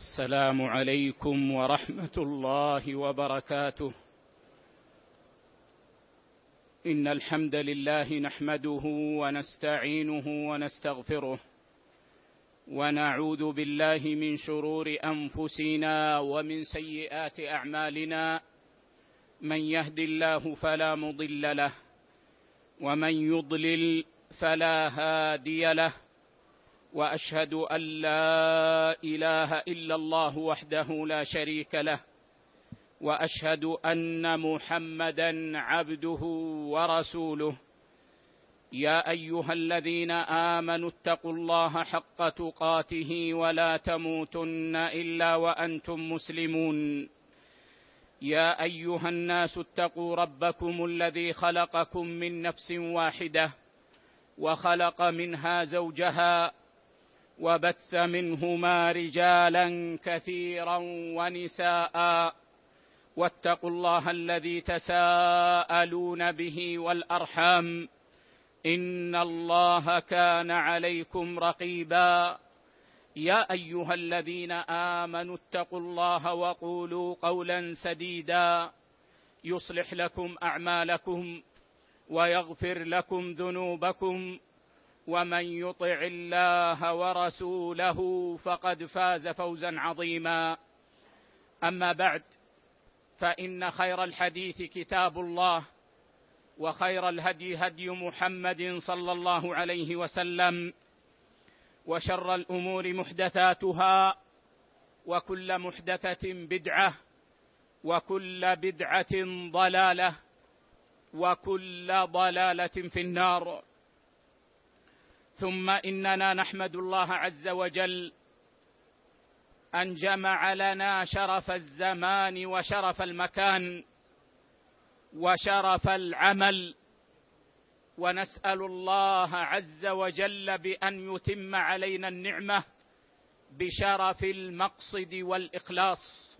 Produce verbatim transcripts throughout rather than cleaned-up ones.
السلام عليكم ورحمة الله وبركاته. إن الحمد لله نحمده ونستعينه ونستغفره، ونعوذ بالله من شرور أنفسنا ومن سيئات أعمالنا. من يهد الله فلا مضل له، ومن يضلل فلا هادي له، وأشهد أن لا إله إلا الله وحده لا شريك له، وأشهد أن محمدًا عبده ورسوله. يا أيها الذين آمنوا اتقوا الله حق تقاته ولا تموتن إلا وأنتم مسلمون. يا أيها الناس اتقوا ربكم الذي خلقكم من نفس واحدة، وخلق منها زوجها، وبث منهما رجالا كثيرا ونساء. واتقوا الله الذي تساءلون به والأرحام، إن الله كان عليكم رقيبا. يا أيها الذين آمنوا اتقوا الله وقولوا قولا سديدا يصلح لكم أعمالكم ويغفر لكم ذنوبكم، ومن يطع الله ورسوله فقد فاز فوزا عظيما. أما بعد، فإن خير الحديث كتاب الله، وخير الهدي هدي محمد صلى الله عليه وسلم، وشر الأمور محدثاتها، وكل محدثة بدعة، وكل بدعة ضلالة، وكل ضلالة في النار. ثم إننا نحمد الله عز وجل أن جمع لنا شرف الزمان وشرف المكان وشرف العمل، ونسأل الله عز وجل بأن يتم علينا النعمة بشرف المقصد والإخلاص.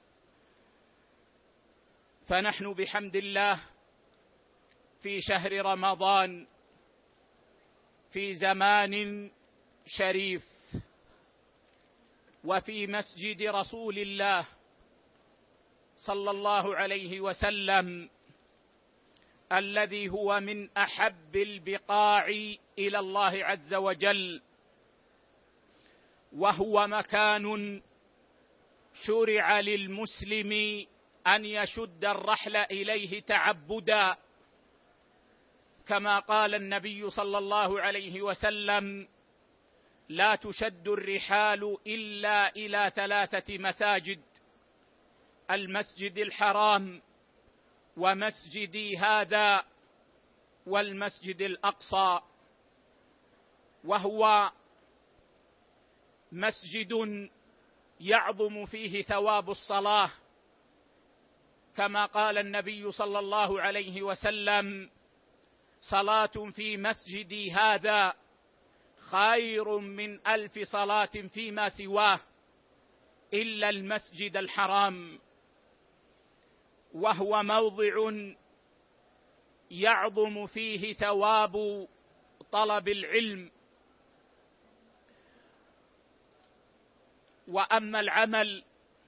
فنحن بحمد الله في شهر رمضان، في زمان شريف، وفي مسجد رسول الله صلى الله عليه وسلم، الذي هو من أحب البقاع إلى الله عز وجل، وهو مكان شرع للمسلم أن يشد الرحل إليه تعبدا، كما قال النبي صلى الله عليه وسلم: لا تشد الرحال إلا إلى ثلاثة مساجد: المسجد الحرام، ومسجدي هذا، والمسجد الأقصى. وهو مسجد يعظم فيه ثواب الصلاة، كما قال النبي صلى الله عليه وسلم: صلاة في مسجدي هذا خير من ألف صلاة فيما سواه إلا المسجد الحرام. وهو موضع يعظم فيه ثواب طلب العلم. وأما العمل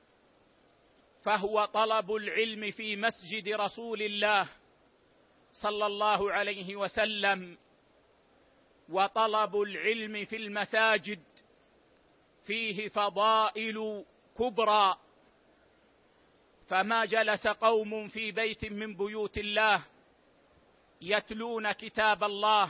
فهو طلب العلم في مسجد رسول الله صلى الله عليه وسلم، وطلب العلم في المساجد فيه فضائل كبرى. فما جلس قوم في بيت من بيوت الله يتلون كتاب الله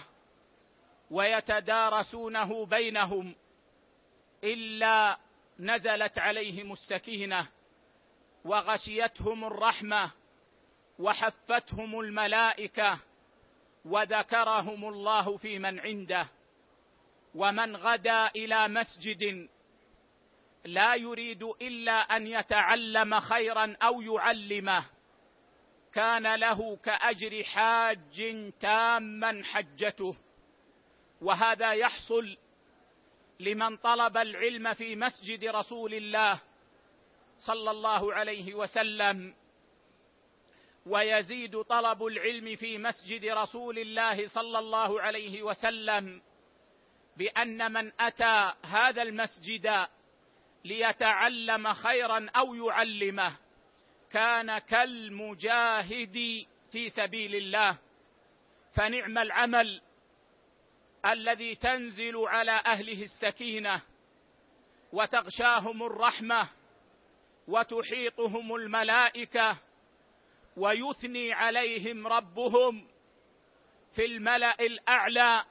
ويتدارسونه بينهم إلا نزلت عليهم السكينة، وغشيتهم الرحمة، وحفتهم الملائكة، وذكرهم الله في من عنده. ومن غدا إلى مسجد لا يريد إلا أن يتعلم خيرا أو يعلمه كان له كأجر حاج تاما حجته. وهذا يحصل لمن طلب العلم في مسجد رسول الله صلى الله عليه وسلم. ويزيد طلب العلم في مسجد رسول الله صلى الله عليه وسلم بأن من أتى هذا المسجد ليتعلم خيرا أو يعلمه كان كالمجاهد في سبيل الله. فنعم العمل الذي تنزل على أهله السكينة وتغشاهم الرحمة وتحيطهم الملائكة ويثني عليهم ربهم في الملأ الأعلى،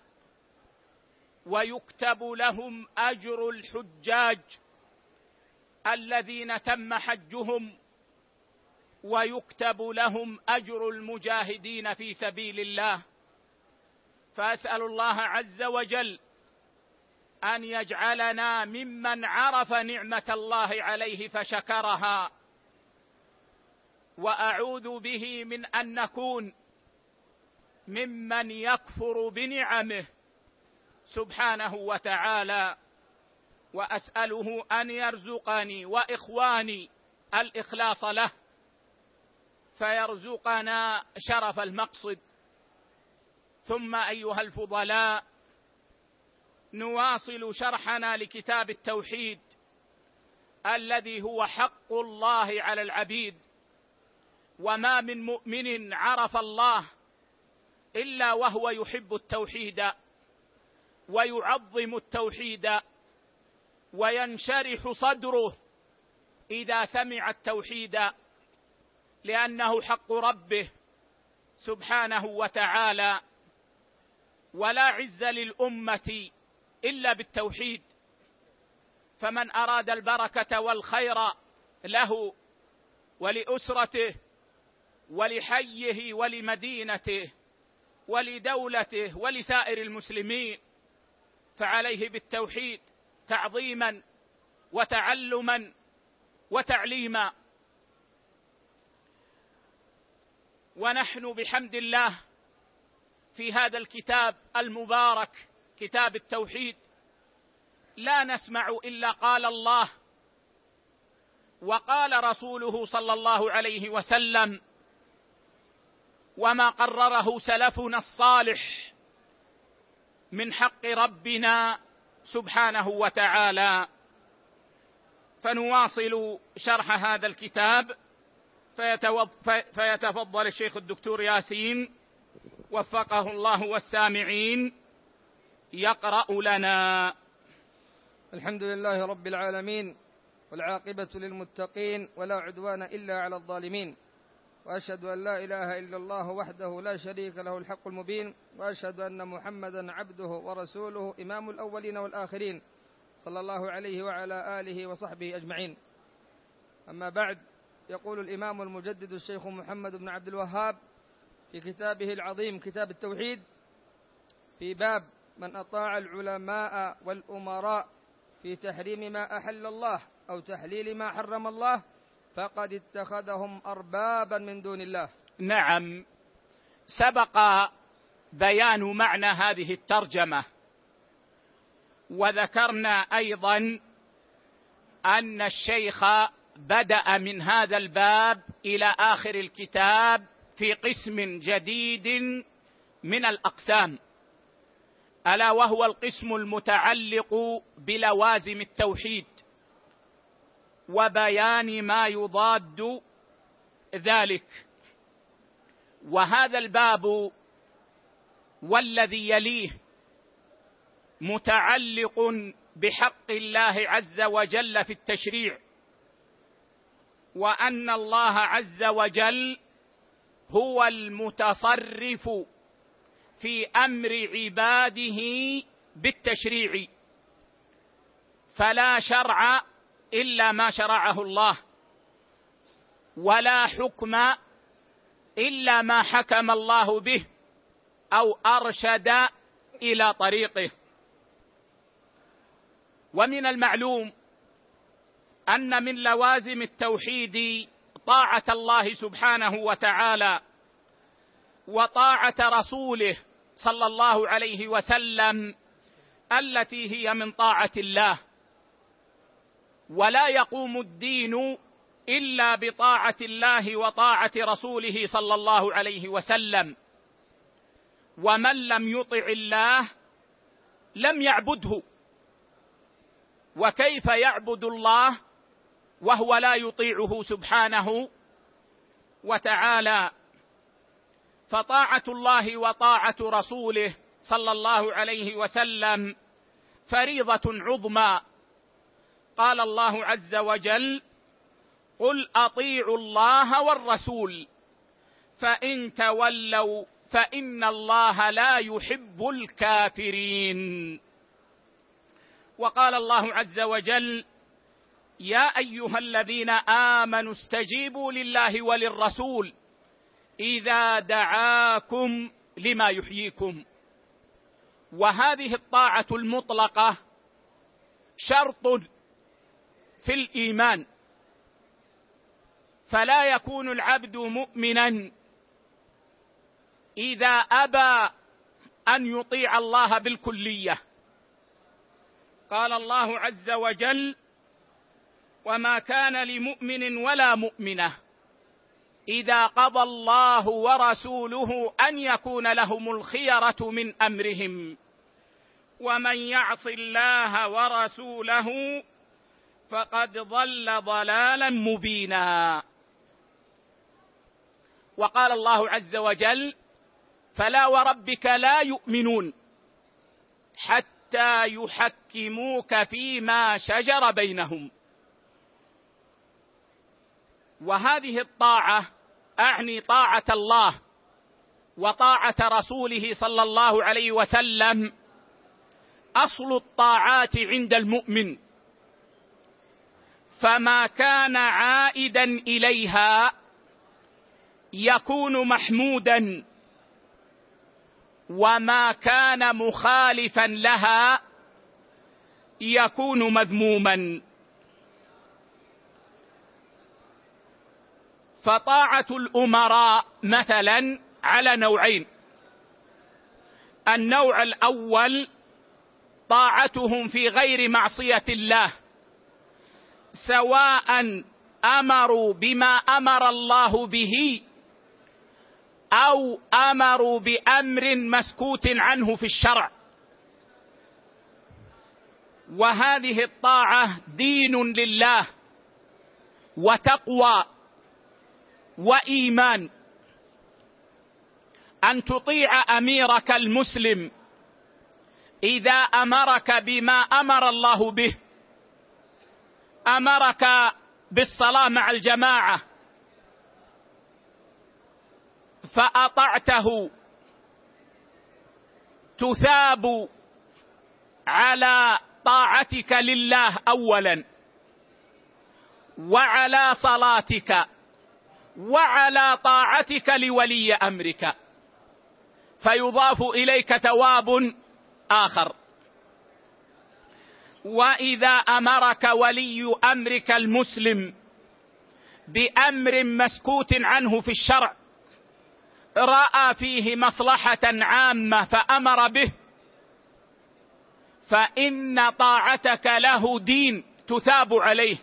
ويكتب لهم أجر الحجاج الذين تم حجهم، ويكتب لهم أجر المجاهدين في سبيل الله. فأسأل الله عز وجل أن يجعلنا ممن عرف نعمة الله عليه فشكرها، وأعوذ به من أن نكون ممن يكفر بنعمه سبحانه وتعالى. وأسأله أن يرزقني وإخواني الإخلاص له، فيرزقنا شرف المقصد. ثم أيها الفضلاء، نواصل شرحنا لكتاب التوحيد الذي هو حق الله على العبيد. وما من مؤمن عرف الله إلا وهو يحب التوحيد ويعظم التوحيد، وينشرح صدره إذا سمع التوحيد، لأنه حق ربه سبحانه وتعالى. ولا عز للأمة إلا بالتوحيد، فمن أراد البركة والخير له ولأسرته ولحيه ولمدينته ولدولته ولسائر المسلمين فعليه بالتوحيد تعظيما وتعلما وتعليما. ونحن بحمد الله في هذا الكتاب المبارك كتاب التوحيد لا نسمع إلا قال الله وقال رسوله صلى الله عليه وسلم، وما قرره سلفنا الصالح من حق ربنا سبحانه وتعالى. فنواصل شرح هذا الكتاب، فيتفضل الشيخ الدكتور ياسين وفقه الله والسامعين يقرأ لنا. الحمد لله رب العالمين، والعاقبة للمتقين، ولا عدوان إلا على الظالمين، وأشهد أن لا إله إلا الله وحده لا شريك له الحق المبين، وأشهد أن محمدا عبده ورسوله إمام الأولين والآخرين، صلى الله عليه وعلى آله وصحبه أجمعين. أما بعد، يقول الإمام المجدد الشيخ محمد بن عبد الوهاب في كتابه العظيم كتاب التوحيد في باب من أطاع العلماء والأمراء في تحريم ما أحل الله أو تحليل ما حرم الله فقد اتخذهم أربابا من دون الله. نعم، سبق بيان معنى هذه الترجمة، وذكرنا أيضا أن الشيخ بدأ من هذا الباب إلى آخر الكتاب في قسم جديد من الأقسام، ألا وهو القسم المتعلق بلوازم التوحيد وبيان ما يضاد ذلك. وهذا الباب والذي يليه متعلق بحق الله عز وجل في التشريع، وأن الله عز وجل هو المتصرف في أمر عباده بالتشريع، فلا شرع إلا ما شرعه الله، ولا حكم إلا ما حكم الله به أو أرشد إلى طريقه. ومن المعلوم أن من لوازم التوحيد طاعة الله سبحانه وتعالى وطاعة رسوله صلى الله عليه وسلم التي هي من طاعة الله، ولا يقوم الدين إلا بطاعة الله وطاعة رسوله صلى الله عليه وسلم، ومن لم يطع الله لم يعبده. وكيف يعبد الله وهو لا يطيعه سبحانه وتعالى؟ فطاعة الله وطاعة رسوله صلى الله عليه وسلم فريضة عظمى. قال الله عز وجل: قل أطيعوا الله والرسول فإن تولوا فإن الله لا يحب الكافرين. وقال الله عز وجل: يا أيها الذين آمنوا استجيبوا لله وللرسول إذا دعاكم لما يحييكم. وهذه الطاعة المطلقة شرط في الإيمان، فلا يكون العبد مؤمنا إذا أبى أن يطيع الله بالكلية. قال الله عز وجل: وما كان لمؤمن ولا مؤمنة إذا قضى الله ورسوله أن يكون لهم الخيرة من أمرهم ومن يعص الله ورسوله فقد ضل ضلالا مبينا. وقال الله عز وجل: فلا وربك لا يؤمنون حتى يحكموك فيما شجر بينهم. وهذه الطاعة أعني طاعة الله وطاعة رسوله صلى الله عليه وسلم أصل الطاعات عند المؤمن، فما كان عائدا إليها يكون محمودا، وما كان مخالفا لها يكون مذموما. فطاعة الأمراء مثلا على نوعين: النوع الأول طاعتهم في غير معصية الله، سواء أمروا بما أمر الله به أو أمروا بأمر مسكوت عنه في الشرع. وهذه الطاعة دين لله وتقوى وإيمان. أن تطيع أميرك المسلم إذا أمرك بما أمر الله به، أمرك بالصلاة مع الجماعة فأطعته تثاب على طاعتك لله أولا، وعلى صلاتك، وعلى طاعتك لولي أمرك، فيضاف إليك ثواب آخر. وإذا أمرك ولي أمرك المسلم بأمر مسكوت عنه في الشرع، رأى فيه مصلحة عامة فأمر به، فإن طاعتك له دين تثاب عليه.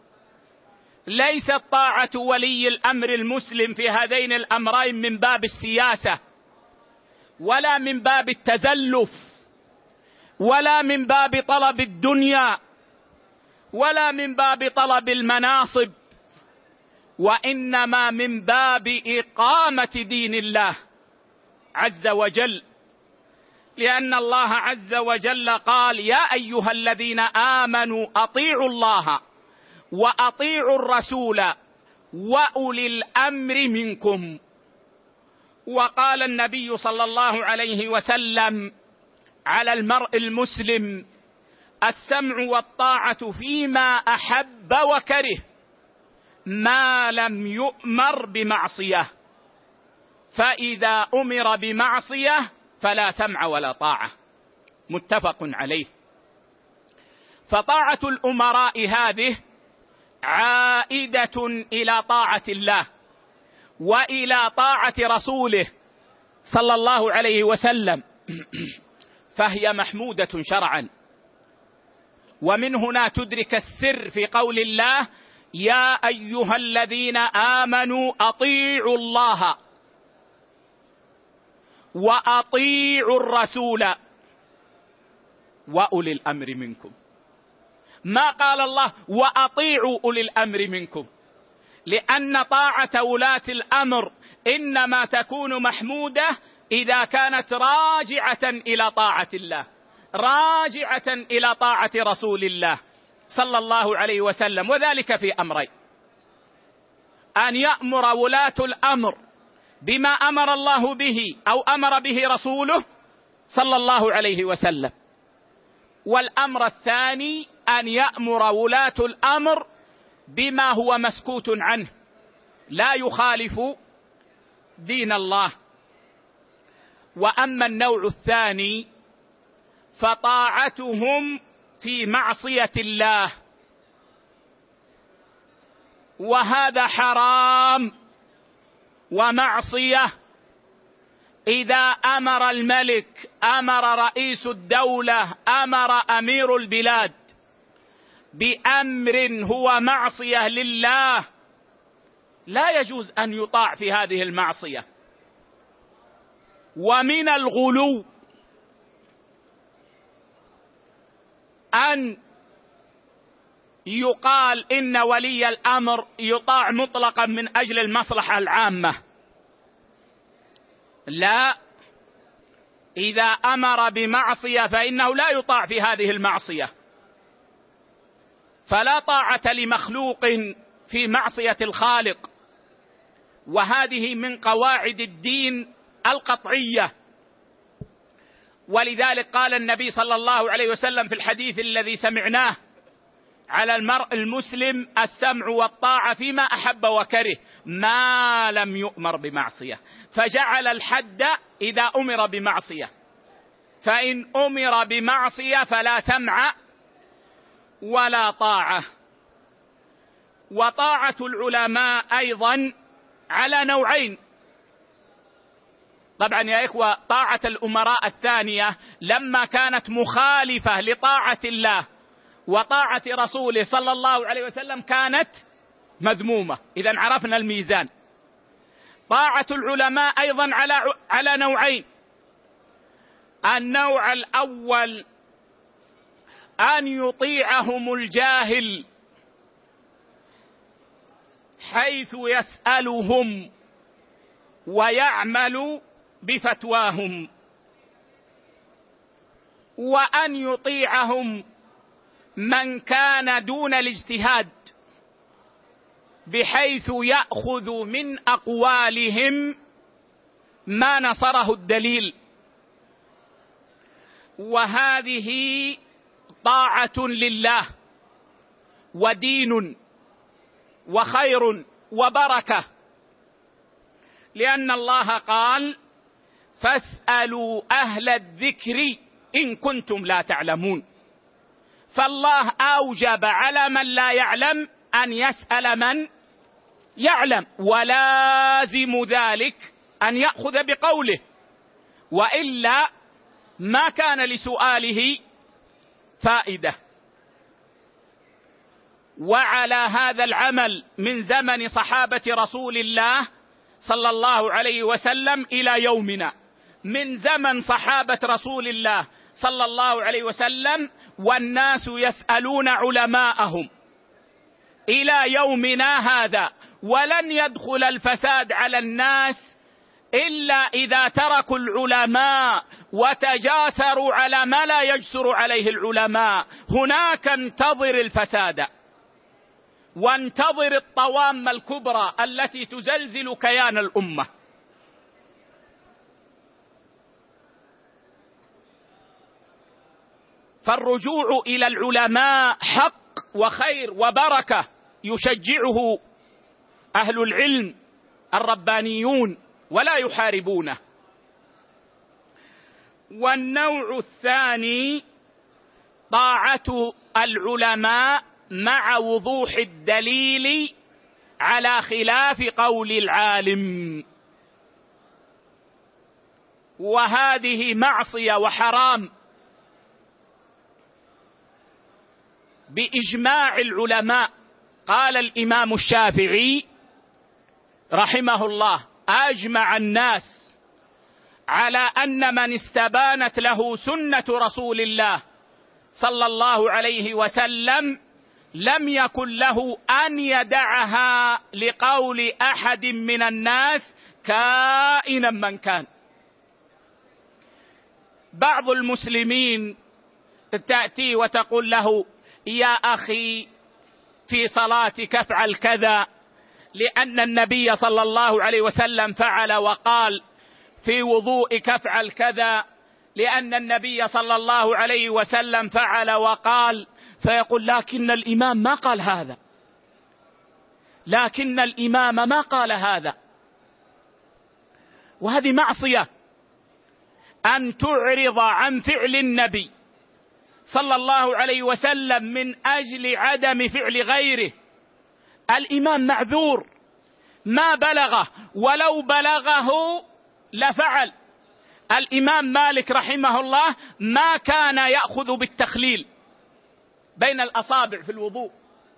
ليست طاعة ولي الأمر المسلم في هذين الأمرين من باب السياسة، ولا من باب التزلف، ولا من باب طلب الدنيا، ولا من باب طلب المناصب، وإنما من باب إقامة دين الله عز وجل. لأن الله عز وجل قال: يا أيها الذين آمنوا أطيعوا الله وأطيعوا الرسول وأولي الأمر منكم. وقال النبي صلى الله عليه وسلم: على المرء المسلم السمع والطاعة فيما أحب وكره ما لم يؤمر بمعصية، فإذا أمر بمعصية فلا سمع ولا طاعة. متفق عليه. فطاعة الأمراء هذه عائدة إلى طاعة الله وإلى طاعة رسوله صلى الله عليه وسلم، فهي محمودة شرعا. ومن هنا تدرك السر في قول الله: يا أيها الذين آمنوا أطيعوا الله وأطيعوا الرسول وأولي الأمر منكم. ما قال الله وأطيعوا أولي الأمر منكم، لأن طاعة ولاة الأمر إنما تكون محمودة إذا كانت راجعة إلى طاعة الله، راجعة إلى طاعة رسول الله صلى الله عليه وسلم. وذلك في أمرين: أن يأمر ولاة الأمر بما أمر الله به أو أمر به رسوله صلى الله عليه وسلم، والأمر الثاني أن يأمر ولاة الأمر بما هو مسكوت عنه لا يخالف دين الله. وأما النوع الثاني فطاعتهم في معصية الله، وهذا حرام ومعصية. إذا أمر الملك، أمر رئيس الدولة، أمر أمير البلاد بأمر هو معصية لله، لا يجوز أن يطاع في هذه المعصية. ومن الغلو أن يقال إن ولي الأمر يطاع مطلقا من أجل المصلحة العامة. لا، إذا أمر بمعصية فإنه لا يطاع في هذه المعصية، فلا طاعة لمخلوق في معصية الخالق، وهذه من قواعد الدين القطعية. ولذلك قال النبي صلى الله عليه وسلم في الحديث الذي سمعناه: على المرء المسلم السمع والطاعة فيما أحب وكره ما لم يؤمر بمعصية، فجعل الحد إذا أمر بمعصية، فإن أمر بمعصية فلا سمع ولا طاعة. وطاعة العلماء أيضا على نوعين. طبعا يا إخوة، طاعة الأمراء الثانية لما كانت مخالفة لطاعة الله وطاعة رسوله صلى الله عليه وسلم كانت مذمومة. إذن عرفنا الميزان. طاعة العلماء أيضا على على نوعين. النوع الأول أن يطيعهم الجاهل حيث يسألهم ويعمل بفتواهم، وأن يطيعهم من كان دون الاجتهاد بحيث يأخذ من أقوالهم ما نصره الدليل. وهذه طاعة لله ودين وخير وبركة، لأن الله قال: فاسألوا أهل الذكر إن كنتم لا تعلمون. فالله أوجب على من لا يعلم أن يسأل من يعلم، ولازم ذلك أن يأخذ بقوله، وإلا ما كان لسؤاله فائدة. وعلى هذا العمل من زمن صحابة رسول الله صلى الله عليه وسلم إلى يومنا، من زمن صحابة رسول الله صلى الله عليه وسلم والناس يسألون علماءهم إلى يومنا هذا. ولن يدخل الفساد على الناس إلا إذا تركوا العلماء وتجاسروا على ما لا يجسر عليه العلماء. هناك انتظر الفساد، وانتظر الطوام الكبرى التي تزلزل كيان الأمة. فالرجوع إلى العلماء حق وخير وبركة يشجعه أهل العلم الربانيون ولا يحاربونه. والنوع الثاني طاعة العلماء مع وضوح الدليل على خلاف قول العالم، وهذه معصية وحرام بإجماع العلماء. قال الإمام الشافعي رحمه الله: أجمع الناس على أن من استبانت له سنة رسول الله صلى الله عليه وسلم لم يكن له أن يدعها لقول أحد من الناس كائنا من كان. بعض المسلمين تأتي وتقول له: يا أخي في صلاتك افعل كذا، لأن النبي صلى الله عليه وسلم فعل وقال، في وضوئك افعل كذا، لأن النبي صلى الله عليه وسلم فعل وقال. فيقول: لكن الإمام ما قال هذا، لكن الإمام ما قال هذا. وهذه معصية، أن تعرض عن فعل النبي صلى الله عليه وسلم من أجل عدم فعل غيره. الإمام معذور، ما بلغه، ولو بلغه لفعل. الإمام مالك رحمه الله ما كان يأخذ بالتخليل بين الأصابع في الوضوء،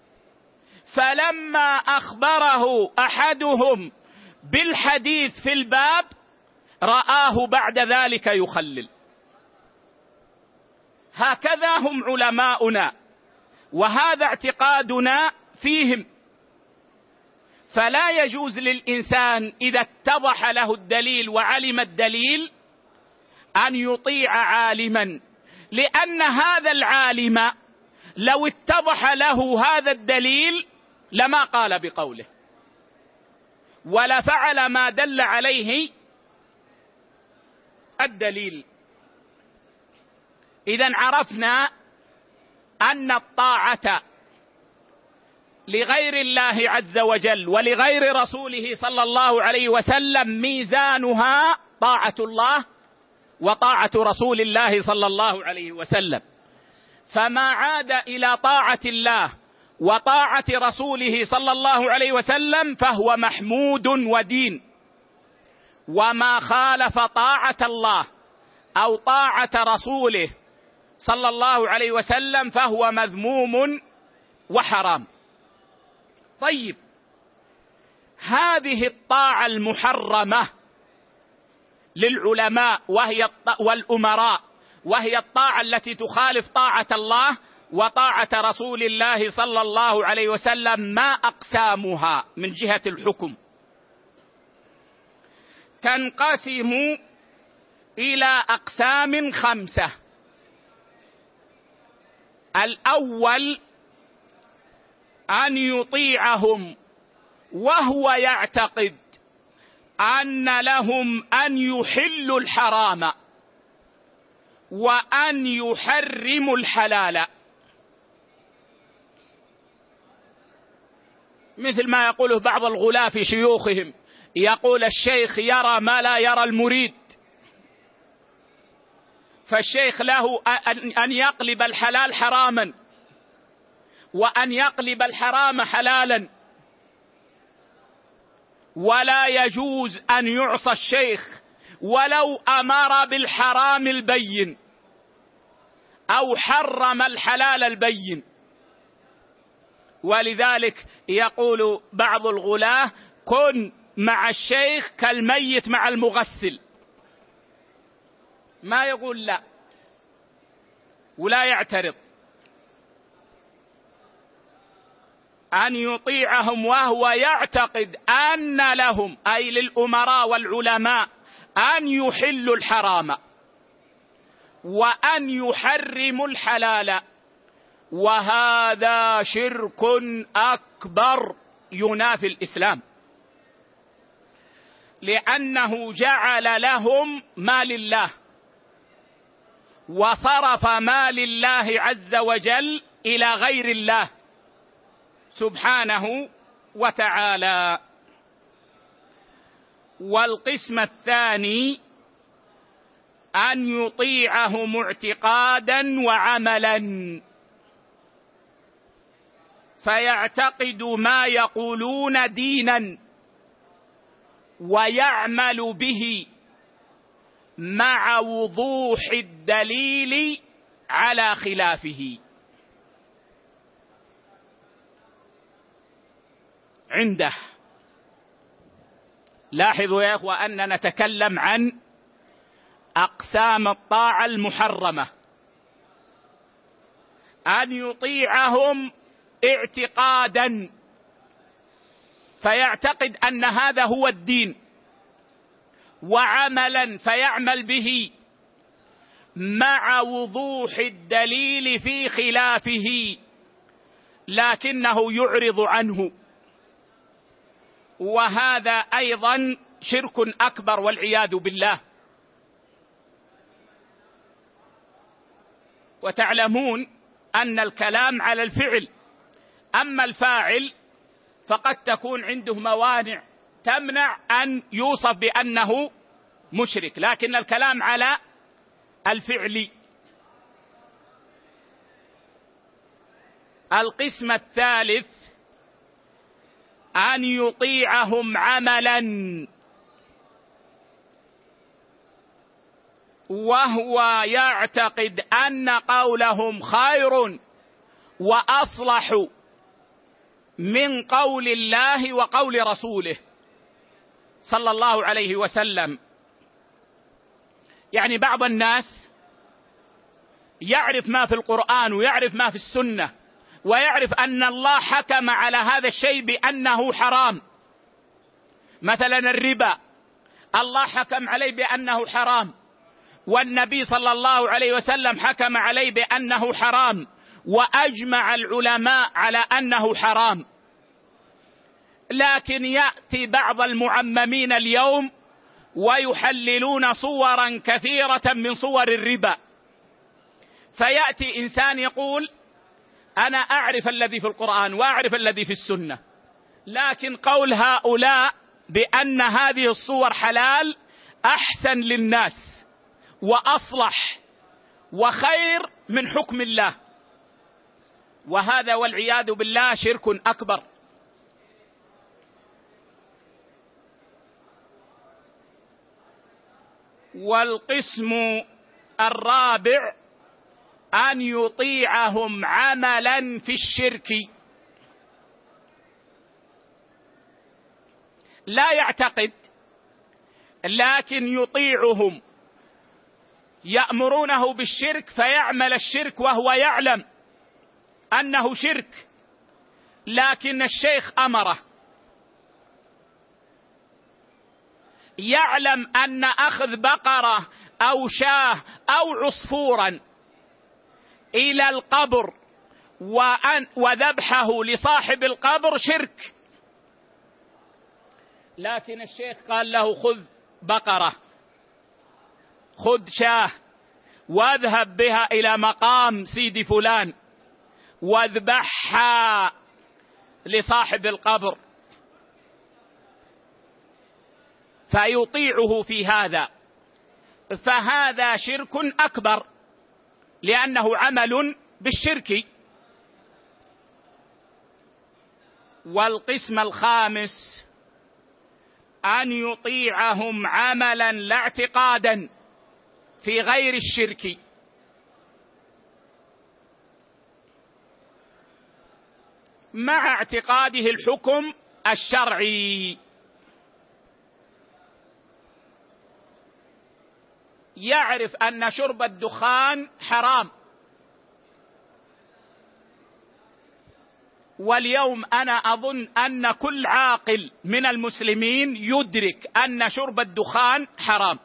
فلما أخبره أحدهم بالحديث في الباب رآه بعد ذلك يخلل. هكذا هم علماؤنا، وهذا اعتقادنا فيهم. فلا يجوز للإنسان إذا اتضح له الدليل وعلم الدليل أن يطيع عالما، لأن هذا العالم لو اتضح له هذا الدليل لما قال بقوله ولا فعل ما دل عليه الدليل. إذن عرفنا أن الطاعة لغير الله عز وجل ولغير رسوله صلى الله عليه وسلم ميزانها طاعة الله وطاعة رسول الله صلى الله عليه وسلم. فما عاد إلى طاعة الله وطاعة رسوله صلى الله عليه وسلم فهو محمود ودين، وما خالف طاعة الله أو طاعة رسوله صلى الله عليه وسلم فهو مذموم وحرام. طيب، هذه الطاعة المحرمة للعلماء وهي والأمراء، وهي الطاعة التي تخالف طاعة الله وطاعة رسول الله صلى الله عليه وسلم، ما أقسامها من جهة الحكم؟ تنقسم إلى أقسام خمسة. الأول أن يطيعهم وهو يعتقد أن لهم أن يحلوا الحرام وأن يحرموا الحلال، مثل ما يقوله بعض الغلاة في شيوخهم، يقول الشيخ يرى ما لا يرى المريد، فالشيخ له أن يقلب الحلال حراما وأن يقلب الحرام حلالا، ولا يجوز أن يعصى الشيخ ولو أمر بالحرام البين أو حرم الحلال البين. ولذلك يقول بعض الغلاة: كن مع الشيخ كالميت مع المغسل، ما يقول لا ولا يعترض. أن يطيعهم وهو يعتقد أن لهم، أي للأمراء والعلماء، أن يحلوا الحرام وأن يحرموا الحلال، وهذا شرك أكبر ينافي الإسلام، لأنه جعل لهم ما لله وصرف ما لله عز وجل إلى غير الله سبحانه وتعالى. والقسم الثاني أن يطيعهم اعتقادا وعملا، فيعتقد ما يقولون دينا ويعمل به مع وضوح الدليل على خلافه. عنده، لاحظوا يا إخوة أننا نتكلم عن أقسام الطاعة المحرمة. أن يطيعهم اعتقادا، فيعتقد أن هذا هو الدين، وعملا فيعمل به مع وضوح الدليل في خلافه، لكنه يعرض عنه، وهذا أيضا شرك أكبر والعياذ بالله. وتعلمون أن الكلام على الفعل، أما الفاعل فقد تكون عنده موانع تمنع أن يوصف بأنه مشرك، لكن الكلام على الفعل. القسم الثالث أن يطيعهم عملا، وهو يعتقد أن قولهم خير وأصلح من قول الله وقول رسوله صلى الله عليه وسلم. يعني بعض الناس يعرف ما في القرآن ويعرف ما في السنة، ويعرف أن الله حكم على هذا الشيء بأنه حرام، مثلا الربا الله حكم عليه بأنه حرام، والنبي صلى الله عليه وسلم حكم عليه بأنه حرام، وأجمع العلماء على أنه حرام. لكن يأتي بعض المعممين اليوم ويحللون صورا كثيرة من صور الربا، فيأتي إنسان يقول أنا أعرف الذي في القرآن وأعرف الذي في السنة، لكن قول هؤلاء بأن هذه الصور حلال أحسن للناس وأصلح وخير من حكم الله، وهذا والعياذ بالله شرك أكبر. والقسم الرابع أن يطيعهم عملا في الشرك، لا يعتقد لكن يطيعهم، يأمرونه بالشرك فيعمل الشرك وهو يعلم أنه شرك، لكن الشيخ أمره، يعلم أن أخذ بقرة أو شاه أو عصفورا إلى القبر وذبحه لصاحب القبر شرك، لكن الشيخ قال له خذ بقرة، خذ شاه، واذهب بها إلى مقام سيدي فلان واذبحها لصاحب القبر، فيطيعه في هذا، فهذا شرك أكبر لأنه عمل بالشرك. والقسم الخامس أن يطيعهم عملا لا اعتقادا في غير الشرك، مع اعتقاده الحكم الشرعي، يعرف أن شرب الدخان حرام، واليوم أنا أظن أن كل عاقل من المسلمين يدرك أن شرب الدخان حرام،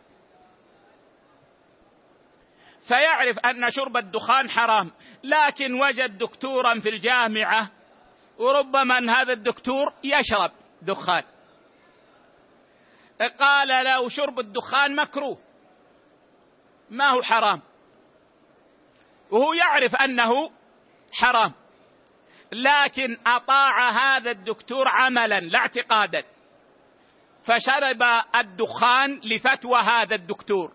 فيعرف أن شرب الدخان حرام، لكن وجد دكتورا في الجامعة وربما أن هذا الدكتور يشرب دخان، قال له شرب الدخان مكروه ما هو حرام، وهو يعرف أنه حرام، لكن أطاع هذا الدكتور عملا لا اعتقادا، فشرب الدخان لفتوى هذا الدكتور.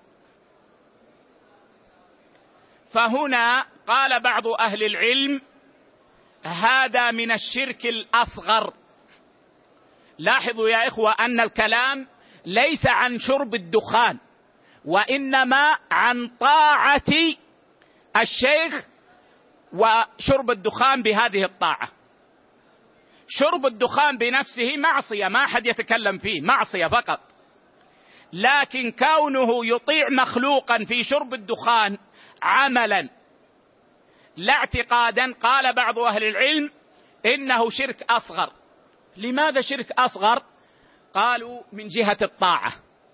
فهنا قال بعض أهل العلم هذا من الشرك الأصغر. لاحظوا يا إخوة أن الكلام ليس عن شرب الدخان، وإنما عن طاعة الشيخ وشرب الدخان بهذه الطاعة. شرب الدخان بنفسه معصية ما أحد يتكلم فيه، معصية فقط، لكن كونه يطيع مخلوقا في شرب الدخان عملا لا اعتقادا. قال بعض أهل العلم إنه شرك أصغر. لماذا شرك أصغر؟ قالوا من جهة الطاعة،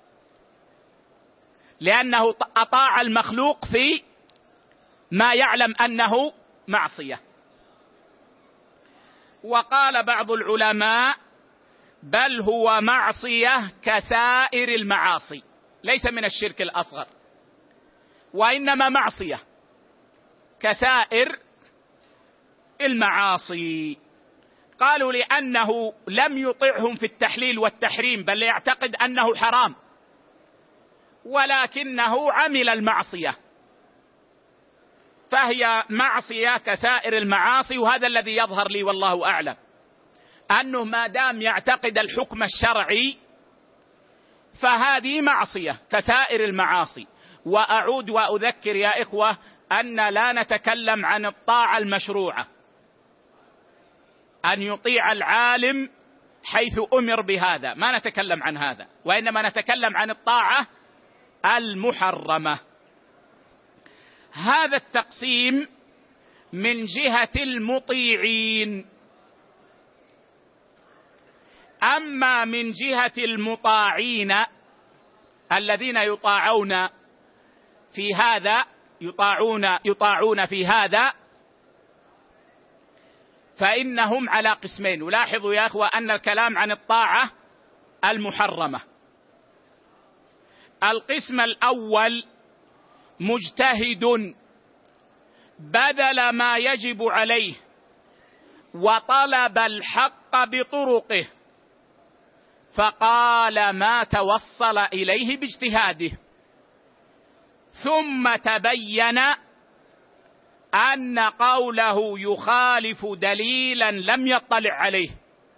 لأنه أطاع المخلوق في ما يعلم أنه معصية. وقال بعض العلماء بل هو معصية كسائر المعاصي، ليس من الشرك الأصغر، وإنما معصية كسائر المعاصي. قالوا لأنه لم يطعهم في التحليل والتحريم، بل يعتقد أنه حرام، ولكنه عمل المعصية، فهي معصية كسائر المعاصي. وهذا الذي يظهر لي والله أعلم، أنه ما دام يعتقد الحكم الشرعي فهذه معصية كسائر المعاصي. وأعود وأذكر يا إخوة أن لا نتكلم عن الطاعة المشروعة، أن يطيع العالم حيث أمر بهذا، ما نتكلم عن هذا، وإنما نتكلم عن الطاعة المحرمة. هذا التقسيم من جهة المطيعين. أما من جهة المطاعين الذين يطاعون في هذا يطاعون يطاعون في هذا فإنهم على قسمين. ولاحظوا يا أخوة أن الكلام عن الطاعة المحرمة. القسم الأول مجتهد بذل ما يجب عليه وطلب الحق بطرقه، فقال ما توصل إليه باجتهاده، ثم تبين أن قوله يخالف دليلا لم يطلع عليه،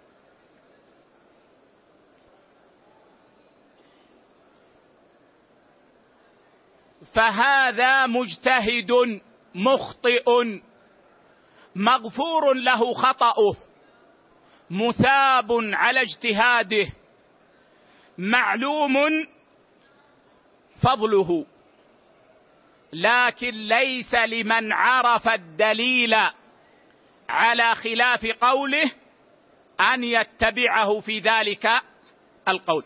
فهذا مجتهد مخطئ مغفور له خطأه، مثاب على اجتهاده، معلوم فضله، لكن ليس لمن عرف الدليل على خلاف قوله أن يتبعه في ذلك القول.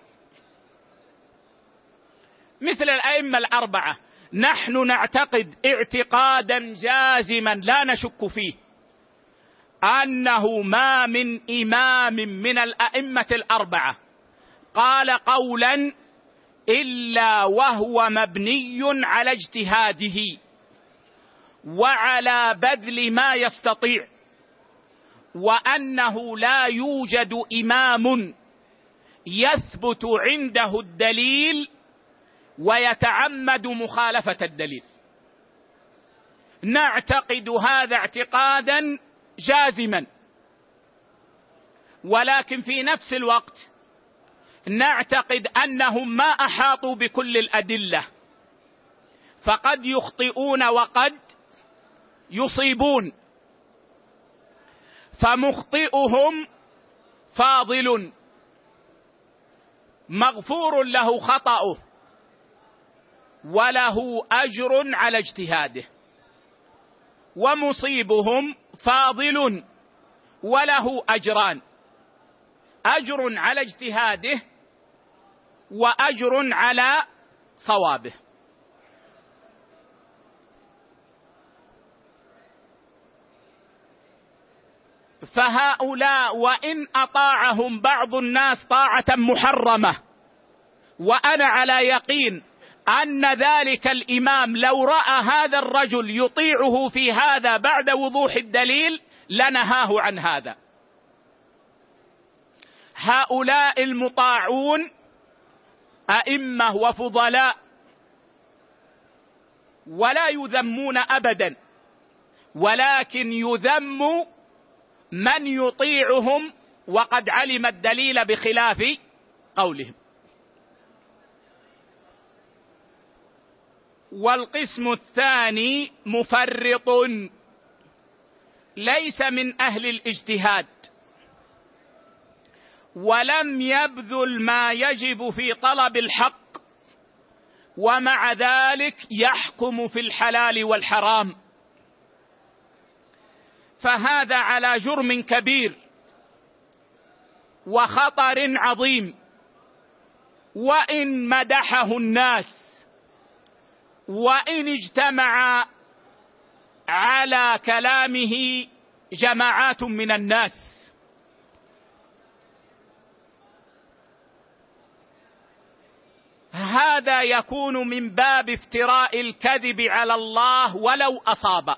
مثل الأئمة الأربعة، نحن نعتقد اعتقادا جازما لا نشك فيه أنه ما من إمام من الأئمة الأربعة قال قولا إلا وهو مبني على اجتهاده وعلى بذل ما يستطيع، وأنه لا يوجد إمام يثبت عنده الدليل ويتعمد مخالفة الدليل. نعتقد هذا اعتقادا جازما، ولكن في نفس الوقت نعتقد أنهم ما أحاطوا بكل الأدلة، فقد يخطئون وقد يصيبون، فمخطئهم فاضل مغفور له خطأه وله أجر على اجتهاده، ومصيبهم فاضل وله أجران، أجر على اجتهاده وأجر على صوابه. فهؤلاء وإن أطاعهم بعض الناس طاعة محرمة، وأنا على يقين أن ذلك الإمام لو رأى هذا الرجل يطيعه في هذا بعد وضوح الدليل لنهاه عن هذا. هؤلاء المطاعون أئمة وفضلاء ولا يذمون أبدا، ولكن يذم من يطيعهم وقد علم الدليل بخلاف قولهم. والقسم الثاني مفرط ليس من أهل الاجتهاد ولم يبذل ما يجب في طلب الحق، ومع ذلك يحكم في الحلال والحرام، فهذا على جرم كبير وخطر عظيم. وإن مدحه الناس وإن اجتمع على كلامه جماعات من الناس، هذا يكون من باب افتراء الكذب على الله ولو أصاب.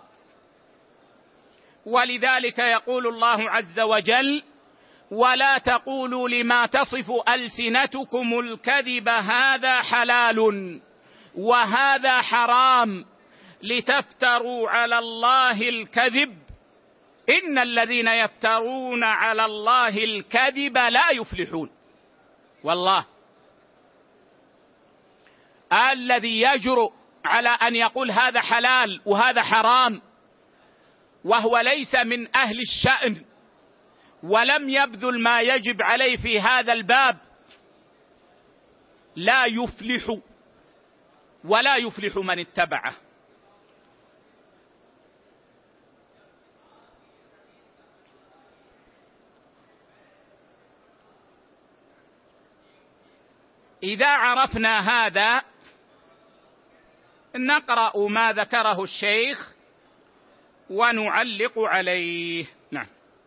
ولذلك يقول الله عز وجل: ولا تقولوا لما تصف ألسنتكم الكذب هذا حلال وهذا حرام لتفتروا على الله الكذب إن الذين يفترون على الله الكذب لا يفلحون. والله الذي يجرؤ على أن يقول هذا حلال وهذا حرام وهو ليس من أهل الشأن ولم يبذل ما يجب عليه في هذا الباب لا يفلح ولا يفلح من اتبعه. إذا عرفنا هذا نقرأ ما ذكره الشيخ ونعلق عليه. نعم.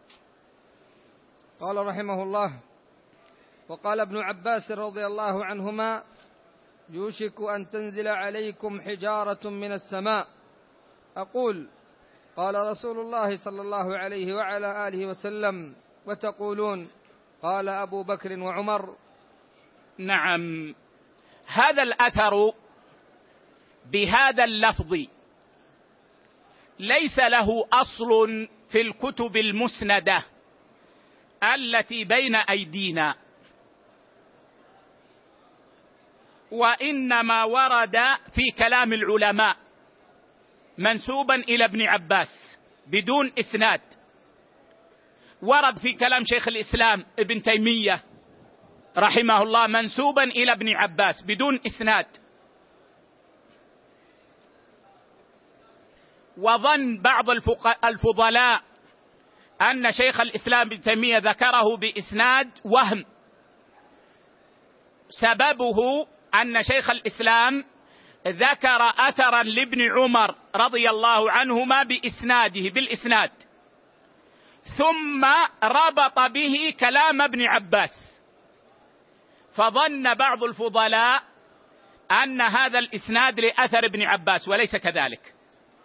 قال رحمه الله: وقال ابن عباس رضي الله عنهما: يوشك أن تنزل عليكم حجارة من السماء. أقول: قال رسول الله صلى الله عليه وعلى آله وسلم: وتقولون قال أبو بكر وعمر. نعم، هذا الأثر بهذا اللفظ ليس له أصل في الكتب المسندة التي بين أيدينا، وإنما ورد في كلام العلماء منسوبا إلى ابن عباس بدون إسناد. ورد في كلام شيخ الإسلام ابن تيمية رحمه الله منسوبا إلى ابن عباس بدون إسناد. وظن بعض الفضلاء أن شيخ الإسلام ابن تيمية ذكره بإسناد وهم، سببه أن شيخ الإسلام ذكر أثرا لابن عمر رضي الله عنهما بإسناده بالإسناد، ثم ربط به كلام ابن عباس، فظن بعض الفضلاء أن هذا الإسناد لأثر ابن عباس، وليس كذلك،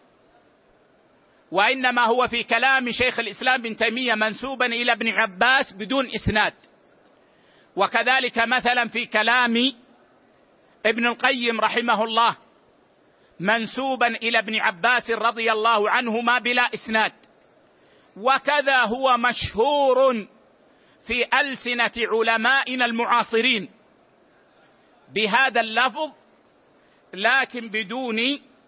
وإنما هو في كلام شيخ الإسلام ابن تيمية منسوبا إلى ابن عباس بدون إسناد. وكذلك مثلا في كلام ابن القيم رحمه الله منسوبا إلى ابن عباس رضي الله عنهما بلا إسناد. وكذا هو مشهور في ألسنة علمائنا المعاصرين بهذا اللفظ لكن بدون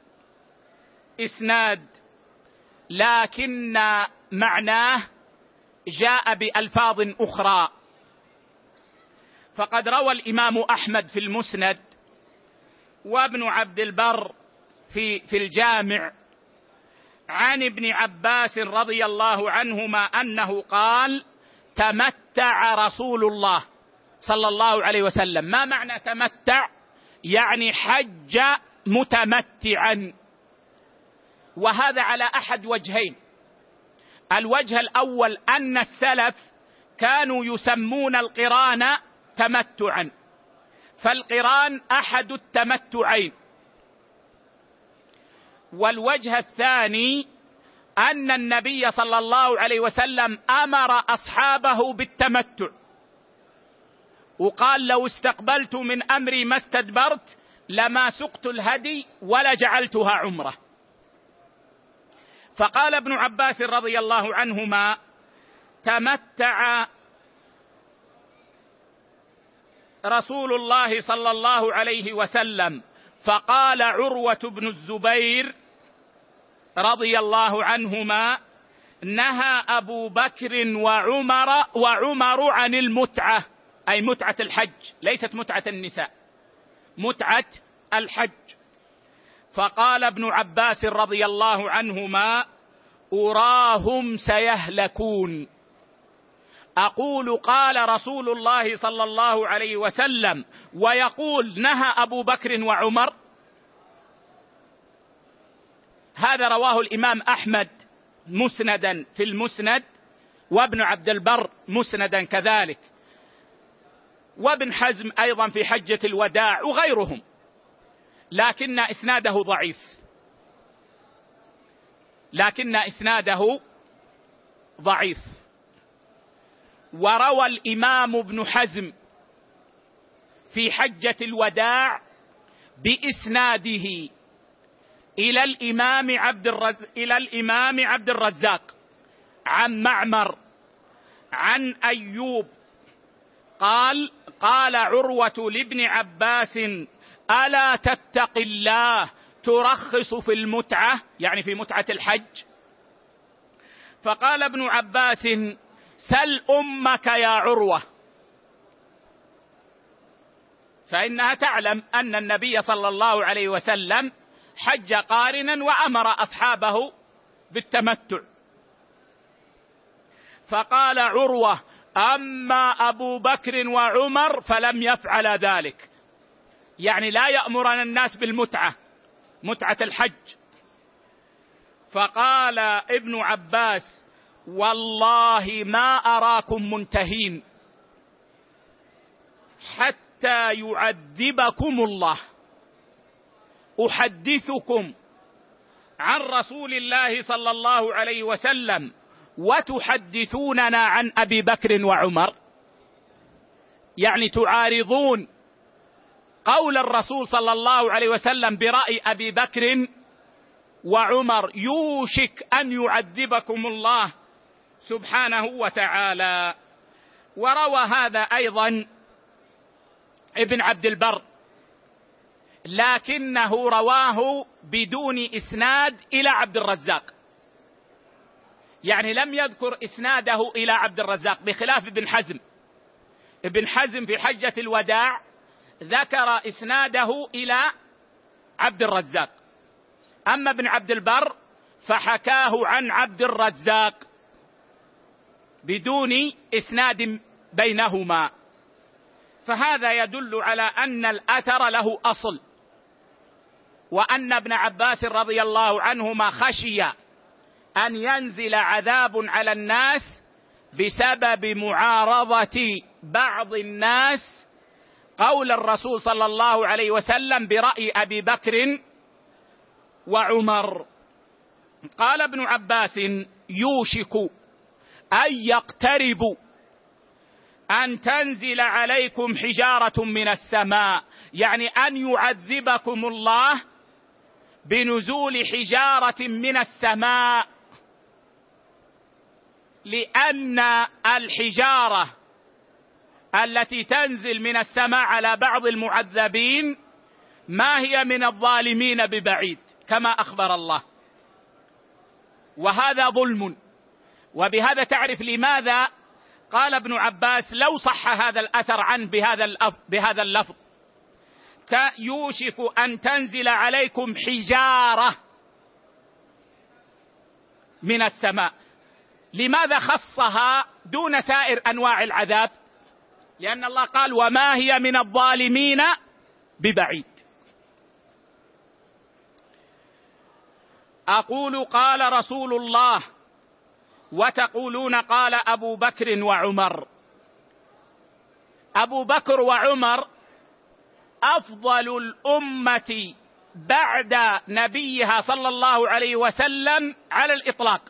إسناد، لكن معناه جاء بألفاظ أخرى. فقد روى الإمام أحمد في المسند وابن عبد البر في في الجامع عن ابن عباس رضي الله عنهما أنه قال: تمتع رسول الله صلى الله عليه وسلم. ما معنى تمتع؟ يعني حج متمتعا، وهذا على أحد وجهين. الوجه الأول أن السلف كانوا يسمون القران تمتعا، فالقران أحد التمتعين. والوجه الثاني أن النبي صلى الله عليه وسلم أمر أصحابه بالتمتع، وقال: لو استقبلت من أمري ما استدبرت لما سقت الهدي ولا جعلتها عمرة. فقال ابن عباس رضي الله عنهما: تمتع رسول الله صلى الله عليه وسلم. فقال عروة بن الزبير رضي الله عنهما: نهى أبو بكر وعمر وعمر عن المتعة، أي متعة الحج، ليست متعة النساء، متعة الحج. فقال ابن عباس رضي الله عنهما: أراهم سيهلكون. أقول قال رسول الله صلى الله عليه وسلم ويقول نهى أبو بكر وعمر. هذا رواه الإمام أحمد مسندا في المسند، وابن عبد البر مسندا كذلك، وابن حزم أيضا في حجة الوداع وغيرهم، لكن إسناده ضعيف، لكن إسناده ضعيف. وروى الإمام ابن حزم في حجة الوداع بإسناده إلى الإمام عبد الرز... إلى الإمام عبد الرزاق عن معمر عن أيوب قال قال عروة لابن عباس ألا تتق الله ترخص في المتعة، يعني في متعة الحج؟ فقال ابن عباس سل أمك يا عروة، فإنها تعلم أن النبي صلى الله عليه وسلم حج قارنا وأمر أصحابه بالتمتع. فقال عروة أما أبو بكر وعمر فلم يفعل ذلك، يعني لا يأمرن الناس بالمتعة، متعة الحج. فقال ابن عباس والله ما أراكم منتهين حتى يعذبكم الله. أحدثكم عن رسول الله صلى الله عليه وسلم وتحدثوننا عن أبي بكر وعمر، يعني تعارضون قول الرسول صلى الله عليه وسلم برأي أبي بكر وعمر، يوشك أن يعذبكم الله سبحانه وتعالى. وروى هذا أيضا ابن عبد البر، لكنه رواه بدون إسناد إلى عبد الرزاق، يعني لم يذكر إسناده إلى عبد الرزاق، بخلاف ابن حزم. ابن حزم في حجة الوداع ذكر إسناده إلى عبد الرزاق، أما ابن عبد البر فحكاه عن عبد الرزاق بدون إسناد بينهما. فهذا يدل على أن الأثر له أصل، وأن ابن عباس رضي الله عنهما خشي أن ينزل عذاب على الناس بسبب معارضة بعض الناس قول الرسول صلى الله عليه وسلم برأي أبي بكر وعمر. قال ابن عباس يوشك أن يقترب أن تنزل عليكم حجارة من السماء، يعني أن يعذبكم الله بنزول حجارة من السماء، لأن الحجارة التي تنزل من السماء على بعض المعذبين ما هي من الظالمين ببعيد كما أخبر الله، وهذا ظلم. وبهذا تعرف لماذا قال ابن عباس لو صح هذا الأثر عنه بهذا بهذا اللفظ يوشك أن تنزل عليكم حجارة من السماء، لماذا خصها دون سائر أنواع العذاب؟ لأن الله قال وما هي من الظالمين ببعيد. أقول قال رسول الله وتقولون قال أبو بكر وعمر. أبو بكر وعمر أفضل الأمة بعد نبيها صلى الله عليه وسلم على الإطلاق.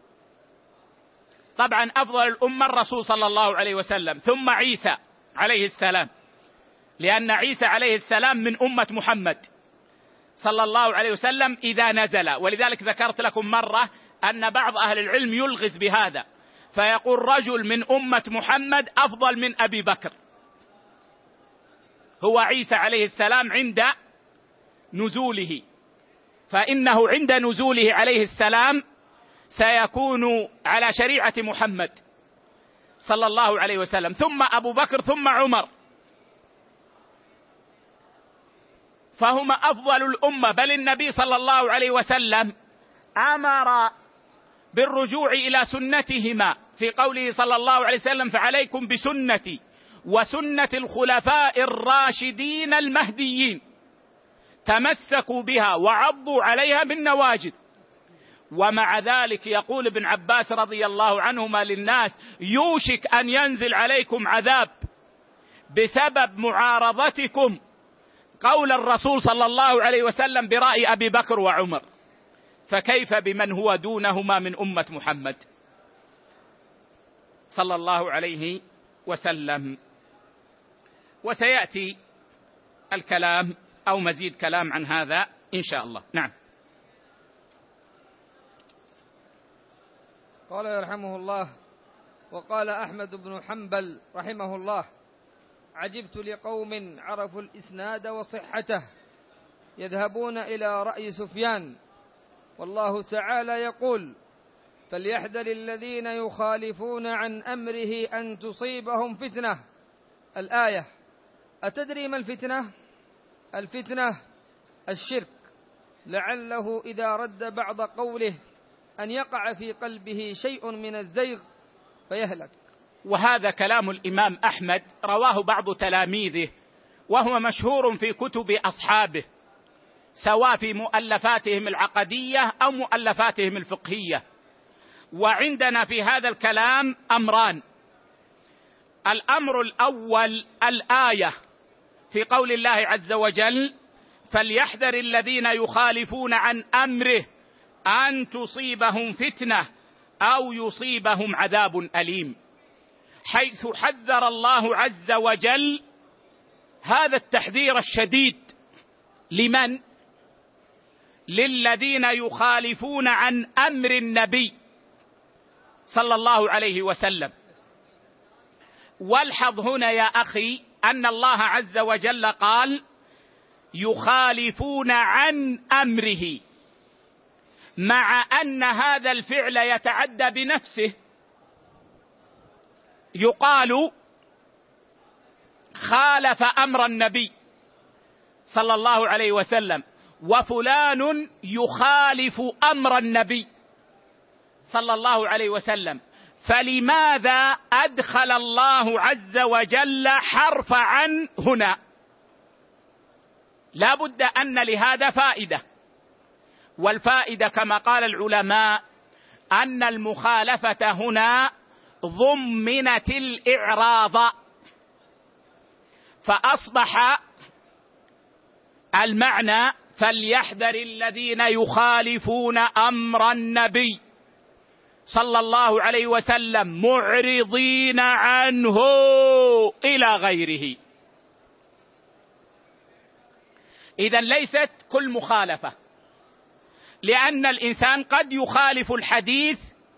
طبعا أفضل الأمة الرسول صلى الله عليه وسلم، ثم عيسى عليه السلام، لأن عيسى عليه السلام من أمة محمد صلى الله عليه وسلم إذا نزل. ولذلك ذكرت لكم مرة أن بعض أهل العلم يلغز بهذا، فيقول رجل من أمة محمد أفضل من أبي بكر، هو عيسى عليه السلام عند نزوله، فإنه عند نزوله عليه السلام سيكون على شريعة محمد صلى الله عليه وسلم، ثم أبو بكر ثم عمر، فهما أفضل الأمة. بل النبي صلى الله عليه وسلم أمر بالرجوع إلى سنتهما في قوله صلى الله عليه وسلم: فعليكم بسنتي وسنة الخلفاء الراشدين المهديين، تمسكوا بها وعضوا عليها بالنواجذ. ومع ذلك يقول ابن عباس رضي الله عنهما للناس: يوشك أن ينزل عليكم عذاب بسبب معارضتكم قول الرسول صلى الله عليه وسلم برأي أبي بكر وعمر، فكيف بمن هو دونهما من أمة محمد صلى الله عليه وسلم. وسيأتي الكلام أو مزيد كلام عن هذا إن شاء الله. نعم. قال يرحمه الله: وقال أحمد بن حنبل رحمه الله: عجبت لقوم عرفوا الإسناد وصحته يذهبون إلى رأي سفيان، والله تعالى يقول: فليحذر الذين يخالفون عن أمره أن تصيبهم فتنة. الآية. أتدري ما الفتنة؟ الفتنة الشرك، لعله إذا رد بعض قوله أن يقع في قلبه شيء من الزيغ فيهلك. وهذا كلام الإمام أحمد، رواه بعض تلاميذه، وهو مشهور في كتب أصحابه، سواء في مؤلفاتهم العقدية أو مؤلفاتهم الفقهية. وعندنا في هذا الكلام أمران: الأمر الأول الآية في قول الله عز وجل: فليحذر الذين يخالفون عن أمره أن تصيبهم فتنة أو يصيبهم عذاب أليم، حيث حذر الله عز وجل هذا التحذير الشديد لمن؟ للذين يخالفون عن أمر النبي صلى الله عليه وسلم. والحظ هنا يا أخي أن الله عز وجل قال: يخالفون عن أمره، مع أن هذا الفعل يتعدى بنفسه. يقال خالف أمر النبي صلى الله عليه وسلم، وفلان يخالف أمر النبي صلى الله عليه وسلم. فلماذا أدخل الله عز وجل حرف عن هنا؟ لا بد أن لهذا فائدة، والفائدة كما قال العلماء أن المخالفة هنا ضمنت الإعراض، فأصبح المعنى: فليحذر الذين يخالفون أمر النبي صلى الله عليه وسلم معرضين عنه إلى غيره. إذن ليست كل مخالفة، لأن الإنسان قد يخالف الحديث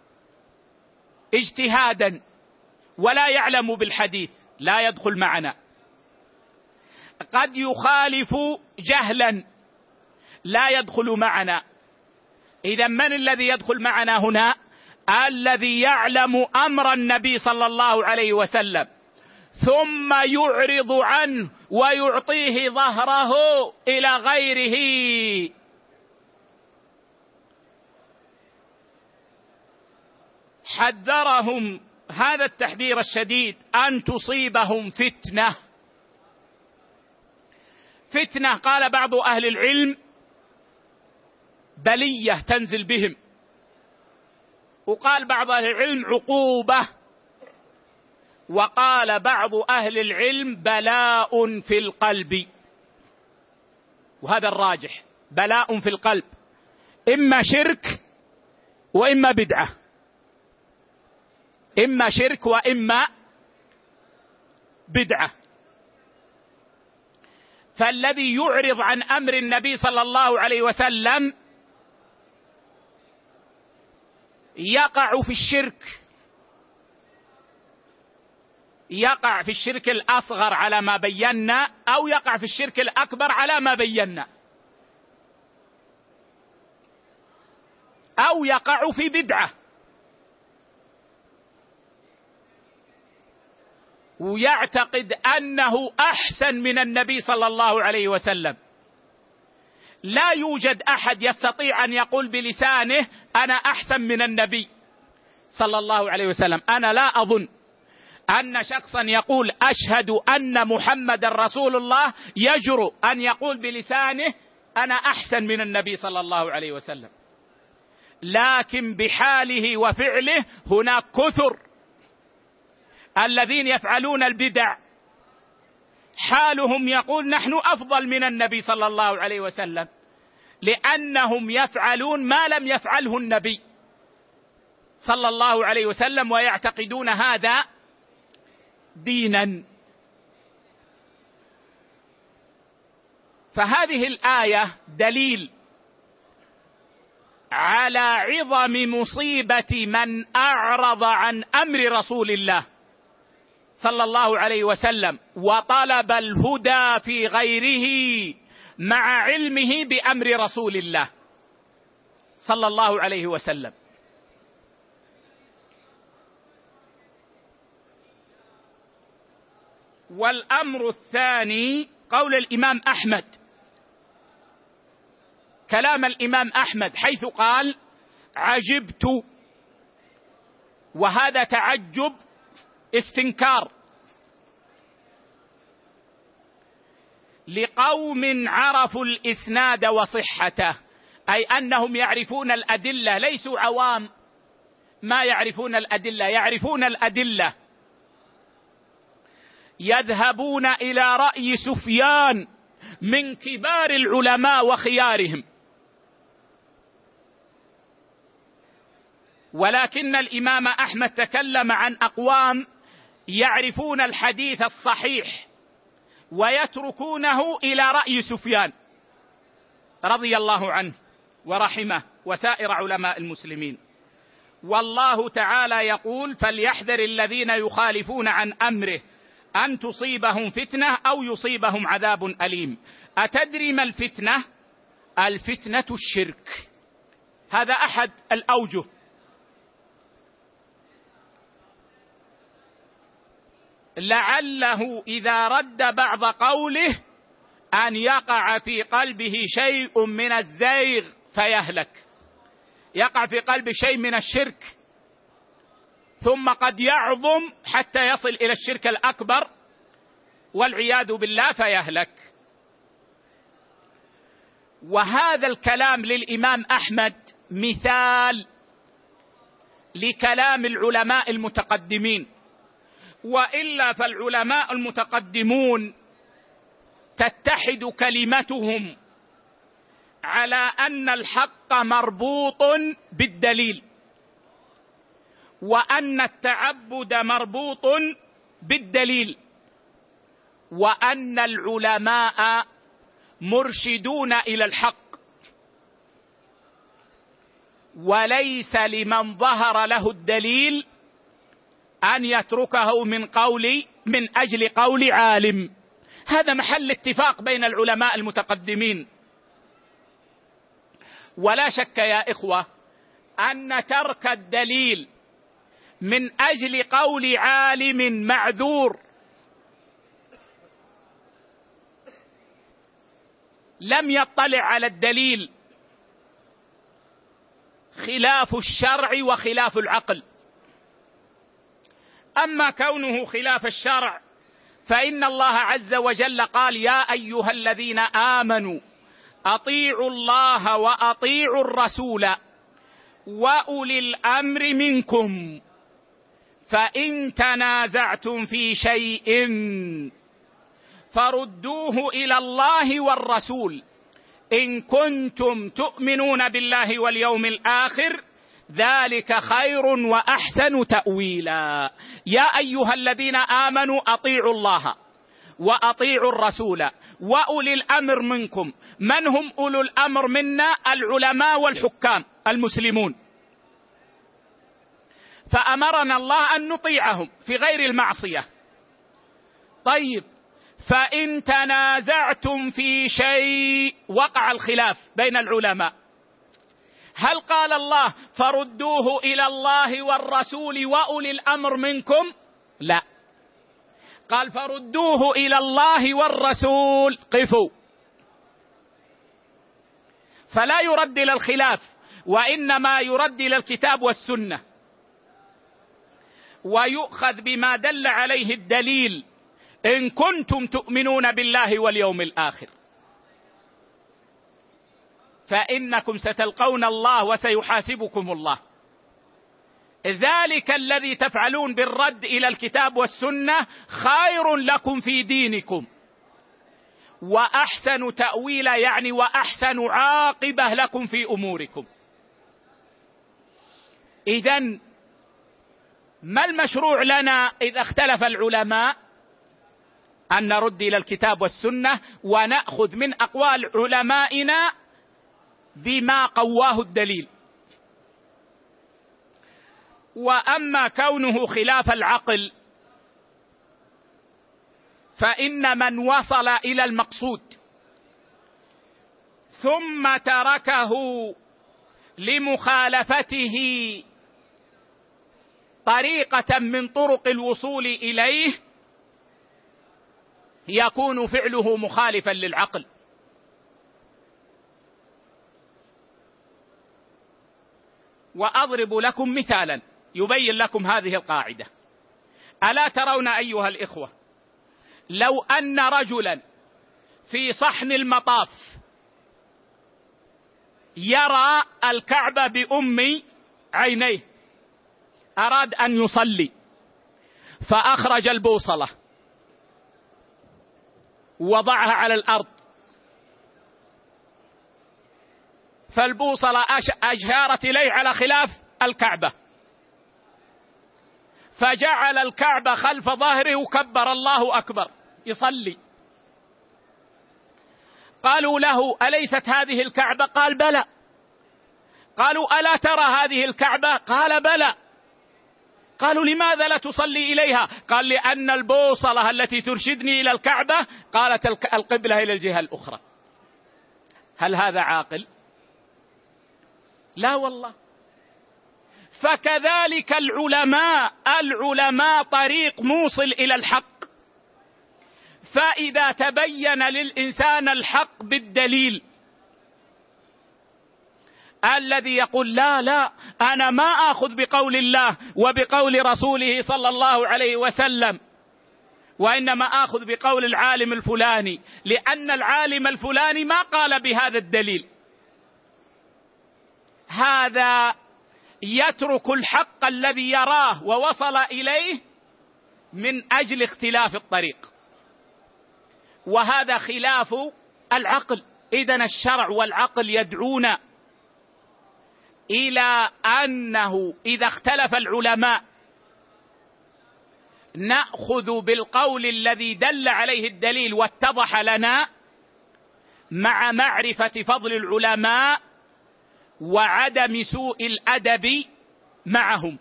اجتهادا ولا يعلم بالحديث، لا يدخل معنا. قد يخالف جهلا، لا يدخل معنا. إذا من الذي يدخل معنا هنا؟ الذي يعلم أمر النبي صلى الله عليه وسلم ثم يعرض عنه ويعطيه ظهره إلى غيره. حذرهم هذا التحذير الشديد أن تصيبهم فتنة. فتنة قال بعض أهل العلم بلية تنزل بهم، وقال بعض أهل العلم عقوبة، وقال بعض أهل العلم بلاء في القلب. وهذا الراجح، بلاء في القلب، إما شرك وإما بدعة، إما شرك وإما بدعة. فالذي يعرض عن أمر النبي صلى الله عليه وسلم يقع في الشرك، يقع في الشرك الأصغر على ما بينا، أو يقع في الشرك الأكبر على ما بينا، أو يقع في بدعة. ويعتقد أنه أحسن من النبي صلى الله عليه وسلم، لا يوجد أحد يستطيع أن يقول بلسانه أنا أحسن من النبي صلى الله عليه وسلم. أنا لا أظن أن شخصا يقول أشهد أن محمد رسول الله يجرؤ أن يقول بلسانه أنا أحسن من النبي صلى الله عليه وسلم. لكن بحاله وفعله هناك كثر الذين يفعلون البدع حالهم يقول نحن أفضل من النبي صلى الله عليه وسلم، لأنهم يفعلون ما لم يفعله النبي صلى الله عليه وسلم ويعتقدون هذا دينا. فهذه الآية دليل على عظم مصيبة من أعرض عن أمر رسول الله صلى الله عليه وسلم وطلب الهدى في غيره مع علمه بأمر رسول الله صلى الله عليه وسلم. والأمر الثاني قول الإمام أحمد، كلام الإمام أحمد حيث قال عجبت، وهذا تعجب استنكار لقوم عرفوا الإسناد وصحته، أي أنهم يعرفون الأدلة، ليسوا عوام ما يعرفون الأدلة، يعرفون الأدلة، يذهبون إلى رأي سفيان من كبار العلماء وخيارهم. ولكن الإمام أحمد تكلم عن أقوام يعرفون الحديث الصحيح ويتركونه إلى رأي سفيان رضي الله عنه ورحمه وسائر علماء المسلمين. والله تعالى يقول فليحذر الذين يخالفون عن أمره أن تصيبهم فتنة أو يصيبهم عذاب أليم. أتدري ما الفتنة؟ الفتنة الشرك، هذا أحد الأوجه. لعله إذا رد بعض قوله أن يقع في قلبه شيء من الزيغ فيهلك، يقع في قلبه شيء من الشرك ثم قد يعظم حتى يصل إلى الشرك الأكبر والعياذ بالله فيهلك. وهذا الكلام للإمام أحمد مثال لكلام العلماء المتقدمين، وإلا فالعلماء المتقدمون تتحد كلمتهم على أن الحق مربوط بالدليل، وأن التعبد مربوط بالدليل، وأن العلماء مرشدون إلى الحق، وليس لمن ظهر له الدليل أن يتركه من قول من أجل قول عالم. هذا محل اتفاق بين العلماء المتقدمين. ولا شك يا إخوة أن ترك الدليل من أجل قول عالم معذور، لم يطلع على الدليل، خلاف الشرع وخلاف العقل. أما كونه خلاف الشرع فإن الله عز وجل قال يا أيها الذين آمنوا أطيعوا الله وأطيعوا الرسول وأولي الأمر منكم فإن تنازعتم في شيء فردوه إلى الله والرسول إن كنتم تؤمنون بالله واليوم الآخر ذلك خير وأحسن تأويلا. يا أيها الذين آمنوا أطيعوا الله وأطيعوا الرسول وأولي الأمر منكم. من هم أولو الأمر منا؟ العلماء والحكام المسلمون. فأمرنا الله أن نطيعهم في غير المعصية. طيب، فإن تنازعتم في شيء، وقع الخلاف بين العلماء، هل قال الله فردوه إلى الله والرسول وأولي الأمر منكم؟ لا، قال فردوه إلى الله والرسول. قفوا، فلا يرد إلى الخلاف، وإنما يرد إلى الكتاب والسنة، ويؤخذ بما دل عليه الدليل إن كنتم تؤمنون بالله واليوم الآخر، فإنكم ستلقون الله وسيحاسبكم الله. ذلك الذي تفعلون بالرد إلى الكتاب والسنة خير لكم في دينكم وأحسن تأويلا، يعني وأحسن عاقبة لكم في أموركم. إذن ما المشروع لنا إذا اختلف العلماء؟ أن نرد إلى الكتاب والسنة ونأخذ من أقوال علمائنا بما قواه الدليل. وأما كونه خلاف العقل فإن من وصل إلى المقصود ثم تركه لمخالفته طريقة من طرق الوصول إليه يكون فعله مخالفا للعقل. وأضرب لكم مثالا يبين لكم هذه القاعدة. ألا ترون أيها الإخوة لو أن رجلا في صحن المطاف يرى الكعبة بأم عينيه، أراد أن يصلي فأخرج البوصلة وضعها على الأرض، فالبوصلة أشارت إليه على خلاف الكعبة، فجعل الكعبة خلف ظهره وكبر الله أكبر يصلي. قالوا له أليست هذه الكعبة؟ قال بلى. قالوا ألا ترى هذه الكعبة؟ قال بلى. قالوا لماذا لا تصلي إليها؟ قال لأن البوصلة التي ترشدني إلى الكعبة قالت القبلة إلى الجهة الأخرى. هل هذا عاقل؟ لا والله. فكذلك العلماء العلماء طريق موصل إلى الحق، فإذا تبين للإنسان الحق بالدليل الذي يقول لا لا أنا ما آخذ بقول الله وبقول رسوله صلى الله عليه وسلم، وإنما آخذ بقول العالم الفلاني لأن العالم الفلاني ما قال بهذا الدليل، هذا يترك الحق الذي يراه ووصل إليه من أجل اختلاف الطريق، وهذا خلاف العقل. إذن الشرع والعقل يدعون إلى أنه إذا اختلف العلماء نأخذ بالقول الذي دل عليه الدليل واتضح لنا، مع معرفة فضل العلماء وعدم سوء الأدب معهم.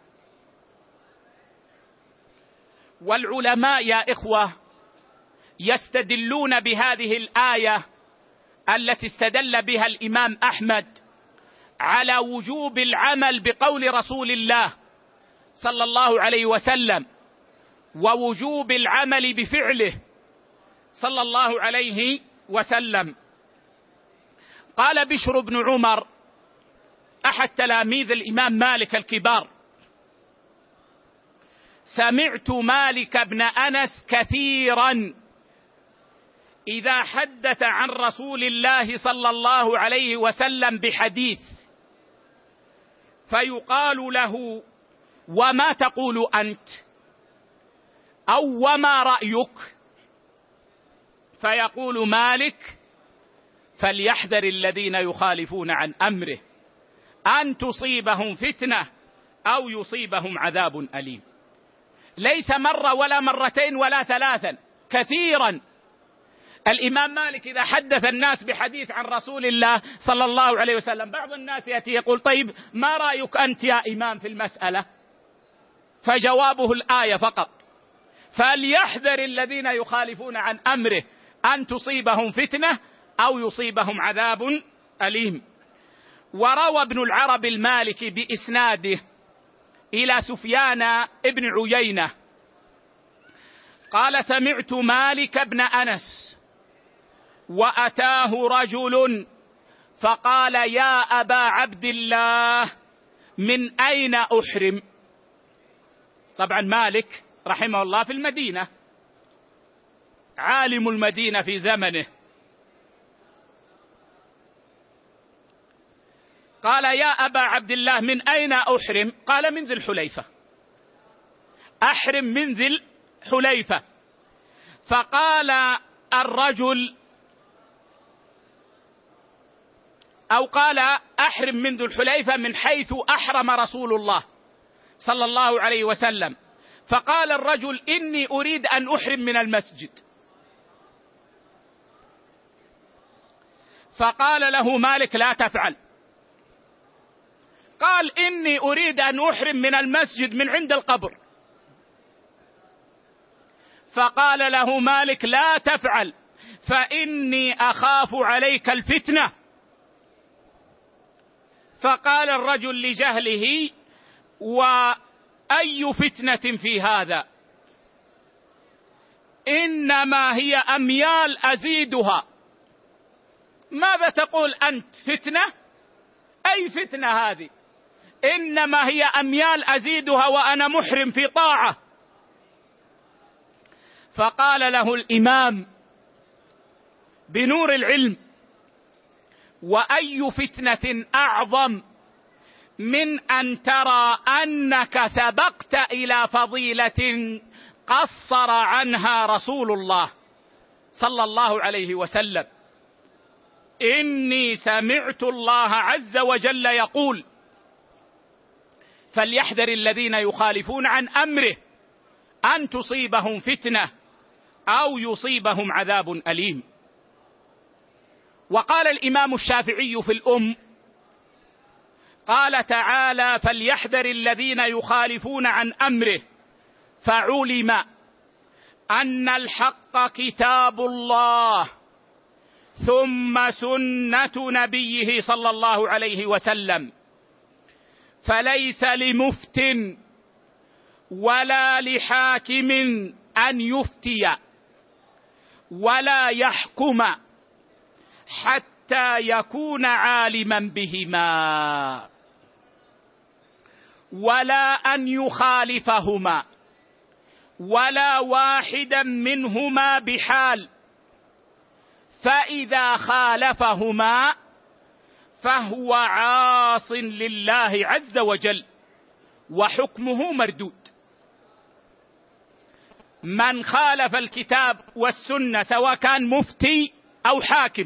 والعلماء يا إخوة يستدلون بهذه الآية التي استدل بها الإمام أحمد على وجوب العمل بقول رسول الله صلى الله عليه وسلم ووجوب العمل بفعله صلى الله عليه وسلم. قال بشر بن عمر أحد تلاميذ الإمام مالك الكبار: سمعت مالك بن أنس كثيرا إذا حدث عن رسول الله صلى الله عليه وسلم بحديث فيقال له: وما تقول أنت؟ أو وما رأيك؟ فيقول مالك: فليحذر الذين يخالفون عن أمره أن تصيبهم فتنة أو يصيبهم عذاب أليم. ليس مرة ولا مرتين ولا ثلاثا، كثيرا. الإمام مالك إذا حدث الناس بحديث عن رسول الله صلى الله عليه وسلم، بعض الناس يأتي يقول: طيب ما رأيك أنت يا إمام في المسألة؟ فجوابه الآية فقط: فليحذر الذين يخالفون عن أمره أن تصيبهم فتنة أو يصيبهم عذاب أليم. وروى ابن العرب المالكي بإسناده إلى سفيان ابن عيينة قال: سمعت مالك بن أنس وأتاه رجل فقال: يا أبا عبد الله، من أين أحرم؟ طبعا مالك رحمه الله في المدينة، عالم المدينة في زمنه. قال: يا أبا عبد الله، من أين أحرم؟ قال: من ذي الحليفة، أحرم من ذي الحليفة. فقال الرجل، أو قال: أحرم من ذي الحليفة من حيث أحرم رسول الله صلى الله عليه وسلم. فقال الرجل: إني أريد أن أحرم من المسجد. فقال له مالك: لا تفعل. قال: إني أريد أن أحرم من المسجد من عند القبر. فقال له مالك: لا تفعل، فإني أخاف عليك الفتنة. فقال الرجل لجهله: وأي فتنة في هذا؟ إنما هي أميال أزيدها. ماذا تقول أنت؟ فتنة؟ أي فتنة هذه؟ إنما هي أميال أزيدها وأنا محرم في طاعة. فقال له الإمام بنور العلم: وأي فتنة أعظم من أن ترى أنك سبقت إلى فضيلة قصر عنها رسول الله صلى الله عليه وسلم. إني سمعت الله عز وجل يقول: فليحذر الذين يخالفون عن أمره أن تصيبهم فتنة أو يصيبهم عذاب أليم. وقال الإمام الشافعي في الأم، قال تعالى: فليحذر الذين يخالفون عن أمره، فعلم أن الحق كتاب الله ثم سنة نبيه صلى الله عليه وسلم، فليس لمفت ولا لحاكم أن يفتي ولا يحكم حتى يكون عالما بهما، ولا أن يخالفهما ولا واحدا منهما بحال، فإذا خالفهما فهو عاص لله عز وجل وحكمه مردود. من خالف الكتاب والسنة سواء كان مفتي أو حاكم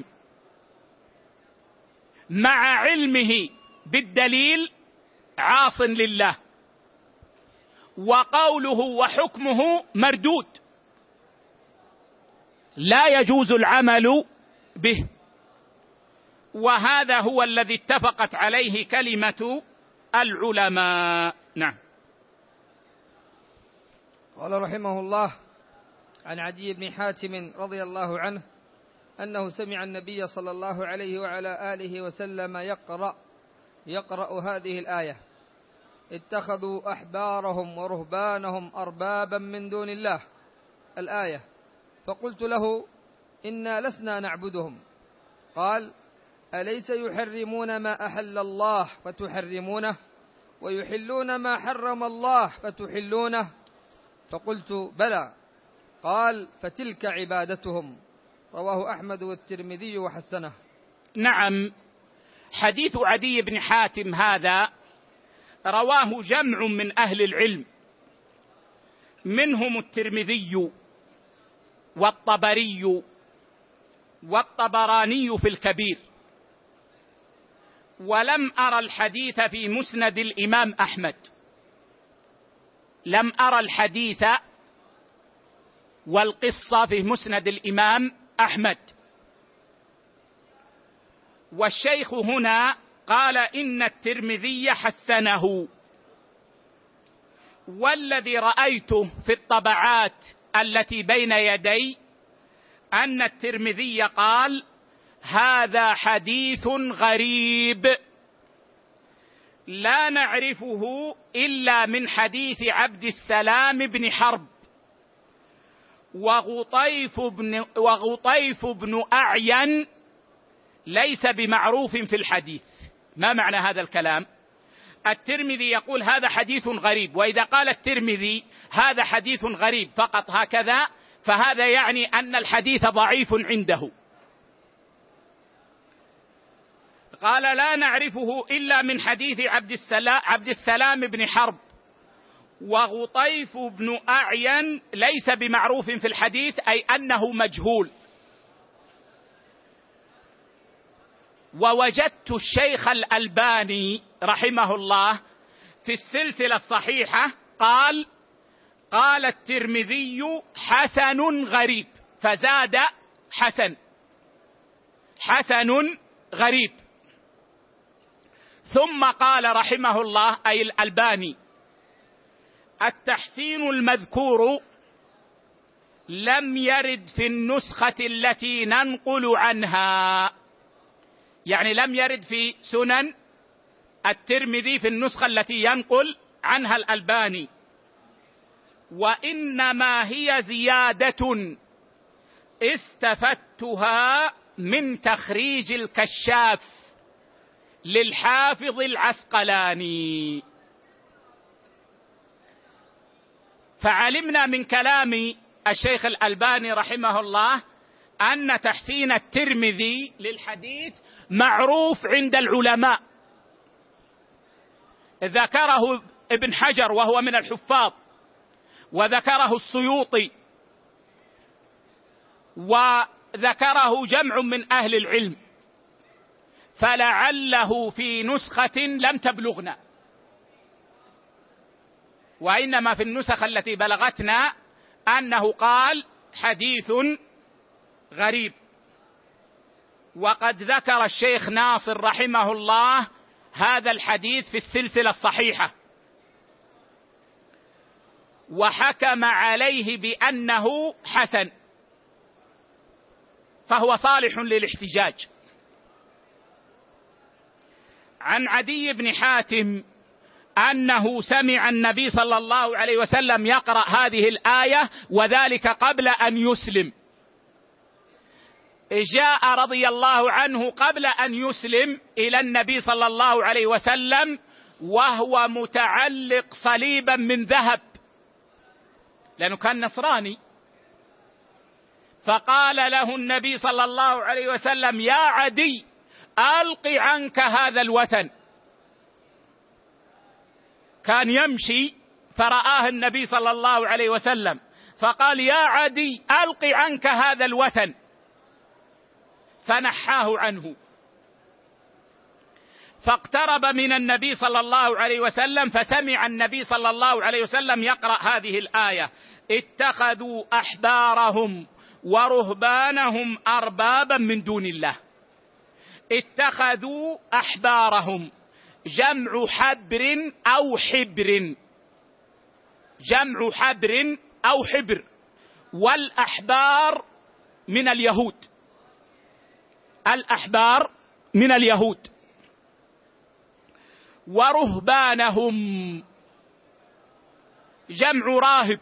مع علمه بالدليل عاص لله، وقوله وحكمه مردود، لا يجوز العمل به. وهذا هو الذي اتفقت عليه كلمة العلماء. نعم. قال رحمه الله: عن عدي بن حاتم رضي الله عنه أنه سمع النبي صلى الله عليه وعلى آله وسلم يقرأ يقرأ هذه الآية: اتخذوا أحبارهم ورهبانهم أربابا من دون الله، الآية. فقلت له: إنا لسنا نعبدهم. قال: أليس يحرمون ما أحل الله فتحرمونه، ويحلون ما حرم الله فتحلونه؟ فقلت: بلى. قال: فتلك عبادتهم. رواه أحمد والترمذي وحسنه. نعم، حديث عدي بن حاتم هذا رواه جمع من أهل العلم، منهم الترمذي والطبري والطبراني في الكبير، ولم أرى الحديث في مسند الإمام أحمد، لم أرى الحديث والقصة في مسند الإمام أحمد. والشيخ هنا قال إن الترمذي حسنه، والذي رأيته في الطبعات التي بين يدي أن الترمذي قال: هذا حديث غريب لا نعرفه إلا من حديث عبد السلام بن حرب وغطيف بن, وغطيف بن أعين ليس بمعروف في الحديث. ما معنى هذا الكلام؟ الترمذي يقول هذا حديث غريب، وإذا قال الترمذي هذا حديث غريب فقط هكذا فهذا يعني أن الحديث ضعيف عنده. قال لا نعرفه إلا من حديث عبد السلام, عبد السلام بن حرب، وغطيف بن أعين ليس بمعروف في الحديث، أي أنه مجهول. ووجدت الشيخ الألباني رحمه الله في السلسلة الصحيحة قال قال الترمذي حسن غريب، فزاد حسن حسن غريب. ثم قال رحمه الله أي الألباني التحسين المذكور لم يرد في النسخة التي ننقل عنها، يعني لم يرد في سنن الترمذي في النسخة التي ينقل عنها الألباني، وإنما هي زيادة استفدتها من تخريج الكشاف للحافظ العسقلاني. فعلمنا من كلام الشيخ الألباني رحمه الله أن تحسين الترمذي للحديث معروف عند العلماء، ذكره ابن حجر وهو من الحفاظ، وذكره السيوطي، وذكره جمع من أهل العلم، فلعله في نسخة لم تبلغنا، وإنما في النسخ التي بلغتنا أنه قال حديث غريب. وقد ذكر الشيخ ناصر رحمه الله هذا الحديث في السلسلة الصحيحة، وحكم عليه بأنه حسن، فهو صالح للاحتجاج. عن عدي بن حاتم أنه سمع النبي صلى الله عليه وسلم يقرأ هذه الآية، وذلك قبل أن يسلم. جاء رضي الله عنه قبل أن يسلم إلى النبي صلى الله عليه وسلم وهو متعلق صليبا من ذهب، لأنه كان نصراني، فقال له النبي صلى الله عليه وسلم يا عدي ألق عنك هذا الوثن. كان يمشي فرآه النبي صلى الله عليه وسلم فقال يا عدي ألق عنك هذا الوثن، فنحاه عنه. فاقترب من النبي صلى الله عليه وسلم فسمع النبي صلى الله عليه وسلم يقرأ هذه الآية اتخذوا أحبارهم ورهبانهم أربابا من دون الله. اتخذوا أحبارهم جمع حبر أو حبر، جمع حبر أو حبر، والأحبار من اليهود، الأحبار من اليهود. ورهبانهم جمع راهب،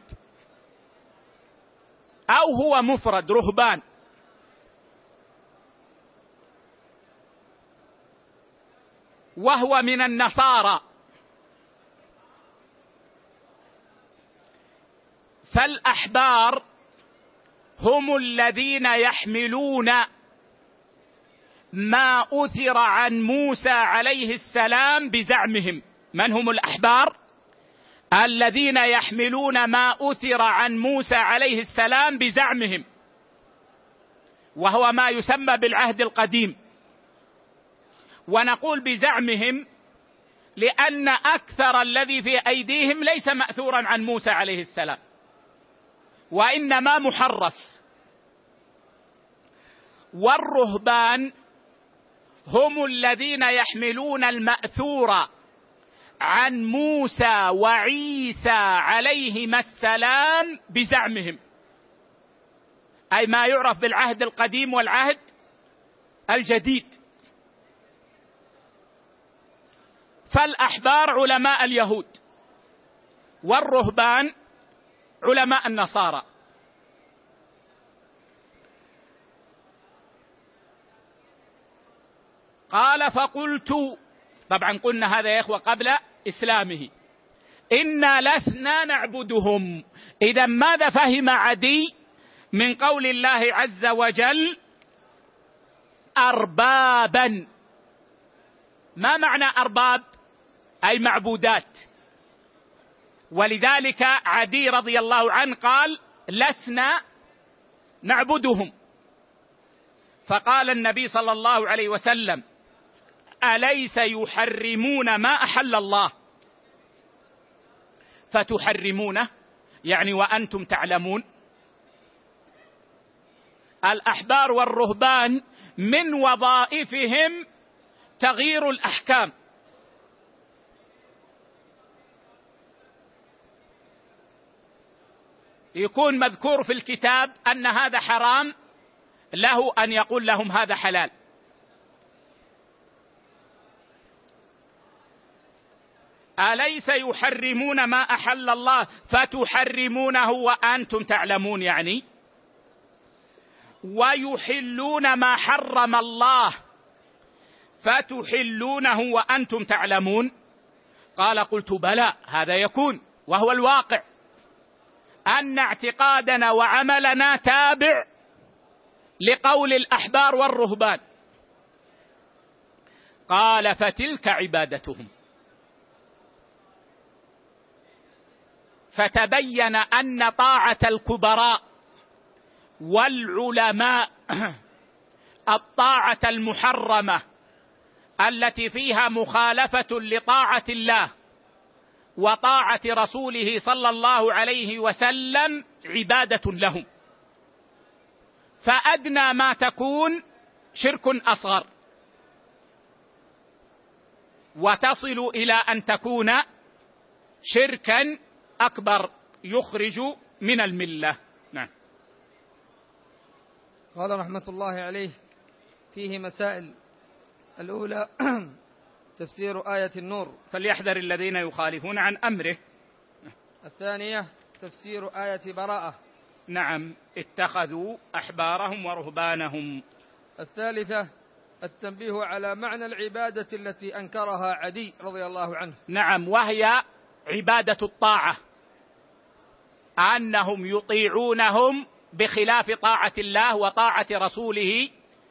أو هو مفرد رهبان. وهو من النصارى. فالأحبار هم الذين يحملون ما أثر عن موسى عليه السلام بزعمهم. من هم الأحبار؟ الذين يحملون ما أثر عن موسى عليه السلام بزعمهم، وهو ما يسمى بالعهد القديم. ونقول بزعمهم لأن أكثر الذي في أيديهم ليس مأثورا عن موسى عليه السلام، وإنما محرف. والرهبان هم الذين يحملون المأثور عن موسى وعيسى عليهما السلام بزعمهم، أي ما يعرف بالعهد القديم والعهد الجديد. فالأحبار علماء اليهود، والرهبان علماء النصارى. قال فقلت، طبعا قلنا هذا يا إخوة قبل إسلامه، إنا لسنا نعبدهم. إذا ماذا فهم عدي من قول الله عز وجل أربابا؟ ما معنى أرباب؟ أي معبودات. ولذلك عدي رضي الله عنه قال لسنا نعبدهم. فقال النبي صلى الله عليه وسلم أليس يحرمون ما أحل الله فتحرمونه؟ يعني وأنتم تعلمون. الأحبار والرهبان من وظائفهم تغيير الأحكام، يكون مذكور في الكتاب أن هذا حرام، له أن يقول لهم هذا حلال. أليس يحرمون ما أحل الله فتحرمونه وأنتم تعلمون، يعني ويحلون ما حرم الله فتحلونه وأنتم تعلمون. قال قلت بلى، هذا يكون، وهو الواقع أن اعتقادنا وعملنا تابع لقول الأحبار والرهبان. قال فتلك عبادتهم. فتبين أن طاعة الكبراء والعلماء الطاعة المحرمة التي فيها مخالفة لطاعة الله وطاعة رسوله صلى الله عليه وسلم عبادة لهم، فأدنى ما تكون شرك أصغر، وتصل إلى أن تكون شركا أكبر يخرج من الملة. نعم. قال رحمة الله عليه فيه مسائل. الأولى تفسير آية النور، فليحذر الذين يخالفون عن أمره. الثانية تفسير آية براءة، نعم، اتخذوا أحبارهم ورهبانهم. الثالثة التنبيه على معنى العبادة التي أنكرها عدي رضي الله عنه، نعم، وهي عبادة الطاعة، أنهم يطيعونهم بخلاف طاعة الله وطاعة رسوله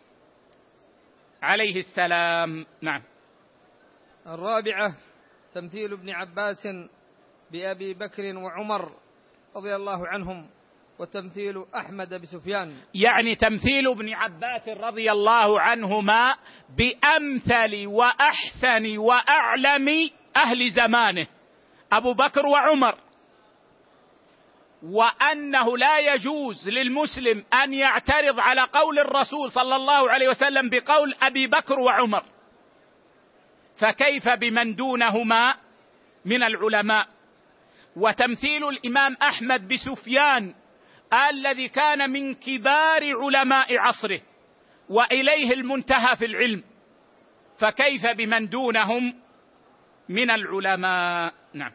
عليه السلام. نعم. الرابعة تمثيل ابن عباس بأبي بكر وعمر رضي الله عنهم، وتمثيل أحمد بسفيان، يعني تمثيل ابن عباس رضي الله عنهما بأمثل وأحسن وأعلم أهل زمانه أبو بكر وعمر، وأنه لا يجوز للمسلم أن يعترض على قول الرسول صلى الله عليه وسلم بقول أبي بكر وعمر، فكيف بمن دونهما من العلماء. وتمثيل الإمام أحمد بسفيان الذي كان من كبار علماء عصره وإليه المنتهى في العلم، فكيف بمن دونهم من العلماء. نعم.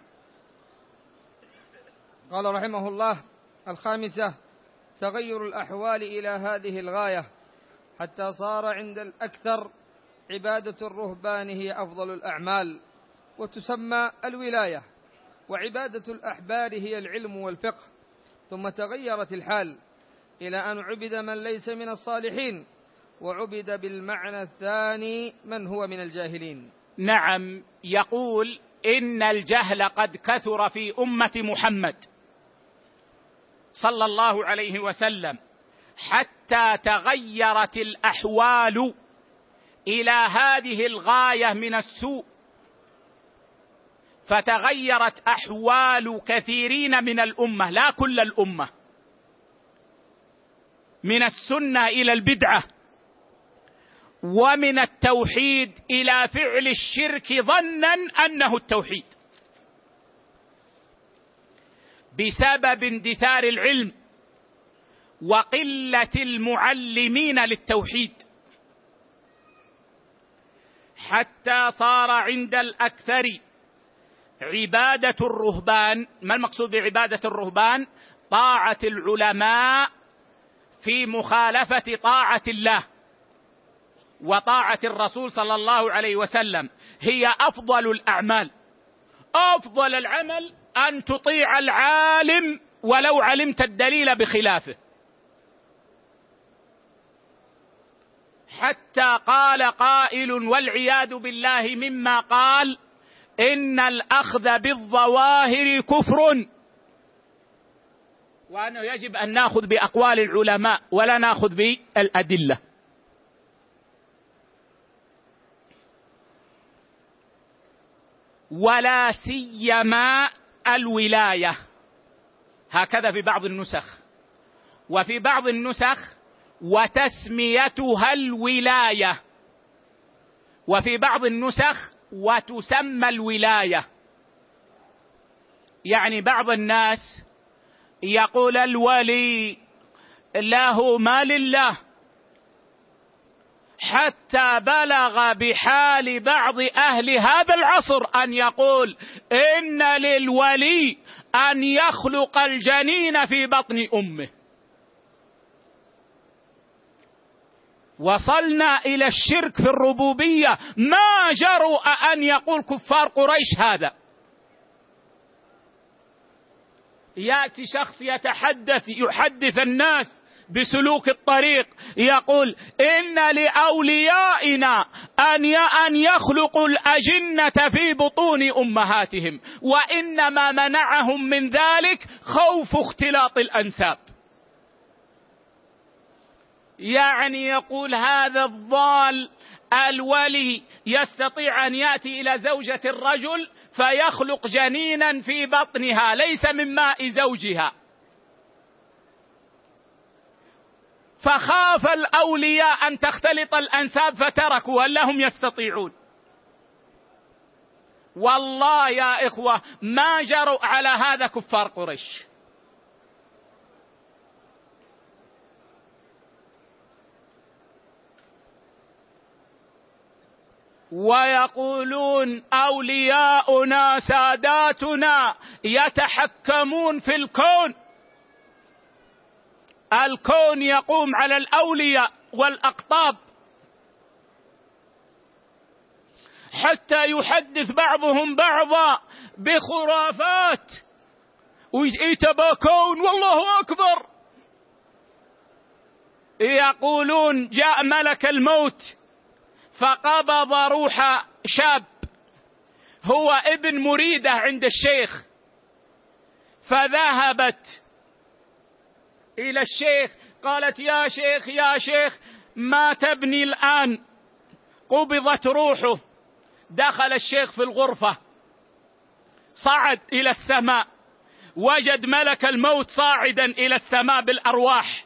قال رحمه الله الخامسة تغير الأحوال إلى هذه الغاية حتى صار عند الأكثر عبادة الرهبان هي أفضل الأعمال وتسمى الولاية، وعبادة الأحبار هي العلم والفقه. ثم تغيرت الحال إلى أن عبد من ليس من الصالحين، وعبد بالمعنى الثاني من هو من الجاهلين. نعم، يقول إن الجهل قد كثر في أمة محمد صلى الله عليه وسلم حتى تغيرت الأحوال إلى هذه الغاية من السوء، فتغيرت أحوال كثيرين من الأمة، لا كل الأمة، من السنة إلى البدعة، ومن التوحيد إلى فعل الشرك ظنا أنه التوحيد، بسبب اندثار العلم وقلة المعلمين للتوحيد، حتى صار عند الأكثر عبادة الرهبان. ما المقصود بعبادة الرهبان؟ طاعة العلماء في مخالفة طاعة الله، وطاعة الرسول صلى الله عليه وسلم هي أفضل الأعمال. أفضل العمل أن تطيع العالم ولو علمت الدليل بخلافه، حتى قال قائل والعياذ بالله مما قال: إن الأخذ بالظواهر كفر، وأنه يجب أن نأخذ بأقوال العلماء ولا نأخذ بالأدلة. ولا سيما الولاية، هكذا في بعض النسخ، وفي بعض النسخ وتسميتها الولاية، وفي بعض النسخ وتسمى الولاية. يعني بعض الناس يقول الولي له ما لله، حتى بلغ بحال بعض أهل هذا العصر أن يقول إن للولي أن يخلق الجنين في بطن أمه. وصلنا إلى الشرك في الربوبية ما جرؤ أن يقول كفار قريش هذا. يأتي شخص يتحدث يحدث الناس بسلوك الطريق، يقول إن لأوليائنا أن يخلقوا الأجنة في بطون أمهاتهم، وإنما منعهم من ذلك خوف اختلاط الأنساب. يعني يقول هذا الضال الولي يستطيع أن يأتي إلى زوجة الرجل فيخلق جنينا في بطنها ليس من ماء زوجها، فخاف الأولياء أن تختلط الأنساب فتركوا، هل لهم يستطيعون؟ والله يا إخوة ما جرؤوا على هذا كفار قريش. ويقولون أولياؤنا ساداتنا يتحكمون في الكون، الكون يقوم على الأولياء والأقطاب، حتى يحدث بعضهم بعضا بخرافات ويتباكون والله أكبر. يقولون جاء ملك الموت فقبض روح شاب هو ابن مريدة عند الشيخ، فذهبت إلى الشيخ قالت يا شيخ يا شيخ مات ابني الآن، قبضت روحه. دخل الشيخ في الغرفة، صعد إلى السماء، وجد ملك الموت صاعدا إلى السماء بالأرواح.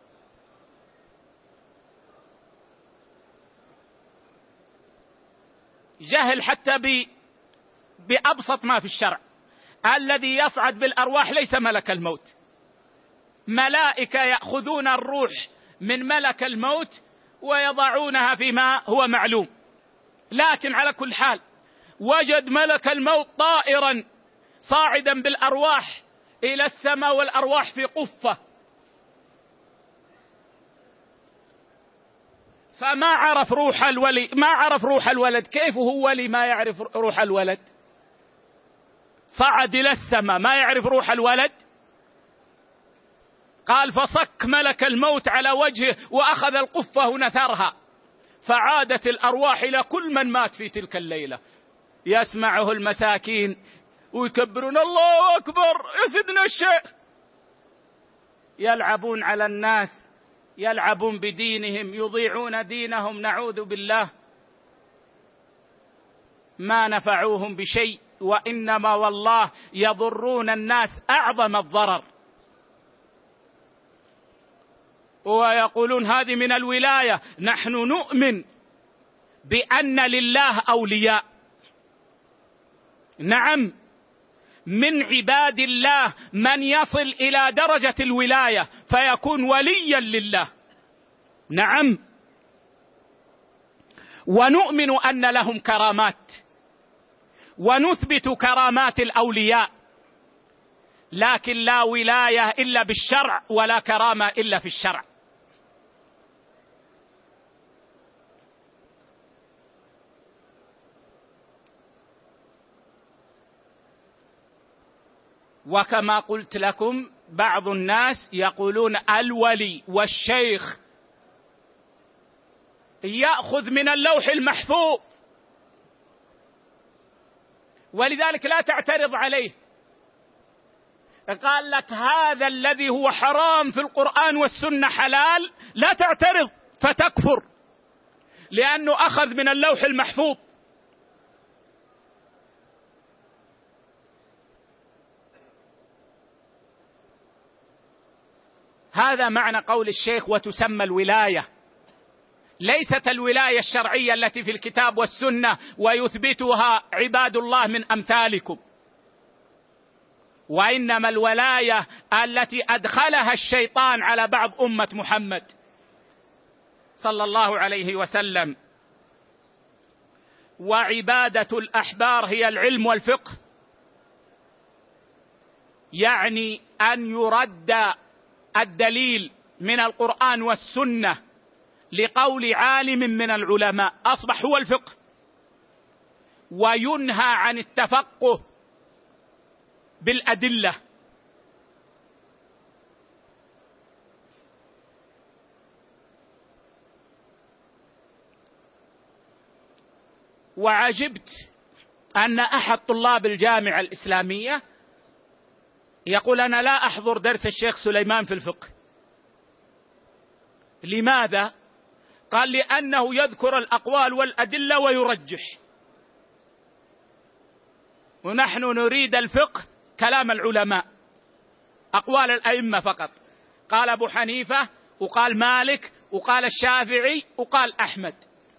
جهل حتى بأبسط ما في الشرع. الذي يصعد بالأرواح ليس ملك الموت، ملائكة يأخذون الروح من ملك الموت ويضعونها فيما هو معلوم. لكن على كل حال وجد ملك الموت طائرا صاعدا بالأرواح إلى السماء والأرواح في قفة، فما عرف روح الولي، ما عرف روح الولد. كيف هو ولي ما يعرف روح الولد؟ صعد إلى السماء ما يعرف روح الولد. قال فصك ملك الموت على وجهه وأخذ القفة ونثرها، فعادت الأرواح إلى كل من مات في تلك الليلة. يسمعه المساكين ويكبرون الله أكبر يا سيدنا الشيخ. يلعبون على الناس، يلعبون بدينهم، يضيعون دينهم، نعوذ بالله. ما نفعوهم بشيء، وإنما والله يضرون الناس أعظم الضرر. ويقولون هذه من الولاية. نحن نؤمن بأن لله أولياء، نعم، من عباد الله من يصل إلى درجة الولاية فيكون وليا لله، نعم، ونؤمن أن لهم كرامات ونثبت كرامات الأولياء، لكن لا ولاية إلا بالشرع ولا كرامة إلا في الشرع. وكما قلت لكم بعض الناس يقولون الولي والشيخ يأخذ من اللوح المحفوظ، ولذلك لا تعترض عليه. قال لك هذا الذي هو حرام في القرآن والسنة حلال، لا تعترض فتكفر، لأنه أخذ من اللوح المحفوظ. هذا معنى قول الشيخ وتسمى الولاية، ليست الولاية الشرعية التي في الكتاب والسنة ويثبتها عباد الله من أمثالكم، وإنما الولاية التي أدخلها الشيطان على بعض أمة محمد صلى الله عليه وسلم. وعبادة الأحبار هي العلم والفقه، يعني أن يرد الدليل من القرآن والسنة لقول عالم من العلماء أصبح هو الفقه، وينهى عن التفقه بالأدلة. وعجبت أن أحد طلاب الجامعة الإسلامية يقول أنا لا أحضر درس الشيخ سليمان في الفقه. لماذا؟ قال لأنه يذكر الأقوال والأدلة ويرجح، ونحن نريد الفقه كلام العلماء، أقوال الأئمة فقط. قال أبو حنيفة وقال مالك وقال الشافعي وقال أحمد.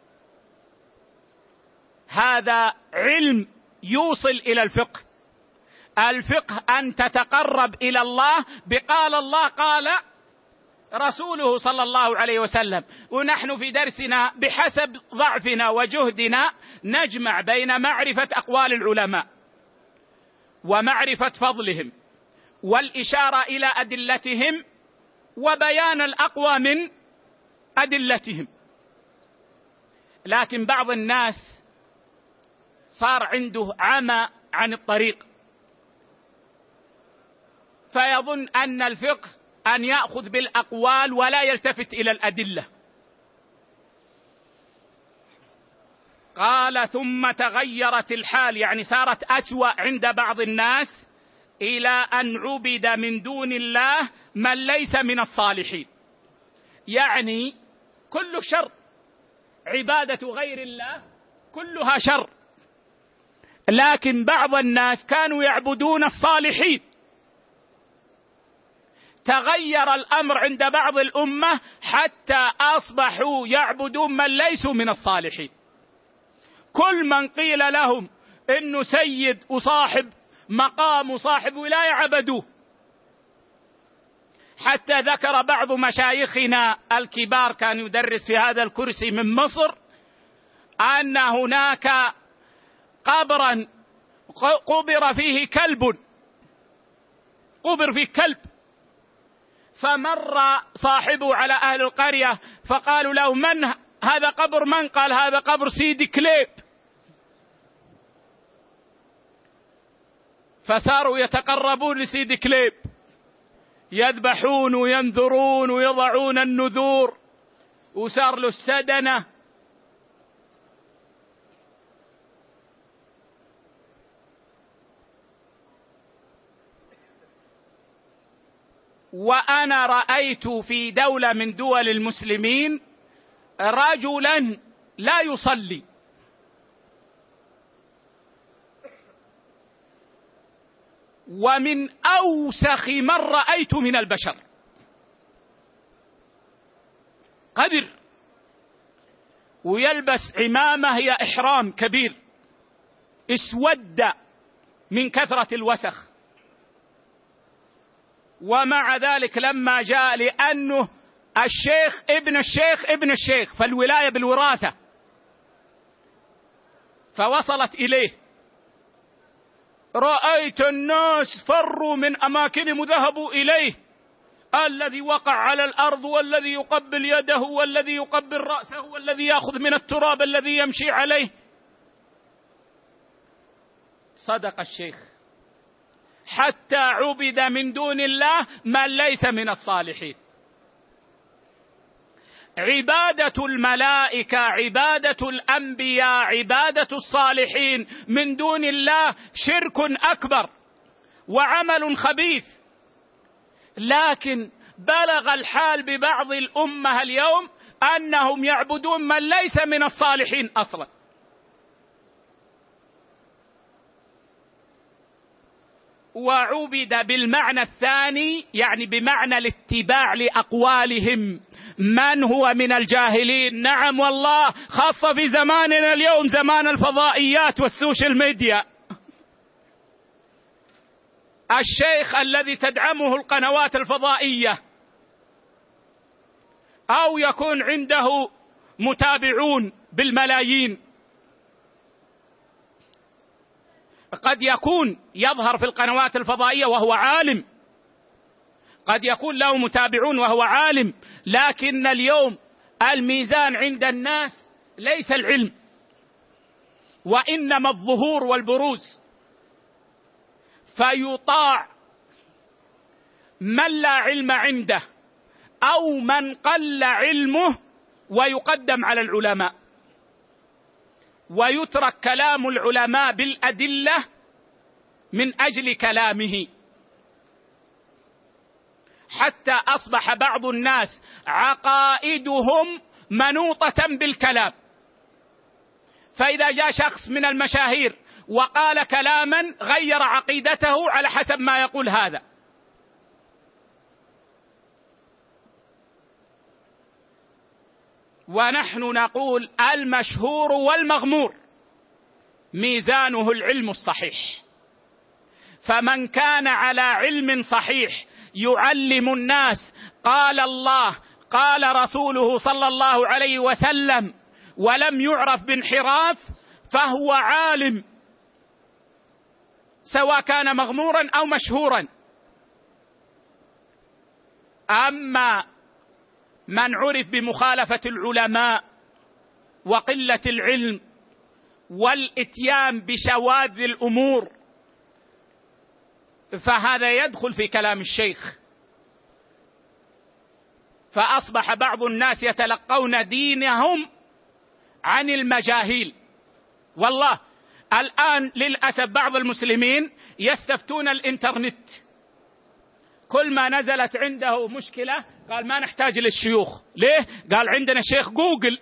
هذا علم يوصل إلى الفقه. الفقه أن تتقرب إلى الله بقال الله قال رسوله صلى الله عليه وسلم. ونحن في درسنا بحسب ضعفنا وجهدنا نجمع بين معرفة أقوال العلماء ومعرفة فضلهم والإشارة إلى أدلتهم وبيان الأقوى من أدلتهم. لكن بعض الناس صار عنده عمى عن الطريق، فيظن أن الفقه أن يأخذ بالأقوال ولا يلتفت إلى الأدلة. قال ثم تغيرت الحال، يعني صارت أسوأ عند بعض الناس إلى أن عبد من دون الله من ليس من الصالحين. يعني كل شر، عبادة غير الله كلها شر، لكن بعض الناس كانوا يعبدون الصالحين. تغير الأمر عند بعض الأمة حتى أصبحوا يعبدون من ليسوا من الصالحين. كل من قيل لهم إنه سيد وصاحب مقام وصاحب ولاية عبدوه. حتى ذكر بعض مشايخنا الكبار كان يدرس في هذا الكرسي من مصر أن هناك قبرا قبر فيه كلب، قبر فيه كلب، فمر صاحبه على أهل القرية فقالوا له من هذا قبر من؟ قال هذا قبر سيدي كليب. فصاروا يتقربون لسيدي كليب، يذبحون وينذرون ويضعون النذور، وصار له السدنة. وأنا رأيت في دولة من دول المسلمين رجلا لا يصلي ومن أوسخ من رأيت من البشر، قدر ويلبس عمامة هي إحرام كبير، اسود من كثرة الوسخ. ومع ذلك لما جاء، لأنه الشيخ ابن الشيخ ابن الشيخ، فالولاية بالوراثة، فوصلت إليه. رأيت الناس فروا من أماكنهم وذهبوا إليه، الذي وقع على الأرض والذي يقبل يده والذي يقبل رأسه والذي يأخذ من التراب الذي يمشي عليه. صدق الشيخ، حتى عبد من دون الله من ليس من الصالحين. عبادة الملائكة، عبادة الأنبياء، عبادة الصالحين من دون الله شرك أكبر وعمل خبيث، لكن بلغ الحال ببعض الأمة اليوم أنهم يعبدون من ليس من الصالحين أصلا. وعبد بالمعنى الثاني، يعني بمعنى الاتباع لأقوالهم، من هو من الجاهلين. نعم والله، خاصة في زماننا اليوم، زمان الفضائيات والسوشيال ميديا. الشيخ الذي تدعمه القنوات الفضائية أو يكون عنده متابعون بالملايين، قد يكون يظهر في القنوات الفضائية وهو عالم، قد يكون له متابعون وهو عالم، لكن اليوم الميزان عند الناس ليس العلم وإنما الظهور والبروز، فيطاع من لا علم عنده أو من قل علمه ويقدم على العلماء، ويترك كلام العلماء بالأدلة من أجل كلامه، حتى أصبح بعض الناس عقائدهم منوطة بالكلام. فإذا جاء شخص من المشاهير وقال كلاما غير عقيدته على حسب ما يقول هذا. ونحن نقول المشهور والمغمور ميزانه العلم الصحيح، فمن كان على علم صحيح يعلم الناس قال الله قال رسوله صلى الله عليه وسلم ولم يعرف بانحراف فهو عالم، سواء كان مغمورا أو مشهورا. أما من عرف بمخالفة العلماء وقلة العلم والإتيان بشواذ الأمور فهذا يدخل في كلام الشيخ. فأصبح بعض الناس يتلقون دينهم عن المجاهيل. والله الآن للأسف بعض المسلمين يستفتون الإنترنت، كل ما نزلت عنده مشكلة قال ما نحتاج للشيوخ. ليه؟ قال عندنا شيخ جوجل،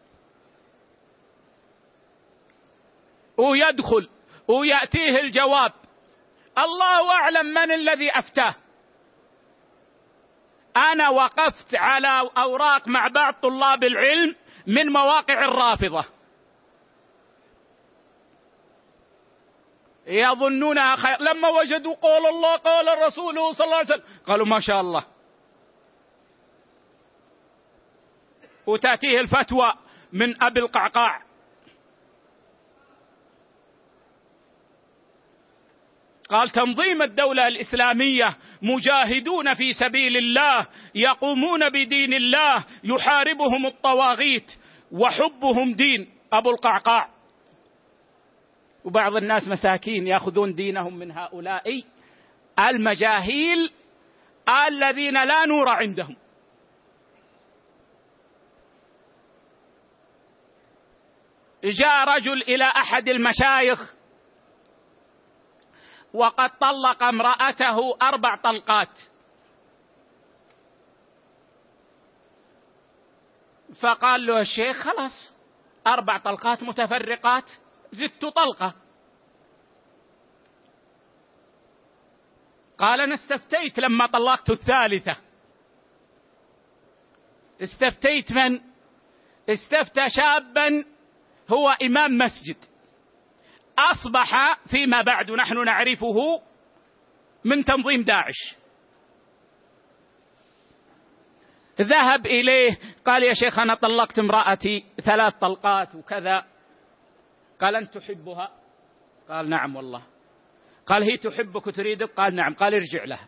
ويدخل ويأتيه الجواب. الله أعلم من الذي أفتاه. أنا وقفت على أوراق مع بعض طلاب العلم من مواقع الرافضة يظنونها خير، لما وجدوا قول الله قال الرسول صلى الله عليه وسلم قالوا ما شاء الله، وتأتيه الفتوى من أبي القعقاع. قال تنظيم الدولة الإسلامية مجاهدون في سبيل الله يقومون بدين الله يحاربهم الطواغيت وحبهم دين أبو القعقاع. وبعض الناس مساكين يأخذون دينهم من هؤلاء المجاهيل الذين لا نور عندهم. جاء رجل إلى أحد المشايخ وقد طلق امرأته أربع طلقات، فقال له الشيخ خلاص أربع طلقات متفرقات زدت طلقة. قال أنا استفتيت لما طلقت الثالثة. استفتيت من؟ استفتى شابا هو إمام مسجد، أصبح فيما بعد نحن نعرفه من تنظيم داعش. ذهب إليه قال يا شيخ أنا طلقت امرأتي ثلاث طلقات وكذا. قال أنت تحبها؟ قال نعم والله. قال هي تحبك وتريدك؟ قال نعم. قال ارجع لها.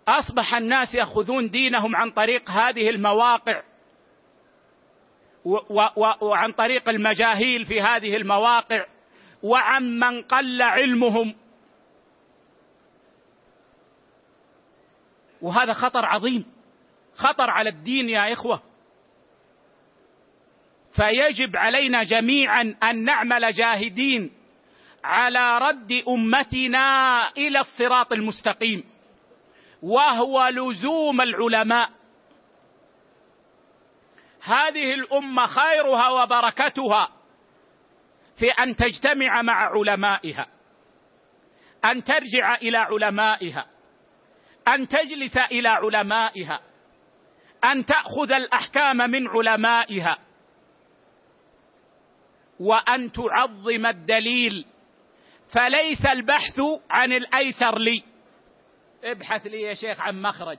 أصبح الناس يأخذون دينهم عن طريق هذه المواقع وعن طريق المجاهيل في هذه المواقع وعمن قل علمهم، وهذا خطر عظيم، خطر على الدين يا إخوة. فيجب علينا جميعا أن نعمل جاهدين على رد أمتنا إلى الصراط المستقيم، وهو لزوم العلماء. هذه الأمة خيرها وبركتها في أن تجتمع مع علمائها، أن ترجع إلى علمائها، أن تجلس إلى علمائها، أن تأخذ الأحكام من علمائها، وأن تعظم الدليل. فليس البحث عن الأيسر لي، ابحث لي يا شيخ عن مخرج.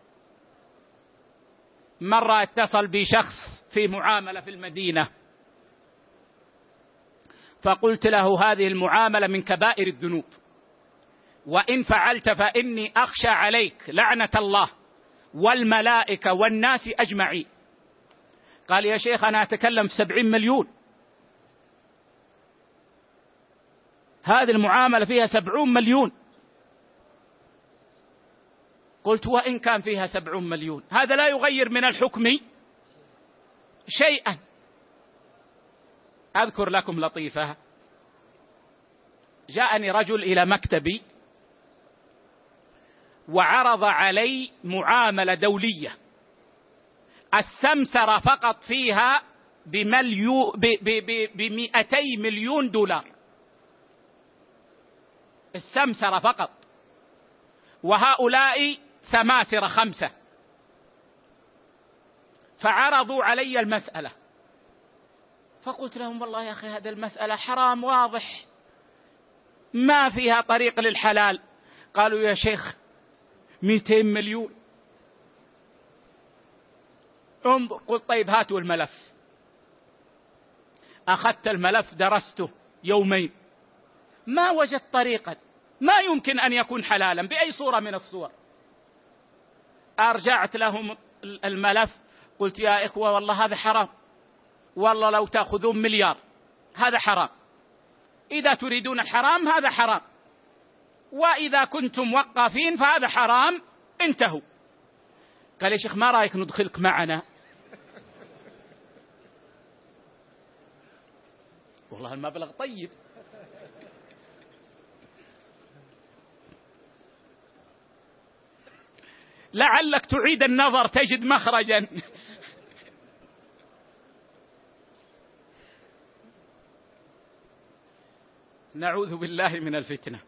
مرة اتصل بي شخص في معاملة في المدينة، فقلت له هذه المعاملة من كبائر الذنوب، وإن فعلت فإني أخشى عليك لعنة الله والملائكة والناس أجمعين. قال يا شيخ أنا أتكلم في سبعين مليون، هذه المعاملة فيها سبعون مليون. قلت وإن كان فيها سبعون مليون هذا لا يغير من الحكم شيئا. أذكر لكم لطيفة، جاءني رجل إلى مكتبي وعرض علي معاملة دولية السمسرة فقط فيها بمليو بمئتي مليون دولار، السمسرة فقط، وهؤلاء سماسرة خمسة. فعرضوا علي المسألة، فقلت لهم والله يا أخي هذه المسألة حرام واضح ما فيها طريق للحلال. قالوا يا شيخ مئتين مليون. انظر، قلت طيب هاتوا الملف. أخذت الملف درسته يومين، ما وجدت طريقا ما يمكن أن يكون حلالا بأي صورة من الصور. أرجعت لهم الملف، قلت يا إخوة والله هذا حرام، والله لو تأخذون مليار هذا حرام، إذا تريدون الحرام هذا حرام، وإذا كنتم وقافين فهذا حرام، انتهوا. قال يا شيخ ما رأيك ندخلك معنا؟ والله المبلغ طيب. لعلك تعيد النظر تجد مخرجا. نعوذ بالله من الفتنة.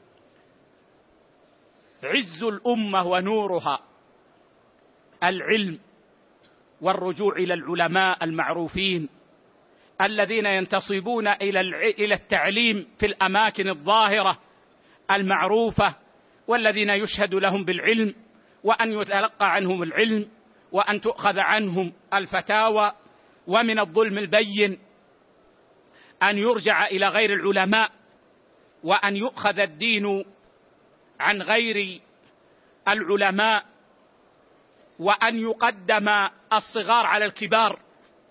عز الأمة ونورها العلم والرجوع إلى العلماء المعروفين الذين ينتصبون إلى التعليم في الأماكن الظاهرة المعروفة، والذين يشهد لهم بالعلم، وأن يتلقى عنهم العلم، وأن تؤخذ عنهم الفتاوى. ومن الظلم البين أن يرجع إلى غير العلماء، وأن يؤخذ الدين عن غير العلماء، وأن يقدم الصغار على الكبار،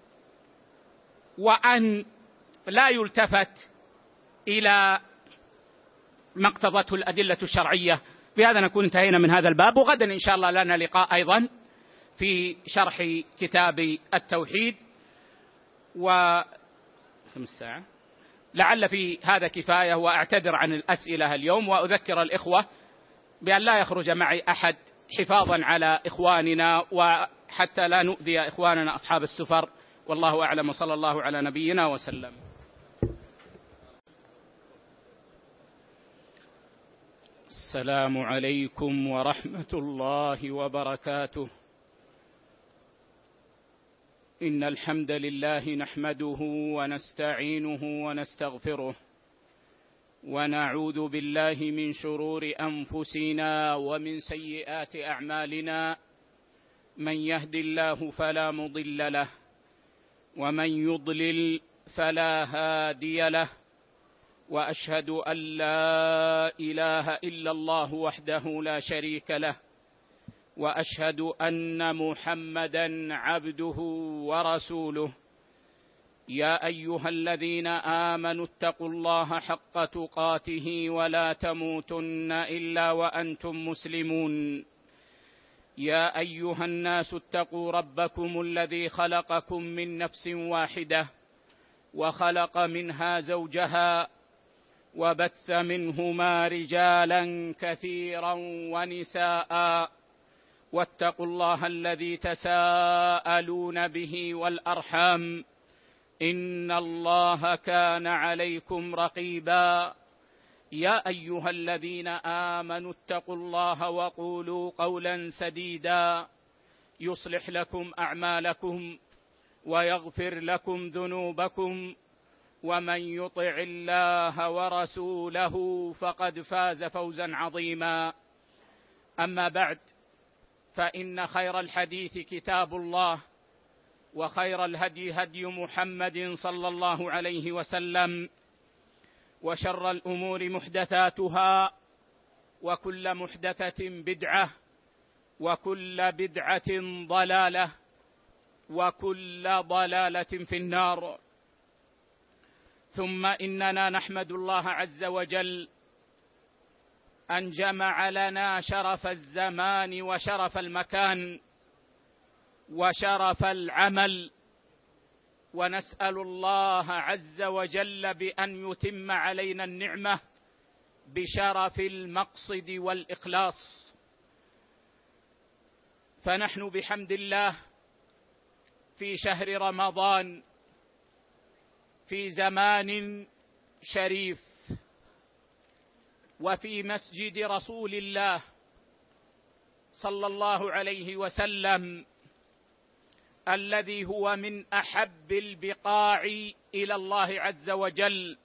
وأن لا يلتفت إلى ما اقتضته الأدلة الشرعية. بهذا نكون انتهينا من هذا الباب، وغدا إن شاء الله لنا لقاء أيضا في شرح كتاب التوحيد. و خمس ساعة لعل في هذا كفاية، وأعتذر عن الأسئلة اليوم، وأذكر الإخوة بأن لا يخرج معي أحد حفاظا على إخواننا، وحتى لا نؤذي إخواننا أصحاب السفر. والله أعلم، وصلى الله على نبينا وسلم. السلام عليكم ورحمة الله وبركاته. إن الحمد لله نحمده ونستعينه ونستغفره، ونعوذ بالله من شرور أنفسنا ومن سيئات أعمالنا. من يهد الله فلا مضل له، ومن يضلل فلا هادي له، وأشهد أن لا إله إلا الله وحده لا شريك له، وأشهد أن محمدًا عبده ورسوله. يا أيها الذين آمنوا اتقوا الله حق تقاته ولا تموتن إلا وأنتم مسلمون. يا أيها الناس اتقوا ربكم الذي خلقكم من نفس واحدة وخلق منها زوجها وبث منهما رجالا كثيرا ونساء، واتقوا الله الذي تساءلون به والأرحام إن الله كان عليكم رقيبا. يا أيها الذين آمنوا اتقوا الله وقولوا قولا سديدا يصلح لكم أعمالكم ويغفر لكم ذنوبكم، ومن يطع الله ورسوله فقد فاز فوزا عظيما. أما بعد، فإن خير الحديث كتاب الله، وخير الهدي هدي محمد صلى الله عليه وسلم، وشر الأمور محدثاتها، وكل محدثة بدعة، وكل بدعة ضلالة، وكل ضلالة في النار. ثم إننا نحمد الله عز وجل أن جمع لنا شرف الزمان وشرف المكان وشرف العمل، ونسأل الله عز وجل بأن يتم علينا النعمة بشرف المقصد والإخلاص. فنحن بحمد الله في شهر رمضان، في زمان شريف، وفي مسجد رسول الله صلى الله عليه وسلم الذي هو من أحب البقاع إلى الله عز وجل،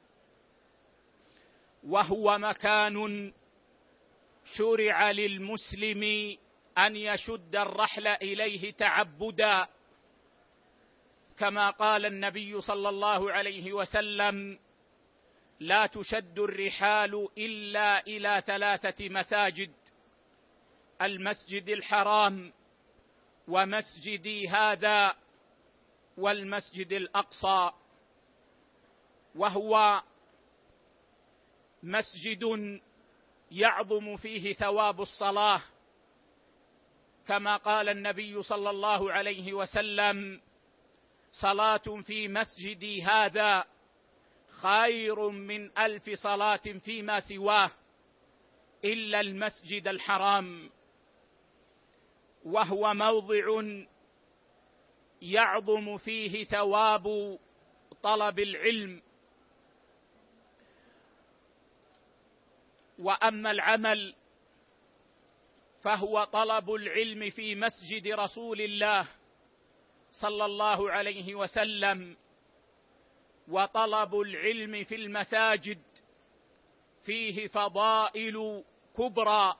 وهو مكان شرع للمسلم أن يشد الرحل إليه تعبدا، كما قال النبي صلى الله عليه وسلم: لا تشد الرحال إلا إلى ثلاثة مساجد: المسجد الحرام، ومسجدي هذا، والمسجد الأقصى. وهو مسجد يعظم فيه ثواب الصلاة، كما قال النبي صلى الله عليه وسلم: صلاة في مسجدي هذا خير من ألف صلاة فيما سواه إلا المسجد الحرام. وهو موضع يعظم فيه ثواب طلب العلم. وأما العمل فهو طلب العلم في مسجد رسول الله صلى الله عليه وسلم، وطلب العلم في المساجد فيه فضائل كبرى.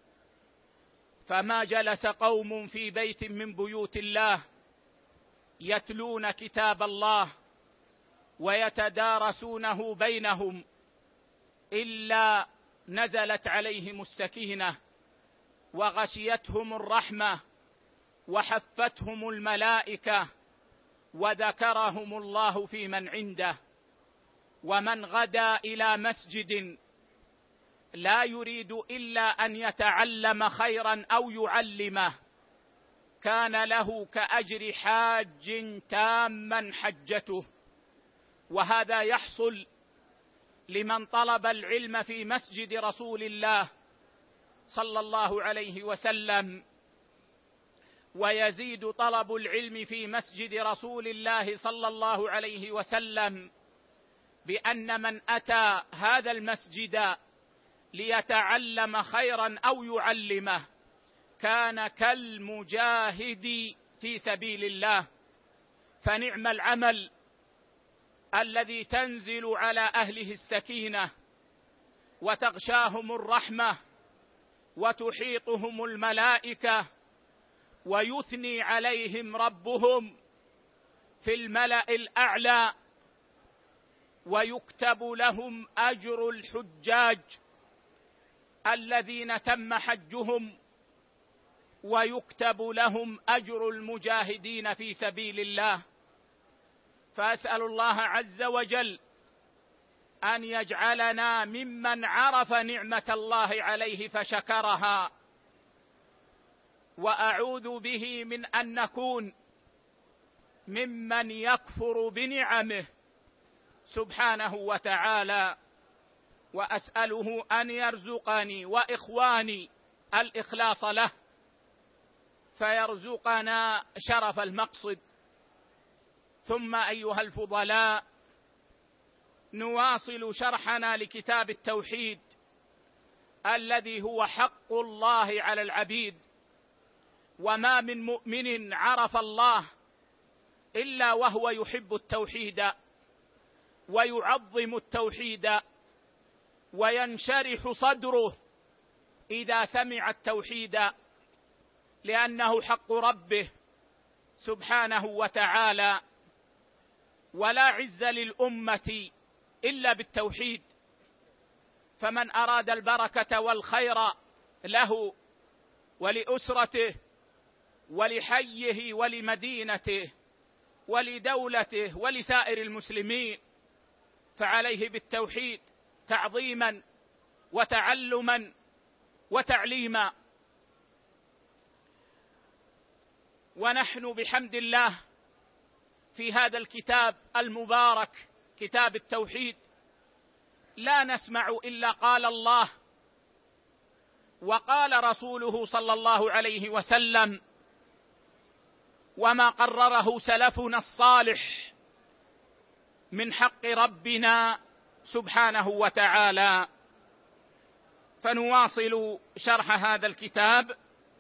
فما جلس قوم في بيت من بيوت الله يتلون كتاب الله ويتدارسونه بينهم إلا نزلت عليهم السكينة وغشيتهم الرحمة وحفتهم الملائكة وذكرهم الله في من عنده. ومن غدا إلى مسجد لا يريد إلا أن يتعلم خيرا أو يعلمه كان له كأجر حاج تاما حجته. وهذا يحصل لمن طلب العلم في مسجد رسول الله صلى الله عليه وسلم. ويزيد طلب العلم في مسجد رسول الله صلى الله عليه وسلم بأن من أتى هذا المسجد ليتعلم خيرا أو يعلمه كان كالمجاهد في سبيل الله. فنعم العمل الذي تنزل على أهله السكينة وتغشاهم الرحمة وتحيطهم الملائكة ويثني عليهم ربهم في الملأ الأعلى، ويكتب لهم أجر الحجاج الذين تم حجهم ويكتب لهم أجر المجاهدين في سبيل الله. فأسأل الله عز وجل أن يجعلنا ممن عرف نعمة الله عليه فشكرها، وأعوذ به من أن نكون ممن يكفر بنعمه سبحانه وتعالى. وأسأله أن يرزقني وإخواني الإخلاص له، فيرزقنا شرف المقصد. ثم أيها الفضلاء، نواصل شرحنا لكتاب التوحيد الذي هو حق الله على العبيد. وما من مؤمن عرف الله إلا وهو يحب التوحيد ويعظم التوحيد، وينشرح صدره إذا سمع التوحيد، لأنه حق ربه سبحانه وتعالى. ولا عز للأمة إلا بالتوحيد، فمن أراد البركة والخير له ولأسرته ولحيه ولمدينته ولدولته ولسائر المسلمين فعليه بالتوحيد تعظيما وتعلما وتعليما. ونحن بحمد الله في هذا الكتاب المبارك كتاب التوحيد لا نسمع إلا قال الله وقال رسوله صلى الله عليه وسلم، وما قرره سلفنا الصالح من حق ربنا سبحانه وتعالى. فنواصل شرح هذا الكتاب،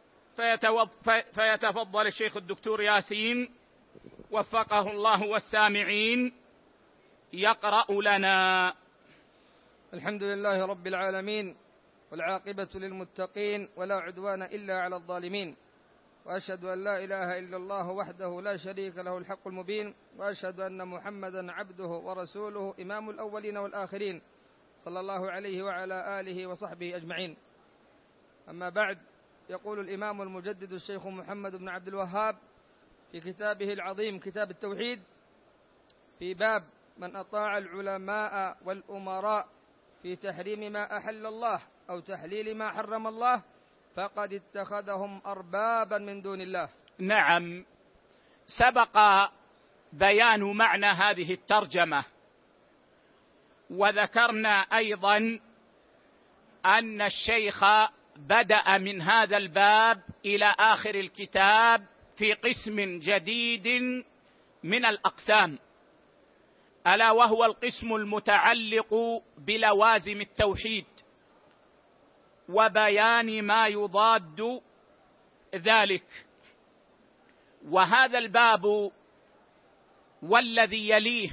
فيتفضل الشيخ الدكتور ياسين وفقه الله والسامعين يقرأ لنا. الحمد لله رب العالمين، والعاقبة للمتقين، ولا عدوان إلا على الظالمين، وأشهد أن لا إله إلا الله وحده لا شريك له الحق المبين، وأشهد أن محمدا عبده ورسوله إمام الأولين والآخرين، صلى الله عليه وعلى آله وصحبه أجمعين. أما بعد، يقول الإمام المجدد الشيخ محمد بن عبد الوهاب في كتابه العظيم كتاب التوحيد في باب من أطاع العلماء والأمراء في تحريم ما أحل الله أو تحليل ما حرم الله فقد اتخذهم أربابا من دون الله. نعم، سبق بيان معنى هذه الترجمة، وذكرنا أيضا أن الشيخ بدأ من هذا الباب إلى آخر الكتاب في قسم جديد من الأقسام، ألا وهو القسم المتعلق بلوازم التوحيد وبيان ما يضاد ذلك. وهذا الباب والذي يليه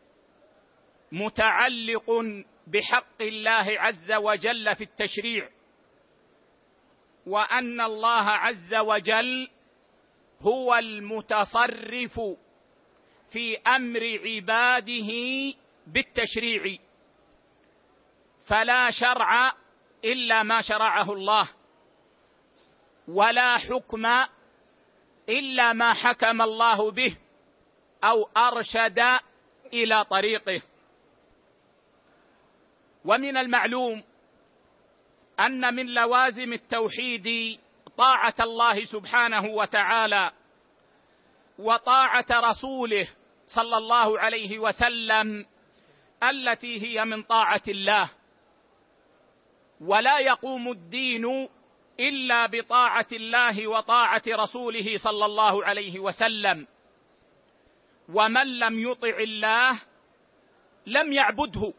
متعلق بحق الله عز وجل في التشريع، وأن الله عز وجل هو المتصرف في أمر عباده بالتشريع، فلا شرع إلا ما شرعه الله، ولا حكم إلا ما حكم الله به أو أرشد إلى طريقه. ومن المعلوم أن من لوازم التوحيد طاعة الله سبحانه وتعالى وطاعة رسوله صلى الله عليه وسلم التي هي من طاعة الله، ولا يقوم الدين إلا بطاعة الله وطاعة رسوله صلى الله عليه وسلم. ومن لم يطع الله لم يعبده،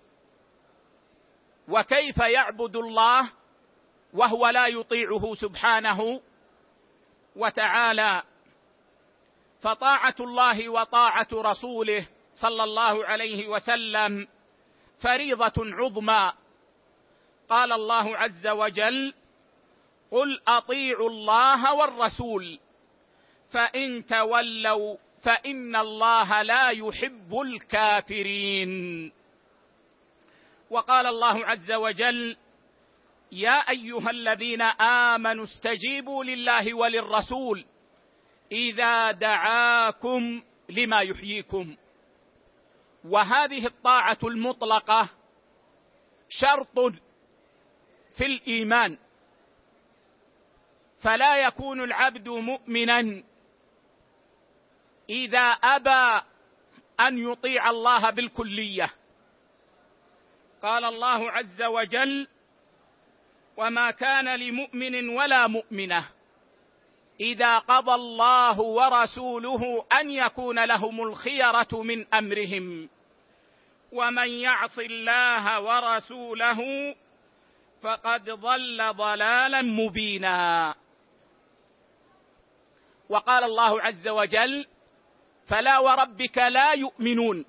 وكيف يعبد الله وهو لا يطيعه سبحانه وتعالى؟ فطاعة الله وطاعة رسوله صلى الله عليه وسلم فريضة عظمى. قال الله عز وجل: قل أطيعوا الله والرسول فإن تولوا فإن الله لا يحب الكافرين. وقال الله عز وجل: يا أيها الذين آمنوا استجيبوا لله وللرسول إذا دعاكم لما يحييكم. وهذه الطاعة المطلقة شرط في الإيمان، فلا يكون العبد مؤمنا إذا أبى أن يطيع الله بالكلية. قال الله عز وجل: وما كان لمؤمن ولا مؤمنة إذا قضى الله ورسوله أن يكون لهم الخيرة من أمرهم ومن يعص الله ورسوله فقد ضل ضلالا مبينا. وقال الله عز وجل: فلا وربك لا يؤمنون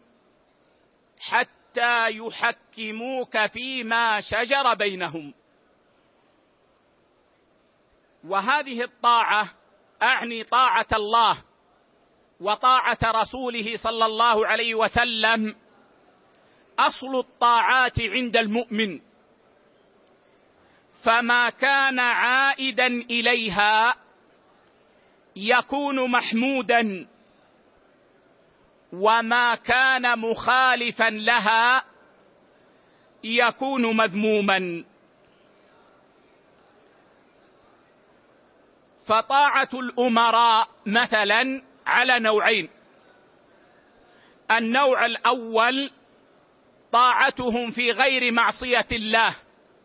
حتى يحكموك فيما شجر بينهم. وهذه الطاعة أعني طاعة الله وطاعة رسوله صلى الله عليه وسلم أصل الطاعات عند المؤمن، فما كان عائدا إليها يكون محمودا، وما كان مخالفا لها يكون مذموما. فطاعة الأمراء مثلا على نوعين: النوع الأول طاعتهم في غير معصية الله،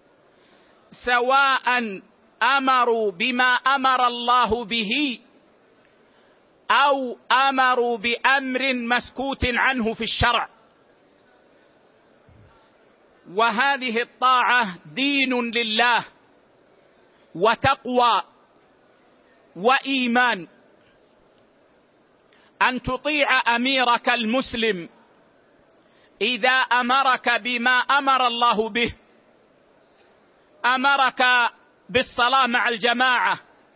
سواء أمروا بما أمر الله به أو أمروا بأمر مسكوت عنه في الشرع. وهذه الطاعة دين لله وتقوى وإيمان، أن تطيع أميرك المسلم إذا أمرك بما أمر الله به، أمرك بالصلاة مع الجماعة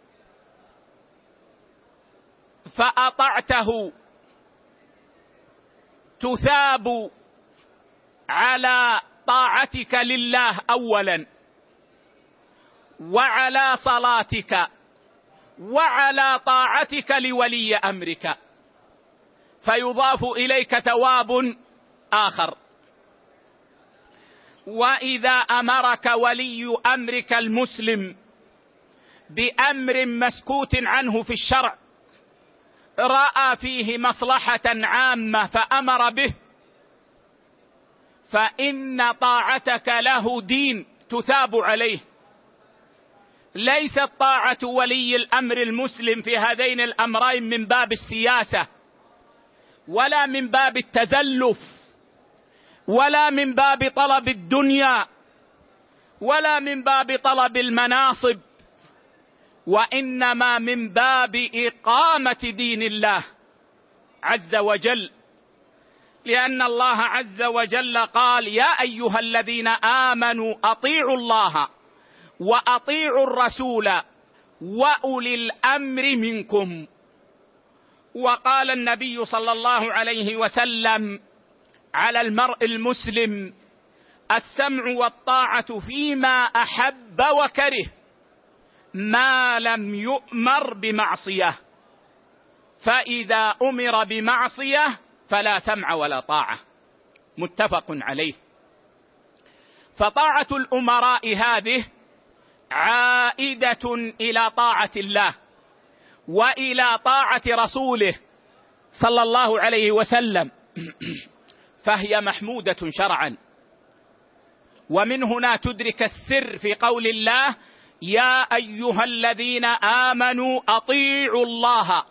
فأطعته تثاب على طاعتك لله أولا، وعلى صلاتك، وعلى طاعتك لولي أمرك، فيضاف إليك ثواب آخر. وإذا أمرك ولي أمرك المسلم بأمر مسكوت عنه في الشرع، رأى فيه مصلحة عامة فأمر به، فإن طاعتك له دين تثاب عليه. ليست طاعة ولي الأمر المسلم في هذين الأمرين من باب السياسة، ولا من باب التزلف، ولا من باب طلب الدنيا، ولا من باب طلب المناصب، وإنما من باب إقامة دين الله عز وجل. لأن الله عز وجل قال: يا أيها الذين آمنوا أطيعوا الله وأطيعوا الرسول وأولي الأمر منكم. وقال النبي صلى الله عليه وسلم: على المرء المسلم السمع والطاعة فيما أحب وكره ما لم يؤمر بمعصية، فإذا أمر بمعصية فلا سمع ولا طاعة. متفق عليه. فطاعة الأمراء هذه عائدة إلى طاعة الله وإلى طاعة رسوله صلى الله عليه وسلم، فهي محمودة شرعا. ومن هنا تدرك السر في قول الله: يا أيها الذين آمنوا أطيعوا الله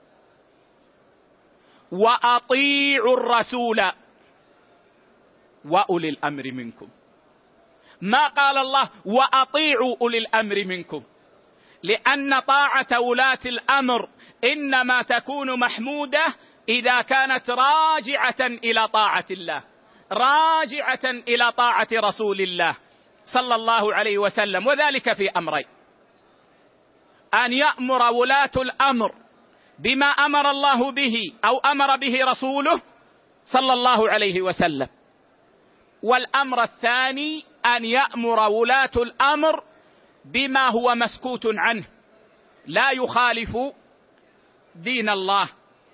وأطيعوا الرسول وأولي الأمر منكم. ما قال الله وأطيعوا أولي الأمر منكم، لأن طاعة ولاة الأمر إنما تكون محمودة إذا كانت راجعة إلى طاعة الله، راجعة إلى طاعة رسول الله صلى الله عليه وسلم. وذلك في أمرين: أن يأمر ولاة الأمر بما أمر الله به أو أمر به رسوله صلى الله عليه وسلم، والأمر الثاني أن يأمر ولاة الأمر بما هو مسكوت عنه لا يخالف دين الله.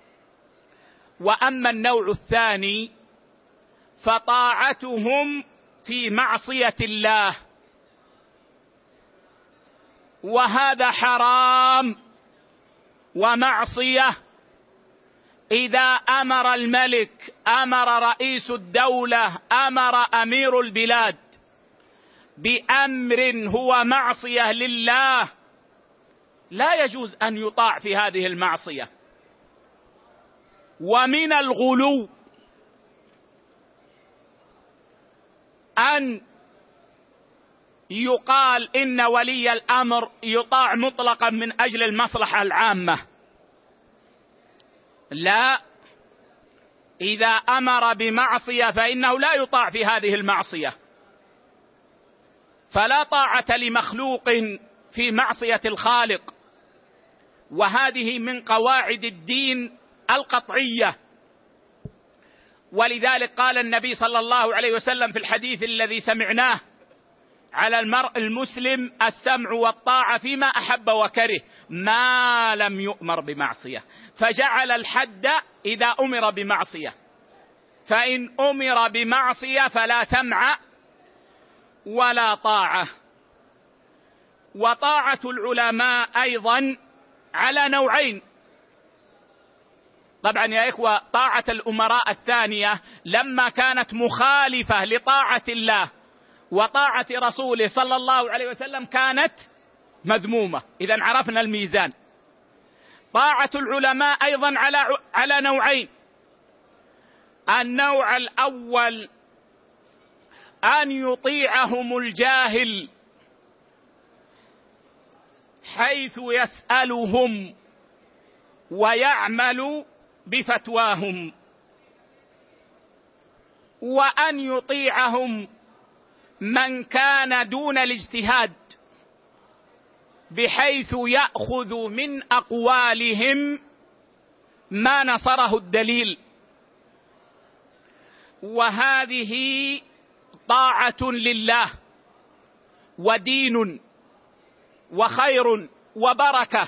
وأما النوع الثاني فطاعتهم في معصية الله، وهذا حرام ومعصية. إذا أمر الملك، أمر رئيس الدولة، أمر أمير البلاد بأمر هو معصية لله، لا يجوز أن يطاع في هذه المعصية. ومن الغلو أن يقال إن ولي الأمر يطاع مطلقا من أجل المصلحة العامة. لا، إذا أمر بمعصية فإنه لا يطاع في هذه المعصية، فلا طاعة لمخلوق في معصية الخالق، وهذه من قواعد الدين القطعية. ولذلك قال النبي صلى الله عليه وسلم في الحديث الذي سمعناه: على المرء المسلم السمع والطاعة فيما أحب وكره ما لم يؤمر بمعصية، فجعل الحد إذا أمر بمعصية، فإن أمر بمعصية فلا سمع ولا طاعة. وطاعة العلماء أيضا على نوعين. طبعا يا إخوة، طاعة الأمراء الثانية لما كانت مخالفة لطاعة الله وطاعة رسوله صلى الله عليه وسلم كانت مذمومة. إذن عرفنا الميزان. طاعة العلماء أيضا على على نوعين. النوع الأول أن يطيعهم الجاهل حيث يسألهم ويعمل بفتواهم، وأن يطيعهم من كان دون الاجتهاد بحيث يأخذ من أقوالهم ما نصره الدليل. وهذه طاعة لله ودين وخير وبركة،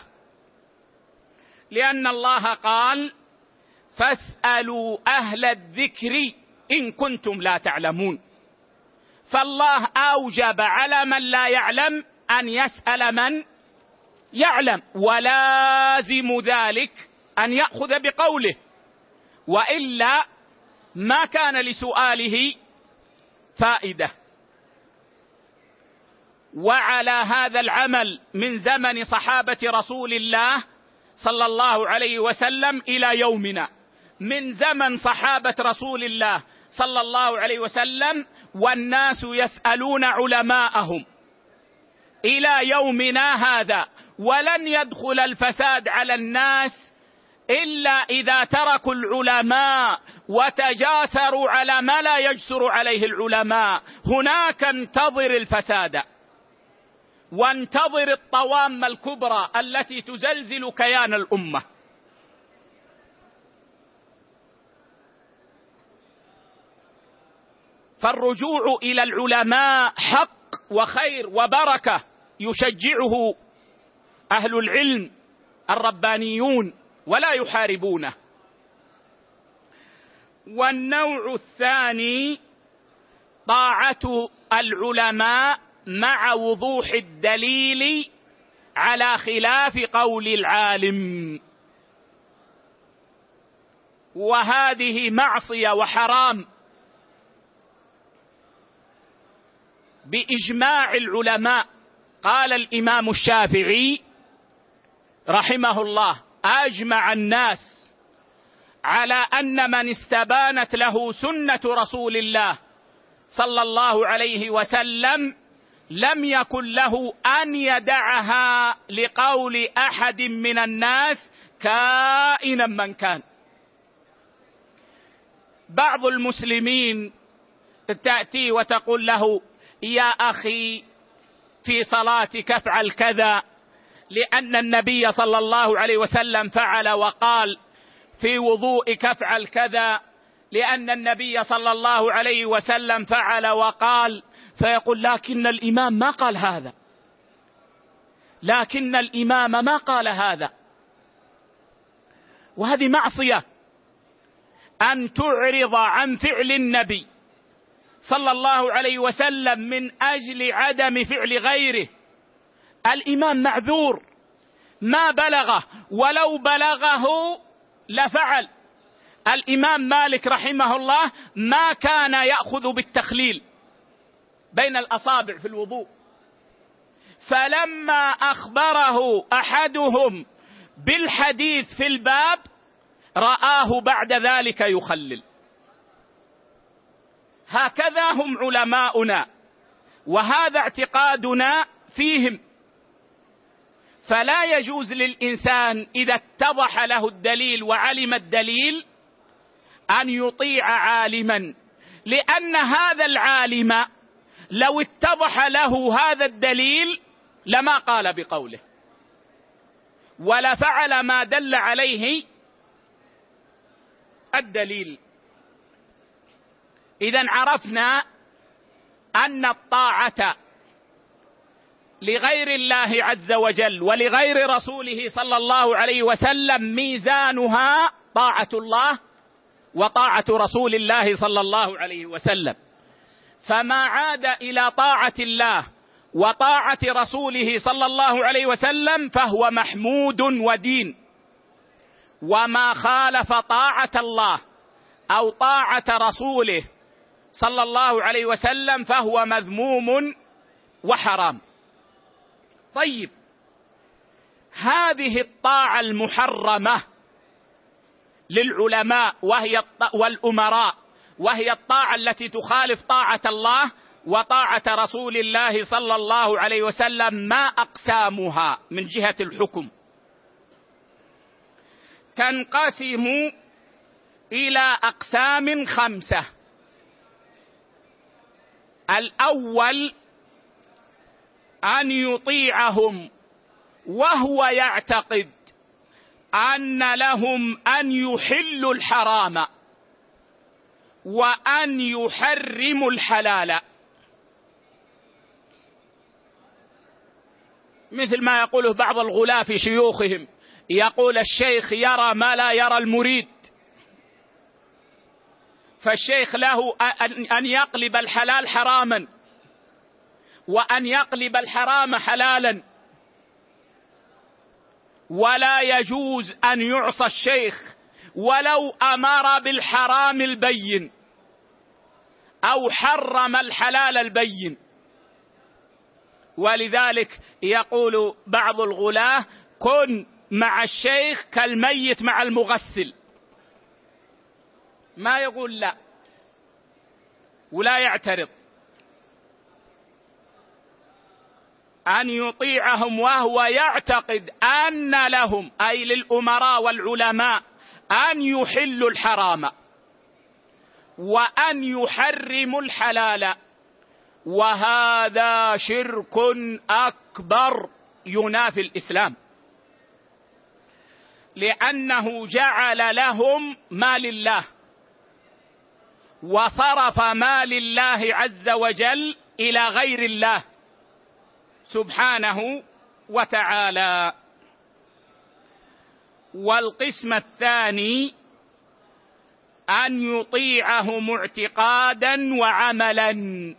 لأن الله قال: فاسألوا أهل الذكر إن كنتم لا تعلمون. فالله أوجب على من لا يعلم أن يسأل من يعلم، ولازم ذلك أن يأخذ بقوله، وإلا ما كان لسؤاله فائدة. وعلى هذا العمل من زمن صحابة رسول الله صلى الله عليه وسلم إلى يومنا، من زمن صحابة رسول الله صلى الله عليه وسلم والناس يسألون علماءهم إلى يومنا هذا. ولن يدخل الفساد على الناس إلا إذا تركوا العلماء وتجاسروا على ما لا يجسر عليه العلماء. هناك انتظر الفساد، وانتظر الطوامة الكبرى التي تزلزل كيان الأمة. فالرجوع إلى العلماء حق وخير وبركة يشجعه أهل العلم الربانيون ولا يحاربونه. والنوع الثاني طاعة العلماء مع وضوح الدليل على خلاف قول العالم، وهذه معصية وحرام بإجماع العلماء. قال الإمام الشافعي رحمه الله: أجمع الناس على أن من استبانت له سنة رسول الله صلى الله عليه وسلم لم يكن له أن يدعها لقول أحد من الناس كائنا من كان. بعض المسلمين تأتي وتقول له: يا أخي في صلاتك افعل كذا، لأن النبي صلى الله عليه وسلم فعل، وقال في وضوئك افعل كذا، لأن النبي صلى الله عليه وسلم فعل وقال، فيقول لكن الإمام ما قال هذا، لكن الإمام ما قال هذا. وهذه معصية، أن تعرض عن فعل النبي صلى الله عليه وسلم من أجل عدم فعل غيره. الإمام معذور، ما بلغه، ولو بلغه لفعل. الإمام مالك رحمه الله ما كان يأخذ بالتخليل بين الأصابع في الوضوء، فلما أخبره أحدهم بالحديث في الباب رآه بعد ذلك يخلل. هكذا هم علماؤنا، وهذا اعتقادنا فيهم. فلا يجوز للإنسان إذا اتضح له الدليل وعلم الدليل أن يطيع عالما، لأن هذا العالم لو اتضح له هذا الدليل لما قال بقوله ولا فعل ما دل عليه الدليل. إذن عرفنا أن الطاعة لغير الله عز وجل ولغير رسوله صلى الله عليه وسلم ميزانها طاعة الله وطاعة رسول الله صلى الله عليه وسلم. فما عاد إلى طاعة الله وطاعة رسوله صلى الله عليه وسلم فهو محمود ودين، وما خالف طاعة الله أو طاعة رسوله صلى الله عليه وسلم فهو مذموم وحرام. طيب، هذه الطاعة المحرمة للعلماء وهي والأمراء، وهي الطاعة التي تخالف طاعة الله وطاعة رسول الله صلى الله عليه وسلم، ما أقسامها من جهة الحكم؟ تنقسم إلى أقسام خمسة. الأول أن يطيعهم وهو يعتقد أن لهم أن يحلوا الحرام وأن يحرموا الحلال، مثل ما يقوله بعض الغلاة في شيوخهم، يقول الشيخ يرى ما لا يرى المريد، فالشيخ له أن يقلب الحلال حراما وأن يقلب الحرام حلالا، ولا يجوز أن يعصى الشيخ ولو أمر بالحرام البين أو حرم الحلال البين. ولذلك يقول بعض الغلاة كن مع الشيخ كالميت مع المغسل، ما يقول لا ولا يعترض. أن يطيعهم وهو يعتقد أن لهم أي للأمراء والعلماء أن يحلوا الحرام وأن يحرموا الحلال، وهذا شرك أكبر ينافي الإسلام، لأنه جعل لهم ما لله وصرف ما لله عز وجل إلى غير الله سبحانه وتعالى. والقسم الثاني أن يطيعهم اعتقادا وعملا،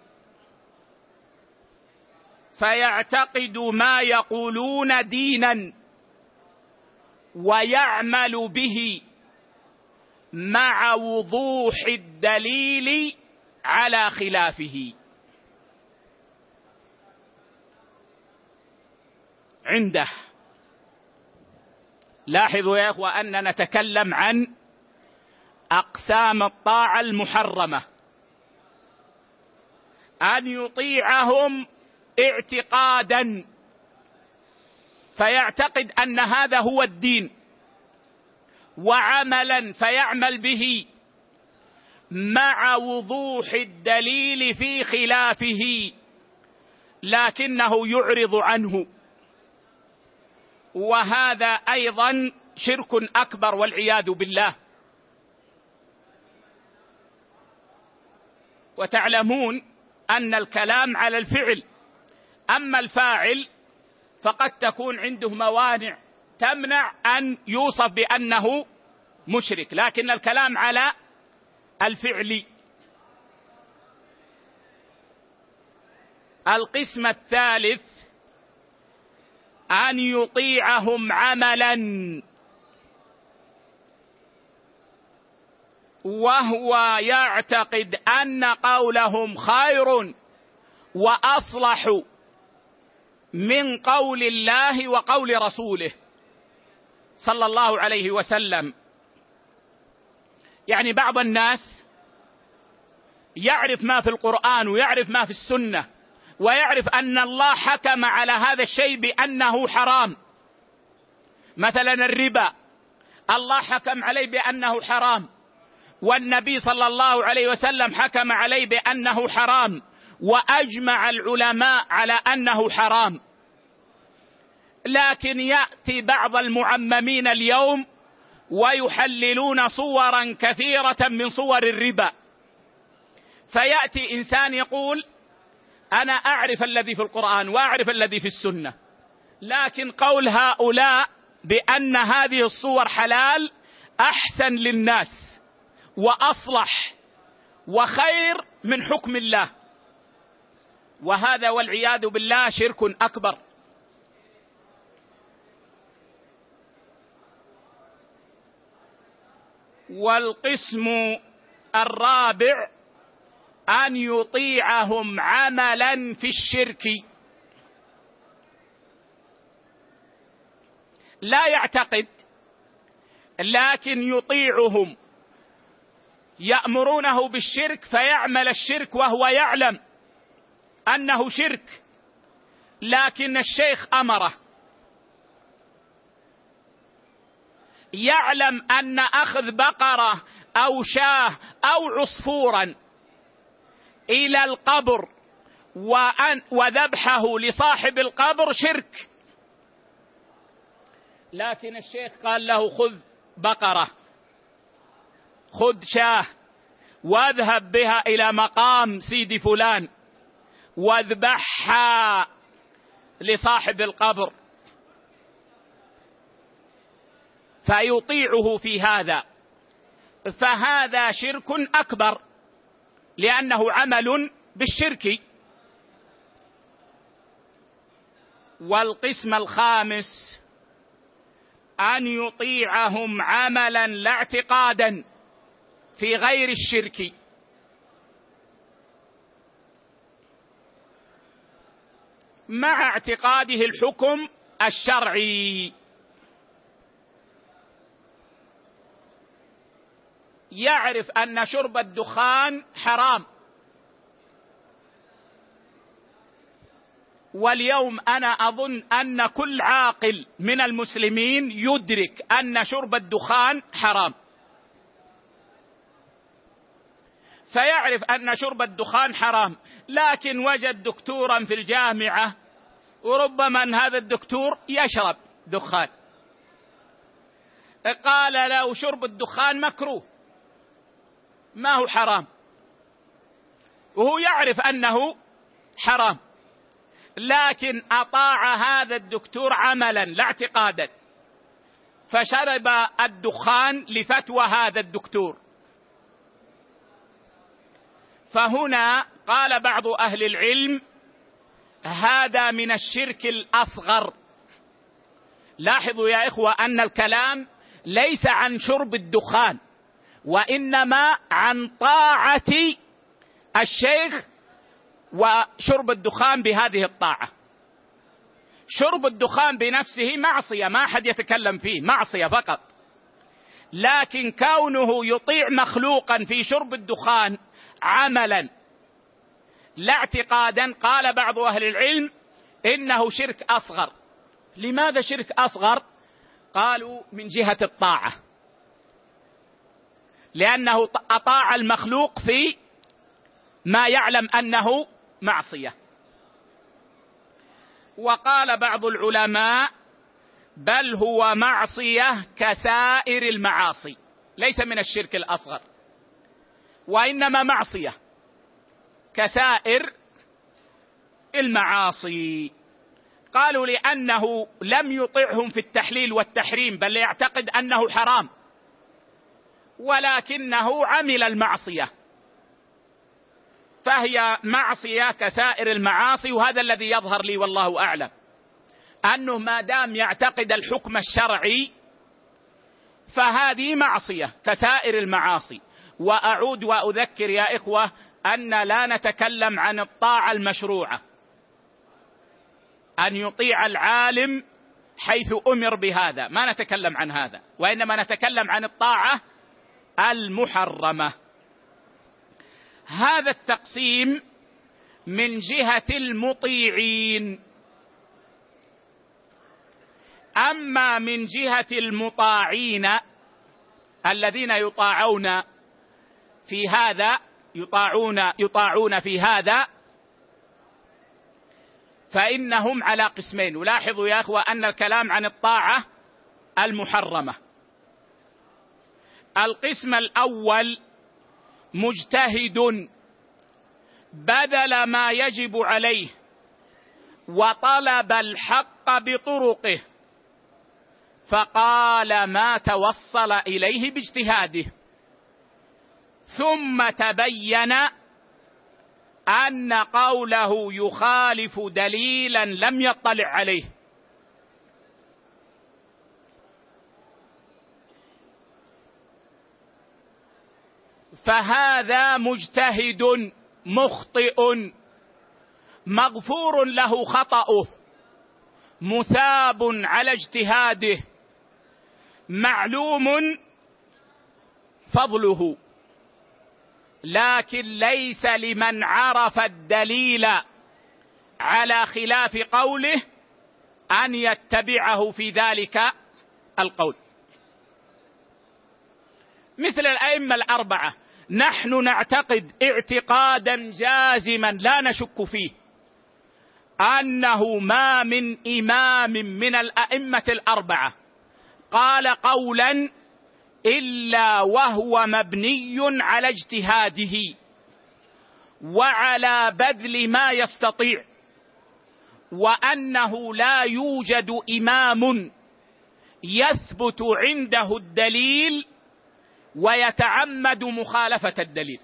فيعتقد ما يقولون دينا ويعمل به مع وضوح الدليل على خلافه عنده. لاحظوا يا أخوة أننا نتكلم عن أقسام الطاعة المحرمة. أن يطيعهم اعتقادا، فيعتقد أن هذا هو الدين، وعملا فيعمل به مع وضوح الدليل في خلافه لكنه يعرض عنه، وهذا أيضا شرك أكبر والعياذ بالله. وتعلمون أن الكلام على الفعل، أما الفاعل فقد تكون عنده موانع تمنع أن يوصف بأنه مشرك، لكن الكلام على الفعل. القسم الثالث أن يطيعهم عملا، وهو يعتقد أن قولهم خير وأصلح من قول الله وقول رسوله صلى الله عليه وسلم. يعني بعض الناس يعرف ما في القرآن ويعرف ما في السنة، ويعرف أن الله حكم على هذا الشيء بأنه حرام. مثلا الربا الله حكم عليه بأنه حرام، والنبي صلى الله عليه وسلم حكم عليه بأنه حرام، وأجمع العلماء على أنه حرام. لكن يأتي بعض المعممين اليوم ويحللون صورا كثيرة من صور الربا، فيأتي إنسان يقول أنا أعرف الذي في القرآن وأعرف الذي في السنة، لكن قول هؤلاء بأن هذه الصور حلال أحسن للناس وأصلح وخير من حكم الله، وهذا والعياذ بالله شرك أكبر. والقسم الرابع أن يطيعهم عملا في الشرك، لا يعتقد لكن يطيعهم، يأمرونه بالشرك فيعمل الشرك وهو يعلم أنه شرك، لكن الشيخ أمره، يعلم أن أخذ بقرة أو شاه أو عصفورا إلى القبر وذبحه لصاحب القبر شرك، لكن الشيخ قال له خذ بقرة، خذ شاه، واذهب بها إلى مقام سيدي فلان واذبحها لصاحب القبر، فيطيعه في هذا، فهذا شرك أكبر لأنه عمل بالشرك. والقسم الخامس أن يطيعهم عملا لا اعتقادا في غير الشرك، مع اعتقاده الحكم الشرعي. يعرف أن شرب الدخان حرام، واليوم أنا أظن أن كل عاقل من المسلمين يدرك أن شرب الدخان حرام، فيعرف أن شرب الدخان حرام، لكن وجد دكتورا في الجامعة وربما أن هذا الدكتور يشرب دخان، قال له شرب الدخان مكروه ما هو حرام، وهو يعرف أنه حرام، لكن أطاع هذا الدكتور عملا لا اعتقادا، فشرب الدخان لفتوى هذا الدكتور. فهنا قال بعض أهل العلم هذا من الشرك الأصغر. لاحظوا يا إخوة أن الكلام ليس عن شرب الدخان، وإنما عن طاعة الشيخ وشرب الدخان بهذه الطاعة. شرب الدخان بنفسه معصية ما أحد يتكلم فيه، معصية فقط، لكن كونه يطيع مخلوقا في شرب الدخان عملا لا اعتقادا، قال بعض أهل العلم إنه شرك أصغر. لماذا شرك أصغر؟ قالوا من جهة الطاعة، لأنه أطاع المخلوق في ما يعلم أنه معصية. وقال بعض العلماء بل هو معصية كسائر المعاصي، ليس من الشرك الأصغر، وإنما معصية كسائر المعاصي. قالوا لأنه لم يطعهم في التحليل والتحريم، بل يعتقد أنه حرام، ولكنه عمل المعصية، فهي معصية كسائر المعاصي. وهذا الذي يظهر لي والله أعلم، أنه ما دام يعتقد الحكم الشرعي فهذه معصية كسائر المعاصي. وأعود وأذكر يا إخوة أن لا نتكلم عن الطاعة المشروعة، أن يطيع العالم حيث أمر بهذا، ما نتكلم عن هذا، وإنما نتكلم عن الطاعة المحرمة. هذا التقسيم من جهة المطيعين. أما من جهة المطاعين الذين يطاعون في هذا يطاعون يطاعون في هذا فإنهم على قسمين. ولاحظوا يا أخوة أن الكلام عن الطاعة المحرمة. القسم الأول مجتهد بذل ما يجب عليه وطلب الحق بطرقه، فقال ما توصل إليه باجتهاده، ثم تبين أن قوله يخالف دليلا لم يطلع عليه، فهذا مجتهد مخطئ مغفور له خطأه، مثاب على اجتهاده، معلوم فضله، لكن ليس لمن عرف الدليل على خلاف قوله أن يتبعه في ذلك القول. مثل الأئمة الأربعة، نحن نعتقد اعتقادا جازما لا نشك فيه أنه ما من إمام من الأئمة الأربعة قال قولا إلا وهو مبني على اجتهاده وعلى بذل ما يستطيع، وأنه لا يوجد إمام يثبت عنده الدليل ويتعمد مخالفة الدليل.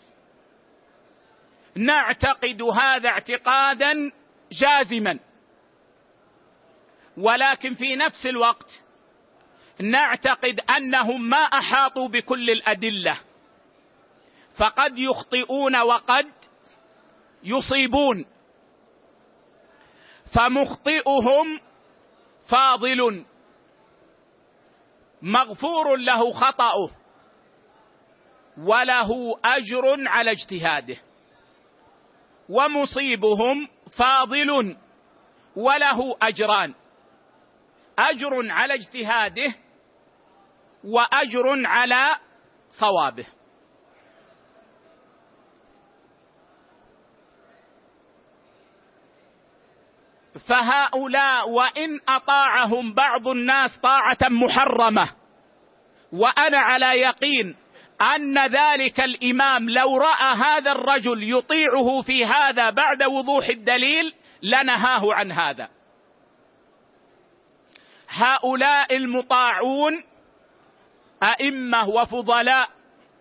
نعتقد هذا اعتقادا جازما، ولكن في نفس الوقت نعتقد أنهم ما أحاطوا بكل الأدلة، فقد يخطئون وقد يصيبون، فمخطئهم فاضل مغفور له خطأه وله أجر على اجتهاده، ومصيبهم فاضل وله أجران، أجر على اجتهاده وأجر على صوابه. فهؤلاء وإن أطاعهم بعض الناس طاعة محرمة، وأنا على يقين أن ذلك الإمام لو رأى هذا الرجل يطيعه في هذا بعد وضوح الدليل لنهاه عن هذا. هؤلاء المطاعون أئمة وفضلاء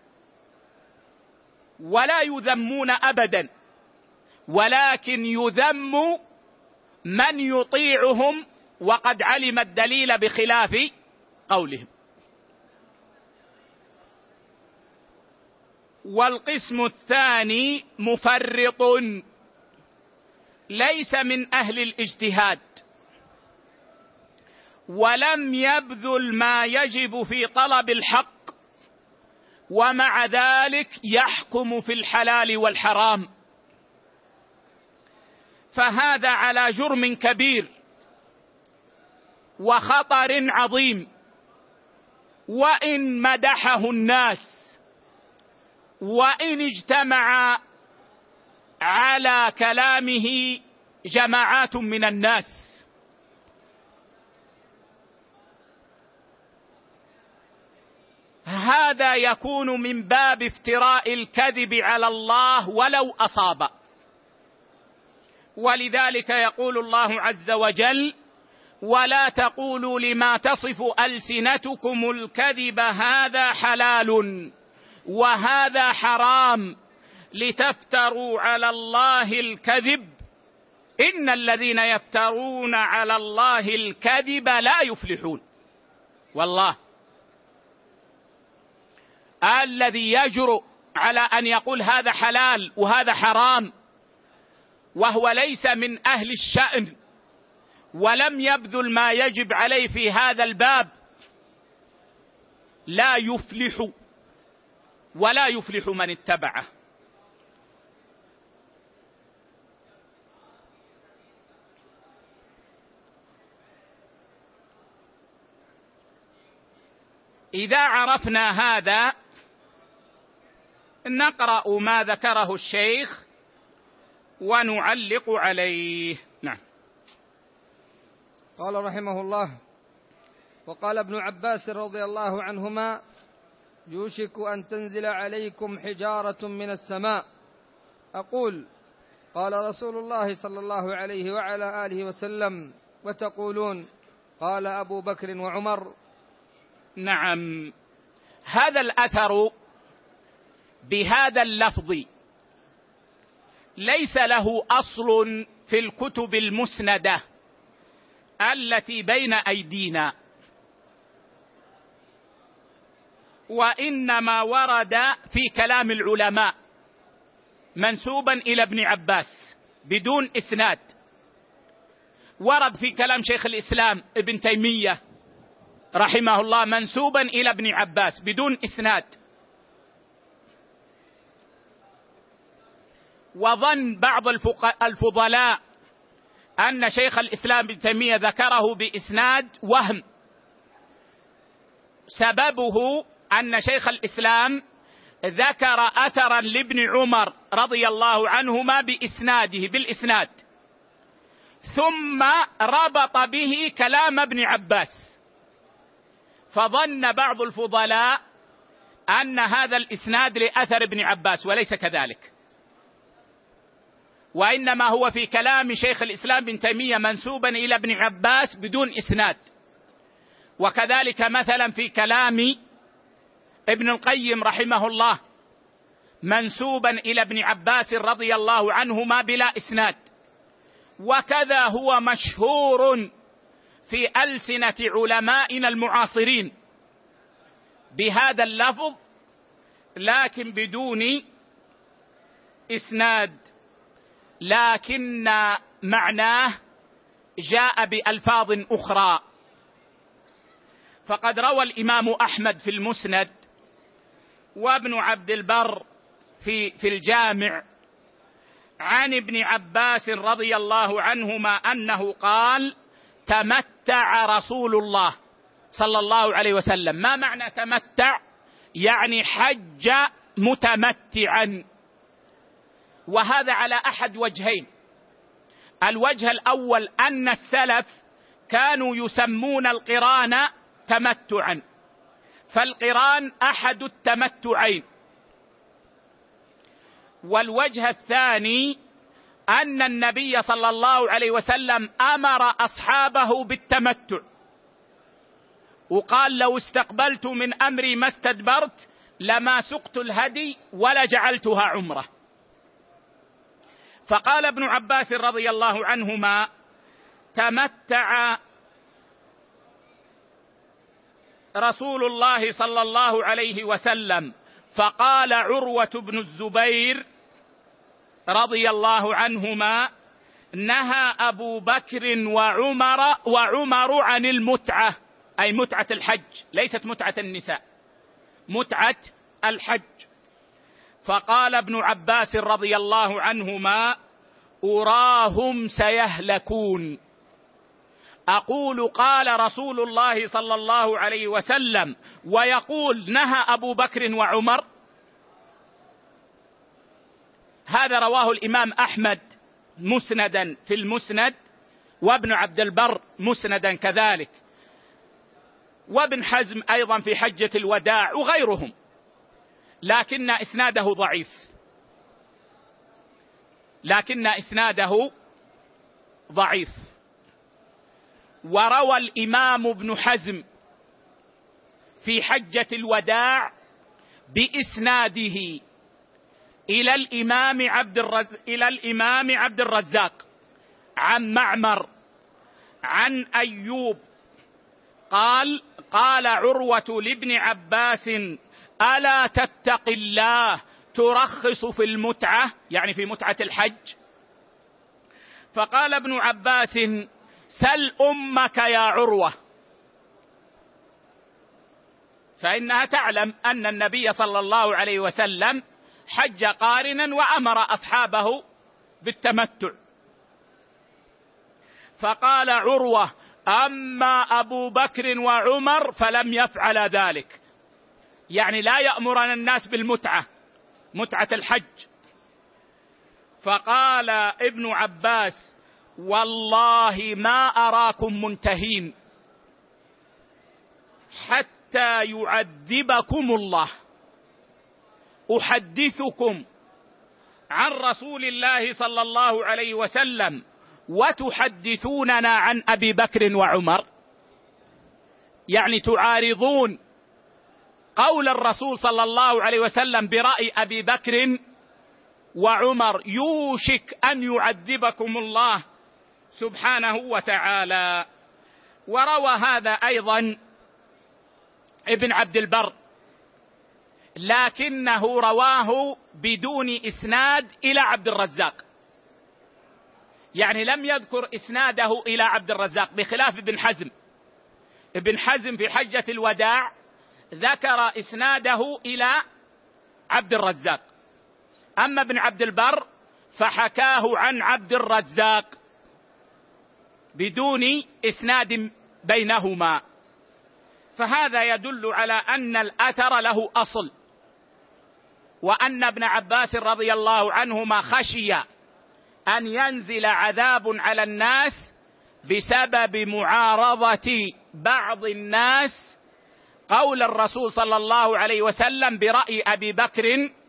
ولا يذمون أبدا، ولكن يذم من يطيعهم وقد علم الدليل بخلاف قولهم. والقسم الثاني مفرط ليس من أهل الاجتهاد ولم يبذل ما يجب في طلب الحق، ومع ذلك يحكم في الحلال والحرام، فهذا على جرم كبير وخطر عظيم. وإن مدحه الناس وإن اجتمع على كلامه جماعات من الناس، هذا يكون من باب افتراء الكذب على الله ولو أصاب. ولذلك يقول الله عز وجل: ولا تقولوا لما تصف ألسنتكم الكذب هذا حلال وهذا حرام لتفتروا على الله الكذب إن الذين يفترون على الله الكذب لا يفلحون. والله الذي يجرؤ على أن يقول هذا حلال وهذا حرام وهو ليس من أهل الشأن ولم يبذل ما يجب عليه في هذا الباب لا يفلح ولا يفلح من اتبعه. إذا عرفنا هذا نقرأ ما ذكره الشيخ ونعلق عليه. نعم. قال رحمه الله: وقال ابن عباس رضي الله عنهما: يوشك أن تنزل عليكم حجارة من السماء. أقول: قال رسول الله صلى الله عليه وعلى آله وسلم: وتقولون قال أبو بكر وعمر. نعم، هذا الأثر بهذا اللفظ ليس له أصل في الكتب المسندة التي بين أيدينا، وإنما ورد في كلام العلماء منسوبا إلى ابن عباس بدون إسناد. ورد في كلام شيخ الإسلام ابن تيمية رحمه الله منسوبا إلى ابن عباس بدون إسناد. وظن بعض الفضلاء أن شيخ الإسلام ابن تيمية ذكره بإسناد وهم، سببه أن شيخ الإسلام ذكر أثرا لابن عمر رضي الله عنهما بإسناده بالإسناد، ثم ربط به كلام ابن عباس، فظن بعض الفضلاء أن هذا الإسناد لأثر ابن عباس، وليس كذلك، وإنما هو في كلام شيخ الإسلام ابن تيمية منسوبا إلى ابن عباس بدون إسناد. وكذلك مثلا في كلام ابن القيم رحمه الله منسوبا إلى ابن عباس رضي الله عنهما بلا إسناد. وكذا هو مشهور في ألسنة علمائنا المعاصرين بهذا اللفظ لكن بدون إسناد، لكن معناه جاء بألفاظ أخرى. فقد روى الإمام أحمد في المسند وابن عبد البر في في الجامع عن ابن عباس رضي الله عنهما أنه قال: تمتع رسول الله صلى الله عليه وسلم. ما معنى تمتع؟ يعني حج متمتعا، وهذا على أحد وجهين. الوجه الأول أن السلف كانوا يسمون القران تمتعا، فالقران أحد التمتعين. والوجه الثاني أن النبي صلى الله عليه وسلم أمر أصحابه بالتمتع، وقال: لو استقبلت من أمري ما استدبرت لما سقت الهدي ولا جعلتها عمرة. فقال ابن عباس رضي الله عنهما: تمتع رسول الله صلى الله عليه وسلم. فقال عروة بن الزبير رضي الله عنهما: نهى أبو بكر وعمر وعمر عن المتعة، أي متعة الحج، ليست متعة النساء، متعة الحج. فقال ابن عباس رضي الله عنهما: أراهم سيهلكون. أقول قال رسول الله صلى الله عليه وسلم ويقول نهى أبو بكر وعمر. هذا رواه الإمام أحمد مسندا في المسند، وابن عبد البر مسندا كذلك، وابن حزم أيضا في حجة الوداع وغيرهم، لكن إسناده ضعيف، لكن إسناده ضعيف. وروى الإمام ابن حزم في حجة الوداع بإسناده إلى الإمام عبد الرز... إلى الإمام عبد الرزاق عن معمر عن أيوب قال: قال عروة لابن عباس: ألا تتق الله ترخص في المتعة، يعني في متعة الحج؟ فقال ابن عباس: سل أمك يا عروة، فإنها تعلم أن النبي صلى الله عليه وسلم حج قارنا وأمر أصحابه بالتمتع. فقال عروة: أما أبو بكر وعمر فلم يفعل ذلك، يعني لا يأمرن الناس بالمتعة، متعة الحج. فقال ابن عباس: والله ما أراكم منتهين حتى يعذبكم الله. أحدثكم عن رسول الله صلى الله عليه وسلم وتحدثوننا عن أبي بكر وعمر، يعني تعارضون قول الرسول صلى الله عليه وسلم برأي أبي بكر وعمر، يوشك أن يعذبكم الله سبحانه وتعالى. وروى هذا أيضا ابن عبد البر، لكنه رواه بدون إسناد إلى عبد الرزاق، يعني لم يذكر إسناده إلى عبد الرزاق، بخلاف ابن حزم. ابن حزم في حجة الوداع ذكر إسناده إلى عبد الرزاق، أما ابن عبد البر فحكاه عن عبد الرزاق بدون إسناد بينهما. فهذا يدل على أن الأثر له أصل، وأن ابن عباس رضي الله عنهما خشي أن ينزل عذاب على الناس بسبب معارضة بعض الناس قول الرسول صلى الله عليه وسلم برأي أبي بكر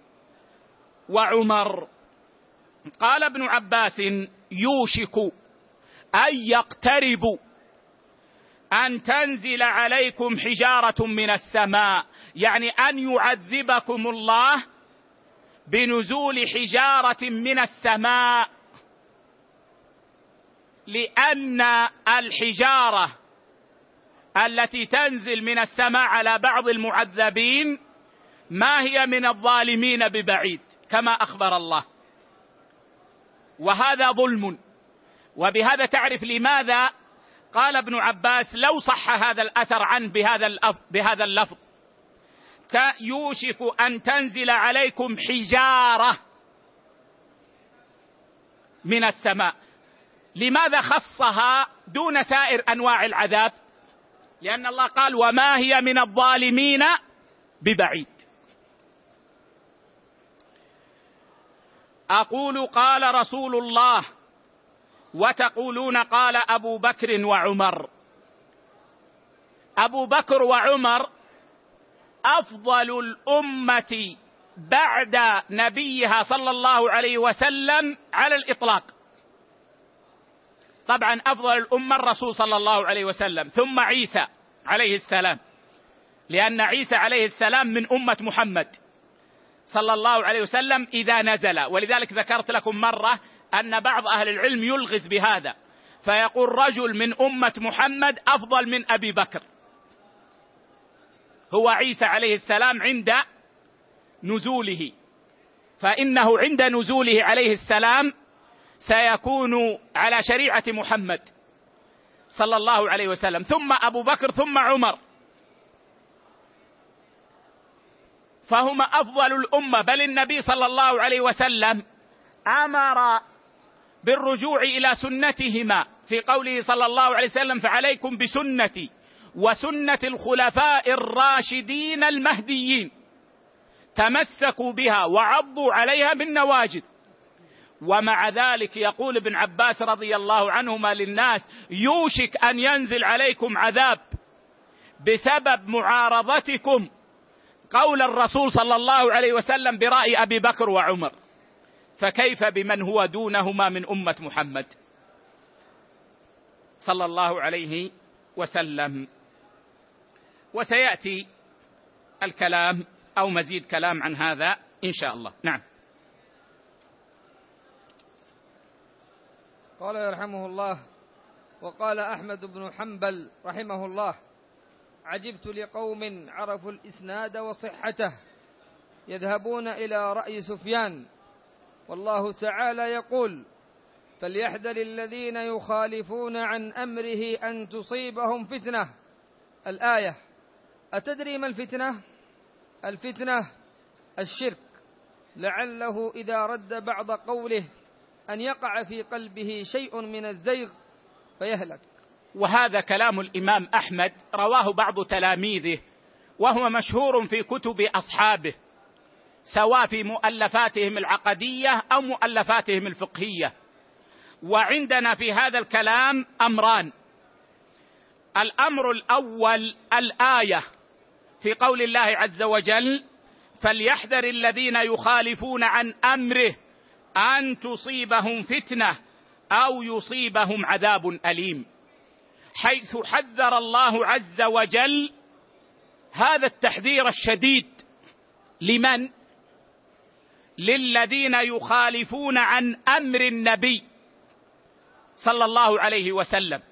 وعمر. قال ابن عباس: يوشك أن يقترب أن تنزل عليكم حجارة من السماء، يعني أن يعذبكم الله بنزول حجارة من السماء، لأن الحجارة التي تنزل من السماء على بعض المعذبين ما هي من الظالمين ببعيد كما أخبر الله، وهذا ظلم. وبهذا تعرف لماذا قال ابن عباس لو صح هذا الأثر عنه بهذا اللفظ: يوشك أن تنزل عليكم حجارة من السماء. لماذا خصها دون سائر أنواع العذاب؟ لأن الله قال: وما هي من الظالمين ببعيد. أقول قال رسول الله وتقولون قال أبو بكر وعمر. أبو بكر وعمر أفضل الأمة بعد نبيها صلى الله عليه وسلم على الإطلاق. طبعا أفضل الأمة الرسول صلى الله عليه وسلم، ثم عيسى عليه السلام، لأن عيسى عليه السلام من أمة محمد صلى الله عليه وسلم إذا نزل. ولذلك ذكرت لكم مرة أن بعض أهل العلم يلغز بهذا، فيقول رجل من أمة محمد أفضل من أبي بكر، هو عيسى عليه السلام عند نزوله، فإنه عند نزوله عليه السلام سيكون على شريعة محمد صلى الله عليه وسلم، ثم أبو بكر ثم عمر، فهما أفضل الأمة. بل النبي صلى الله عليه وسلم أمر بالرجوع إلى سنتهما في قوله صلى الله عليه وسلم: فعليكم بسنتي وسنة الخلفاء الراشدين المهديين، تمسكوا بها وعضوا عليها بالنواجذ. ومع ذلك يقول ابن عباس رضي الله عنهما للناس: يوشك أن ينزل عليكم عذاب بسبب معارضتكم قول الرسول صلى الله عليه وسلم برأي أبي بكر وعمر، فكيف بمن هو دونهما من أمة محمد؟ صلى الله عليه وسلم. وسيأتي الكلام أو مزيد كلام عن هذا إن شاء الله. نعم. قال يرحمه الله: وقال أحمد بن حنبل رحمه الله: عجبت لقوم عرفوا الإسناد وصحته يذهبون إلى رأي سفيان، والله تعالى يقول: فليحذر الذين يخالفون عن أمره أن تصيبهم فتنة. الآية. أتدري ما الفتنة؟ الفتنة الشرك، لعله إذا رد بعض قوله أن يقع في قلبه شيء من الزيغ فيهلك. وهذا كلام الإمام أحمد، رواه بعض تلاميذه، وهو مشهور في كتب أصحابه، سواء في مؤلفاتهم العقدية أو مؤلفاتهم الفقهية. وعندنا في هذا الكلام أمران: الأمر الأول الآية في قول الله عز وجل: فليحذر الذين يخالفون عن أمره أن تصيبهم فتنة أو يصيبهم عذاب أليم، حيث حذر الله عز وجل هذا التحذير الشديد لمن؟ للذين يخالفون عن أمر النبي صلى الله عليه وسلم.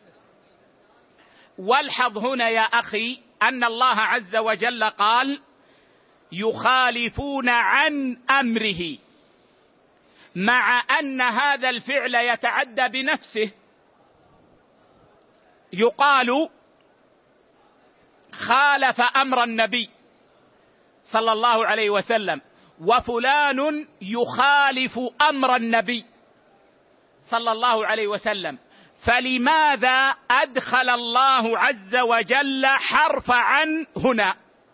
والحظ هنا يا أخي أن الله عز وجل قال: يخالفون عن أمره، مع أن هذا الفعل يتعدى بنفسه. يقال خالف أمر النبي صلى الله عليه وسلم، وفلان يخالف أمر النبي صلى الله عليه وسلم. فلماذا أدخل الله عز وجل حرف عن هنا؟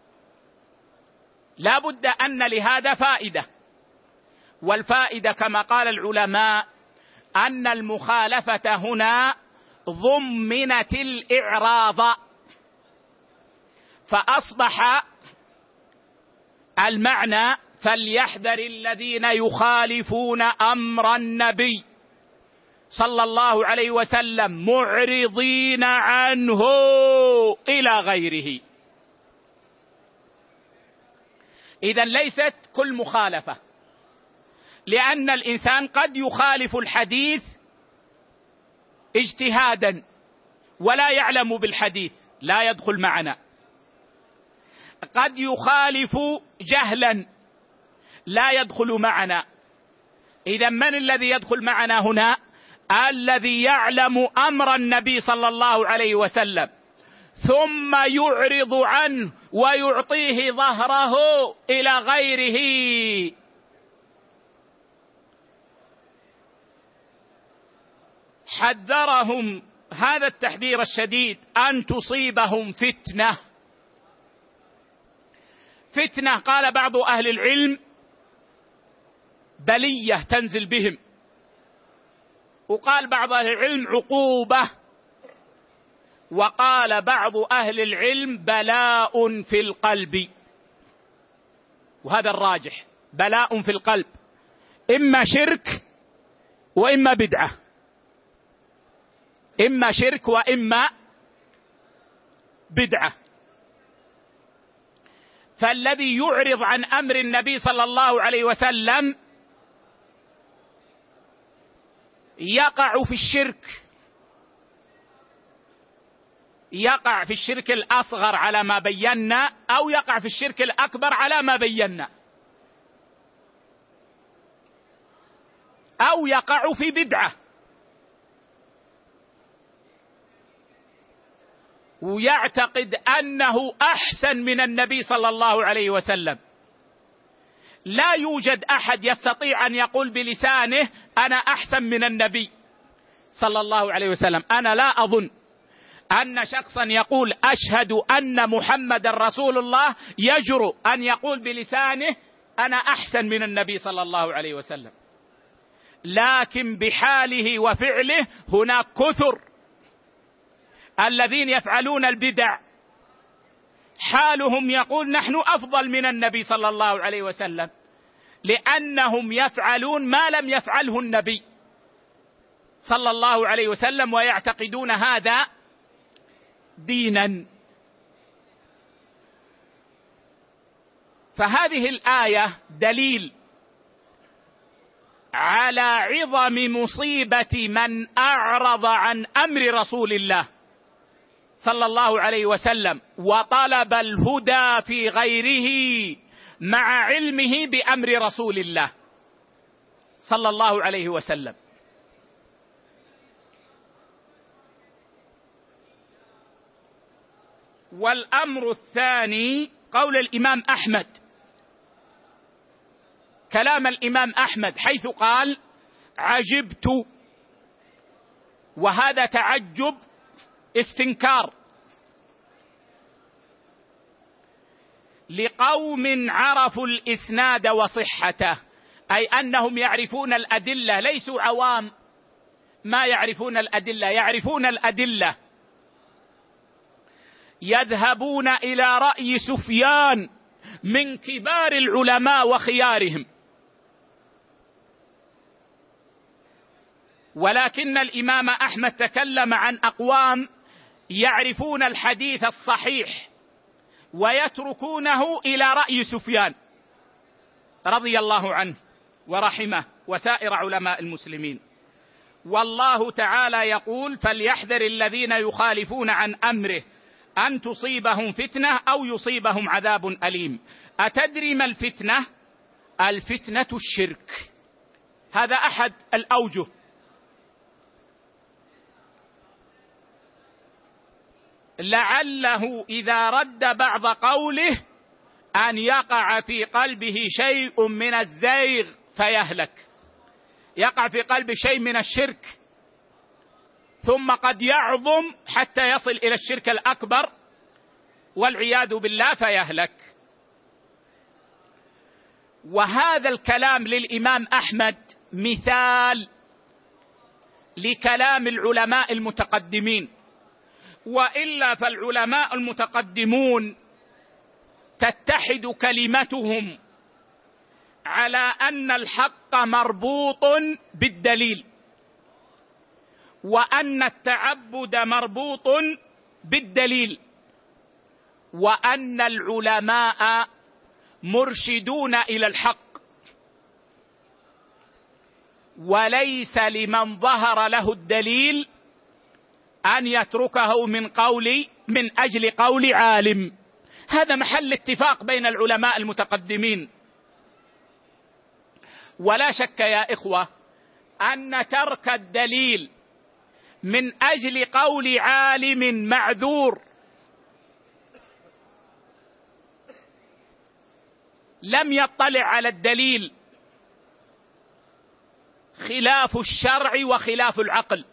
لا بد أن لهذا فائدة، والفائدة كما قال العلماء أن المخالفة هنا ضمنت الإعراض، فأصبح المعنى: فليحذر الذين يخالفون أمر النبي صلى الله عليه وسلم معرضين عنه إلى غيره. إذن ليست كل مخالفة، لأن الإنسان قد يخالف الحديث اجتهادا ولا يعلم بالحديث، لا يدخل معنا. قد يخالف جهلا، لا يدخل معنا. إذن من الذي يدخل معنا هنا؟ الذي يعلم أمر النبي صلى الله عليه وسلم ثم يعرض عنه ويعطيه ظهره إلى غيره. حذرهم هذا التحذير الشديد أن تصيبهم فتنة. فتنة قال بعض أهل العلم بلية تنزل بهم، وقال بعض أهل العلم عقوبة، وقال بعض أهل العلم بلاء في القلب. وهذا الراجح، بلاء في القلب، إما شرك وإما بدعة، إما شرك وإما بدعة. فالذي يعرض عن أمر النبي صلى الله عليه وسلم يقع في الشرك، يقع في الشرك الأصغر على ما بينا، أو يقع في الشرك الأكبر على ما بينا، أو يقع في بدعة، ويعتقد أنه أحسن من النبي صلى الله عليه وسلم. لا يوجد أحد يستطيع أن يقول بلسانه أنا أحسن من النبي صلى الله عليه وسلم. أنا لا أظن أن شخصا يقول أشهد أن محمد رسول الله يجرؤ أن يقول بلسانه أنا أحسن من النبي صلى الله عليه وسلم. لكن بحاله وفعله هناك كثر الذين يفعلون البدع، حالهم يقول نحن أفضل من النبي صلى الله عليه وسلم، لأنهم يفعلون ما لم يفعله النبي صلى الله عليه وسلم ويعتقدون هذا دينا. فهذه الآية دليل على عظم مصيبة من أعرض عن أمر رسول الله صلى الله عليه وسلم وطلب الهدى في غيره مع علمه بأمر رسول الله صلى الله عليه وسلم. والأمر الثاني قول الإمام أحمد، كلام الإمام أحمد حيث قال عجبت، وهذا تعجب استنكار لقوم عرفوا الإسناد وصحته، أي أنهم يعرفون الأدلة، ليسوا عوام ما يعرفون الأدلة، يعرفون الأدلة، يذهبون إلى رأي سفيان من كبار العلماء وخيارهم. ولكن الإمام أحمد تكلم عن أقوام يعرفون الحديث الصحيح ويتركونه إلى رأي سفيان رضي الله عنه ورحمه وسائر علماء المسلمين. والله تعالى يقول فليحذر الذين يخالفون عن أمره أن تصيبهم فتنة أو يصيبهم عذاب أليم. أتدري ما الفتنة؟ الفتنة الشرك، هذا أحد الأوجه. لعله إذا رد بعض قوله أن يقع في قلبه شيء من الزيغ فيهلك، يقع في قلبه شيء من الشرك ثم قد يعظم حتى يصل إلى الشرك الأكبر والعياذ بالله فيهلك. وهذا الكلام للإمام أحمد مثال لكلام العلماء المتقدمين، وإلا فالعلماء المتقدمون تتحد كلمتهم على أن الحق مربوط بالدليل، وأن التعبد مربوط بالدليل، وأن العلماء مرشدون إلى الحق، وليس لمن ظهر له الدليل أن يتركه من قول من أجل قول عالم. هذا محل اتفاق بين العلماء المتقدمين. ولا شك يا إخوة أن ترك الدليل من أجل قول عالم معذور لم يطلع على الدليل خلاف الشرع وخلاف العقل.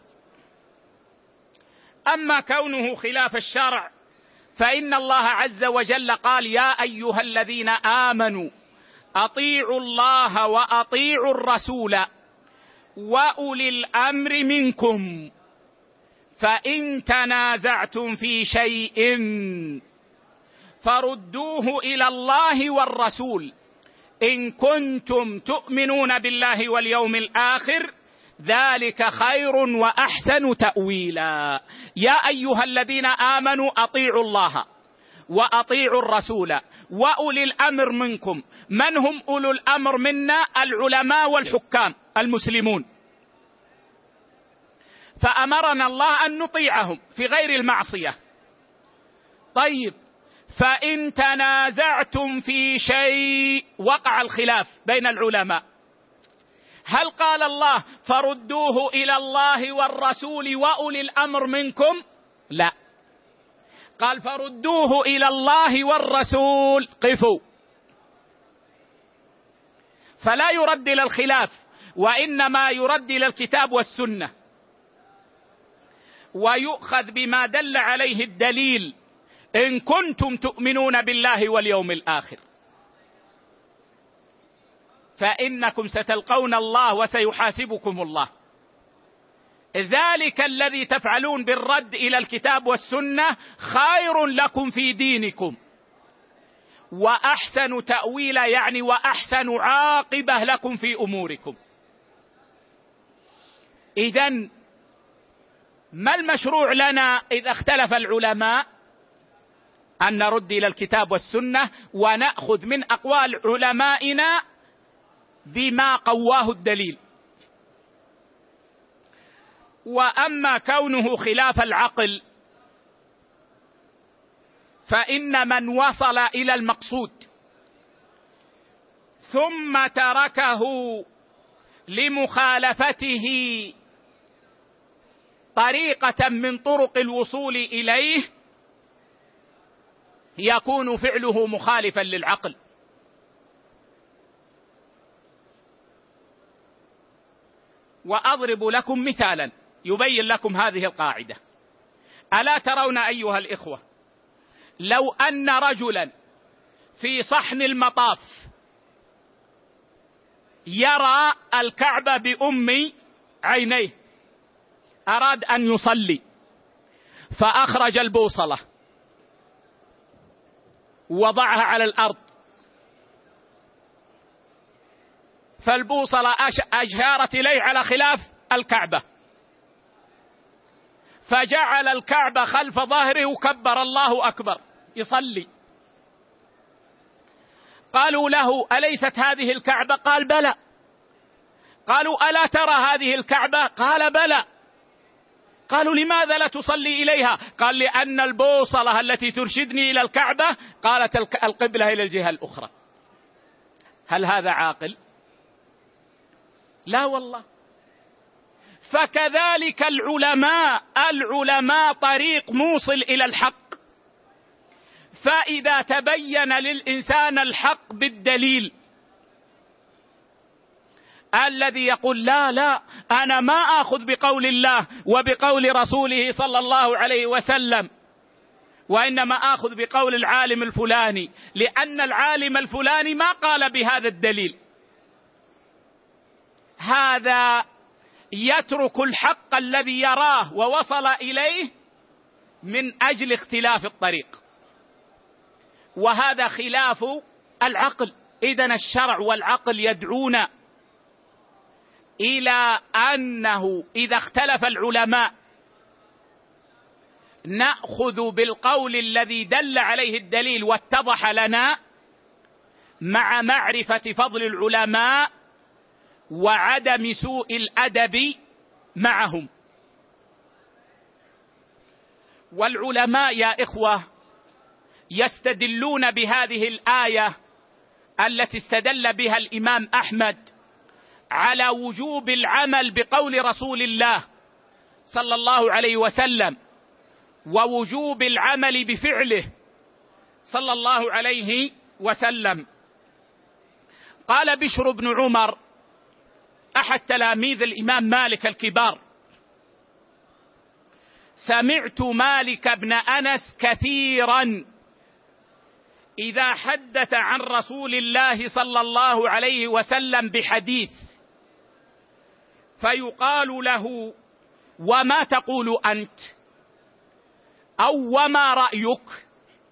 أما كونه خلاف الشرع فإن الله عز وجل قال يا أيها الذين آمنوا أطيعوا الله وأطيعوا الرسول وأولي الأمر منكم فإن تنازعتم في شيء فردوه إلى الله والرسول إن كنتم تؤمنون بالله واليوم الآخر ذلك خير وأحسن تأويلا. يا أيها الذين آمنوا أطيعوا الله وأطيعوا الرسول وأولي الأمر منكم. من هم أولو الأمر منا؟ العلماء والحكام المسلمون. فأمرنا الله أن نطيعهم في غير المعصية. طيب، فإن تنازعتم في شيء وقع الخلاف بين العلماء، هل قال الله فردوه إلى الله والرسول وأولي الأمر منكم؟ لا، قال فردوه إلى الله والرسول. قفوا، فلا يرد إلى الخلاف، وإنما يرد إلى الكتاب والسنة، ويؤخذ بما دل عليه الدليل إن كنتم تؤمنون بالله واليوم الآخر، فإنكم ستلقون الله وسيحاسبكم الله. ذلك الذي تفعلون بالرد إلى الكتاب والسنة خير لكم في دينكم وأحسن تأويلا، يعني وأحسن عاقبة لكم في أموركم. إذن ما المشروع لنا إذا اختلف العلماء؟ أن نرد إلى الكتاب والسنة ونأخذ من أقوال علمائنا بما قواه الدليل. وأما كونه خلاف العقل فإن من وصل إلى المقصود ثم تركه لمخالفته طريقة من طرق الوصول إليه يكون فعله مخالفا للعقل. وأضرب لكم مثالا يبين لكم هذه القاعدة. ألا ترون أيها الإخوة لو أن رجلا في صحن المطاف يرى الكعبة بأم عينيه، أراد أن يصلي فأخرج البوصلة ووضعها على الأرض، فالبوصلة أشارت إليه على خلاف الكعبة، فجعل الكعبة خلف ظهره وكبر الله أكبر يصلي. قالوا له أليست هذه الكعبة؟ قال بلى. قالوا ألا ترى هذه الكعبة؟ قال بلى. قالوا لماذا لا تصلي إليها؟ قال لأن البوصلة التي ترشدني إلى الكعبة قالت القبلة إلى الجهة الأخرى. هل هذا عاقل؟ لا والله. فكذلك العلماء العلماء طريق موصل إلى الحق، فإذا تبين للإنسان الحق بالدليل الذي يقول لا لا أنا ما أخذ بقول الله وبقول رسوله صلى الله عليه وسلم، وإنما أخذ بقول العالم الفلاني لأن العالم الفلاني ما قال بهذا الدليل، هذا يترك الحق الذي يراه ووصل إليه من أجل اختلاف الطريق، وهذا خلاف العقل. إذن الشرع والعقل يدعون إلى أنه إذا اختلف العلماء نأخذ بالقول الذي دل عليه الدليل واتضح لنا، مع معرفة فضل العلماء وعدم سوء الأدب معهم. والعلماء يا إخوة يستدلون بهذه الآية التي استدل بها الإمام أحمد على وجوب العمل بقول رسول الله صلى الله عليه وسلم ووجوب العمل بفعله صلى الله عليه وسلم. قال بشر بن عمر أحد تلاميذ الإمام مالك الكبار: سمعت مالك بن أنس كثيرا إذا حدث عن رسول الله صلى الله عليه وسلم بحديث فيقال له: وما تقول أنت؟ أو وما رأيك؟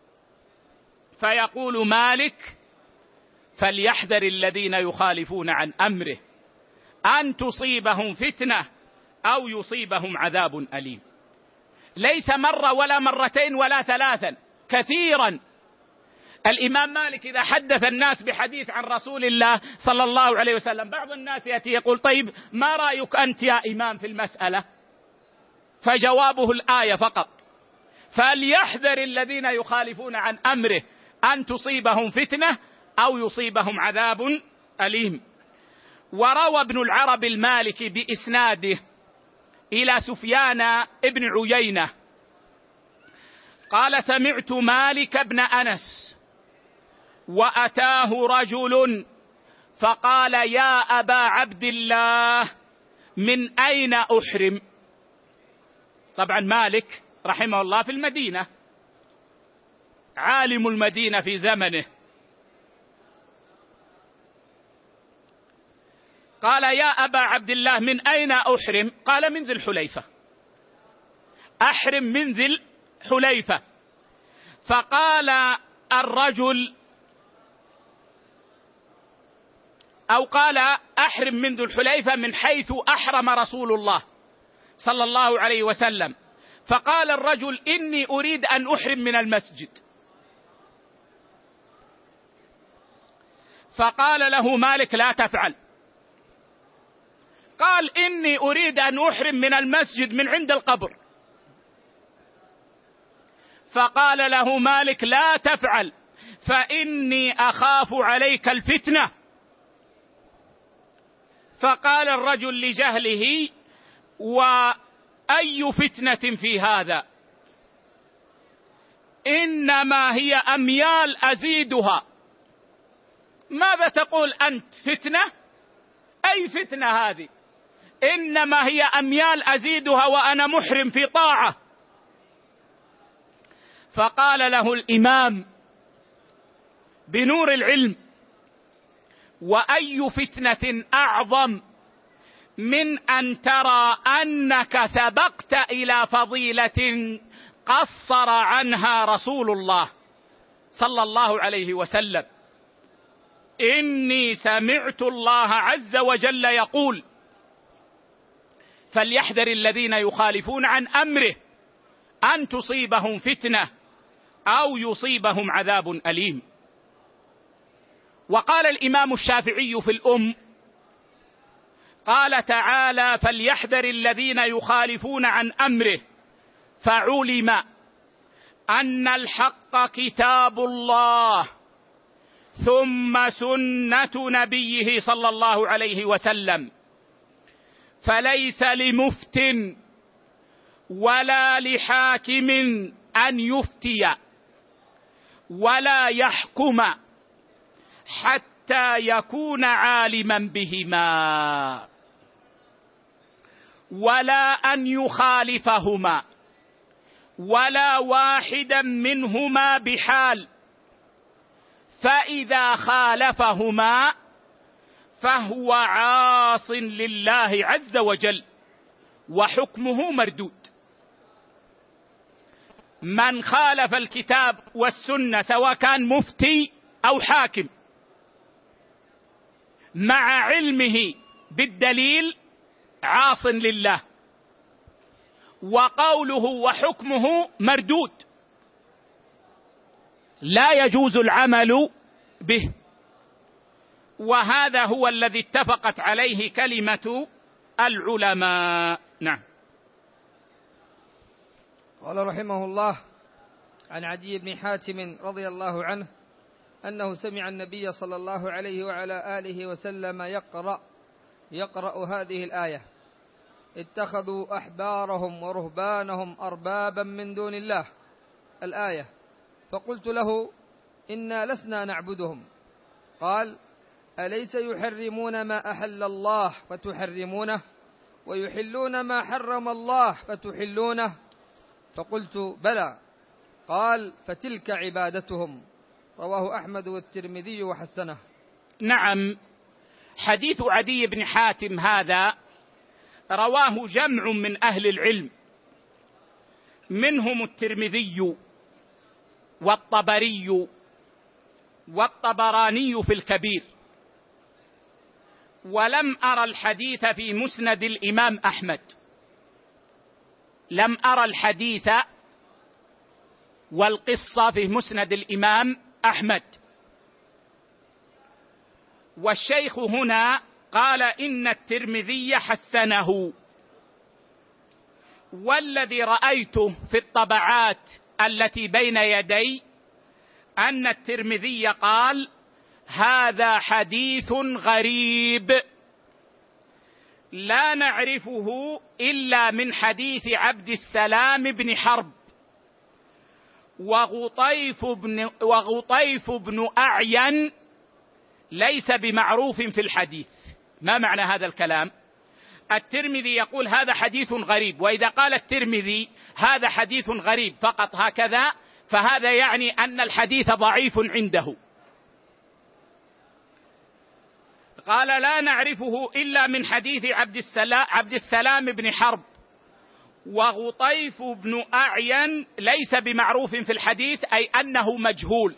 فيقول مالك: فليحذر الذين يخالفون عن أمره أن تصيبهم فتنة أو يصيبهم عذاب أليم. ليس مرة ولا مرتين ولا ثلاثا، كثيرا. الإمام مالك إذا حدث الناس بحديث عن رسول الله صلى الله عليه وسلم، بعض الناس يأتي يقول: طيب ما رأيك أنت يا إمام في المسألة؟ فجوابه الآية فقط: فليحذر الذين يخالفون عن أمره أن تصيبهم فتنة أو يصيبهم عذاب أليم. وروى ابن العرب المالكي بإسناده إلى سفيان ابن عيينة قال: سمعت مالك بن أنس وأتاه رجل فقال: يا أبا عبد الله من أين أحرم؟ طبعا مالك رحمه الله في المدينة، عالم المدينة في زمنه. قال: يا أبا عبد الله من أين أحرم؟ قال: من ذي الحليفة. أحرم من ذي الحليفة. فقال الرجل أو قال: أحرم من ذي الحليفة من حيث أحرم رسول الله صلى الله عليه وسلم، فقال الرجل: إني أريد أن أحرم من المسجد. فقال له مالك: لا تفعل. قال: إني أريد أن أحرم من المسجد من عند القبر. فقال له مالك: لا تفعل، فإني أخاف عليك الفتنة. فقال الرجل لجهله: وأي فتنة في هذا؟ إنما هي أميال أزيدها. ماذا تقول أنت؟ فتنة؟ أي فتنة هذه؟ إنما هي أميال أزيدها وأنا محرم في طاعة. فقال له الإمام بنور العلم: وأي فتنة أعظم من أن ترى أنك سبقت إلى فضيلة قصر عنها رسول الله صلى الله عليه وسلم. إني سمعت الله عز وجل يقول: فليحذر الذين يخالفون عن أمره أن تصيبهم فتنة أو يصيبهم عذاب أليم. وقال الإمام الشافعي في الأم: قال تعالى: فليحذر الذين يخالفون عن أمره، فعلم أن الحق كتاب الله ثم سنة نبيه صلى الله عليه وسلم، فليس لمفت ولا لحاكم أن يفتي ولا يحكم حتى يكون عالما بهما، ولا أن يخالفهما ولا واحدا منهما بحال، فإذا خالفهما فهو عاص لله عز وجل وحكمه مردود. من خالف الكتاب والسنة سواء كان مفتي أو حاكم مع علمه بالدليل عاص لله، وقوله وحكمه مردود، لا يجوز العمل به. وهذا هو الذي اتفقت عليه كلمة العلماء. نعم. قال رحمه الله: عن عدي بن حاتم رضي الله عنه أنه سمع النبي صلى الله عليه وعلى آله وسلم يقرأ يقرأ هذه الآية: اتخذوا أحبارهم ورهبانهم أربابا من دون الله، الآية. فقلت له: إنا لسنا نعبدهم. قال: أليس يحرمون ما أحل الله فتحرمونه، ويحلون ما حرم الله فتحلونه؟ فقلت: بلى. قال: فتلك عبادتهم. رواه أحمد والترمذي وحسنه. نعم، حديث عدي بن حاتم هذا رواه جمع من أهل العلم، منهم الترمذي والطبري والطبراني في الكبير، ولم أرى الحديث في مسند الإمام أحمد، لم أرى الحديث والقصة في مسند الإمام أحمد. والشيخ هنا قال إن الترمذي حسنه، والذي رأيته في الطبعات التي بين يدي أن الترمذي قال: هذا حديث غريب لا نعرفه إلا من حديث عبد السلام بن حرب وغطيف بن, وغطيف بن أعين ليس بمعروف في الحديث. ما معنى هذا الكلام؟ الترمذي يقول هذا حديث غريب، وإذا قال الترمذي هذا حديث غريب فقط هكذا فهذا يعني أن الحديث ضعيف عنده. قال: لا نعرفه إلا من حديث عبد السلام, عبد السلام بن حرب وغطيف بن أعين ليس بمعروف في الحديث، أي أنه مجهول.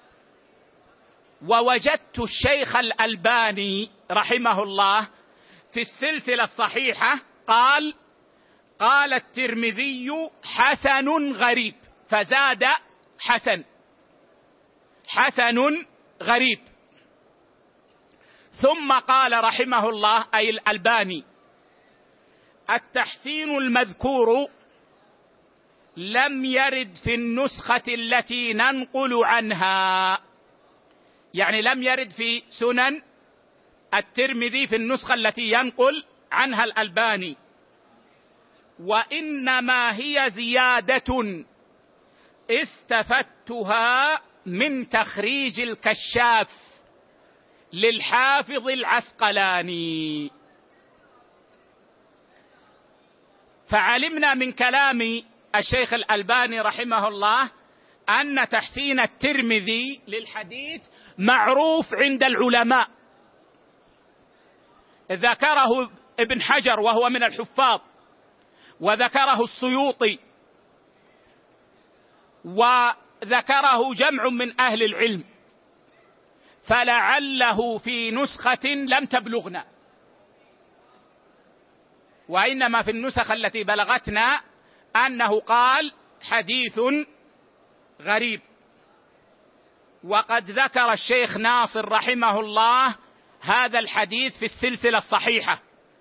ووجدت الشيخ الألباني رحمه الله في السلسلة الصحيحة قال قال الترمذي حسن غريب، فزاد حسن حسن غريب. ثم قال رحمه الله أي الألباني: التحسين المذكور لم يرد في النسخة التي ننقل عنها، يعني لم يرد في سنن الترمذي في النسخة التي ينقل عنها الألباني، وإنما هي زيادة استفدتها من تخريج الكشاف للحافظ العسقلاني. فعلمنا من كلام الشيخ الألباني رحمه الله أن تحسين الترمذي للحديث معروف عند العلماء، ذكره ابن حجر وهو من الحفاظ، وذكره السيوطي، وذكره جمع من أهل العلم، فلعله في نسخة لم تبلغنا، وإنما في النسخ التي بلغتنا أنه قال حديث غريب. وقد ذكر الشيخ ناصر رحمه الله هذا الحديث في السلسلة الصحيحة،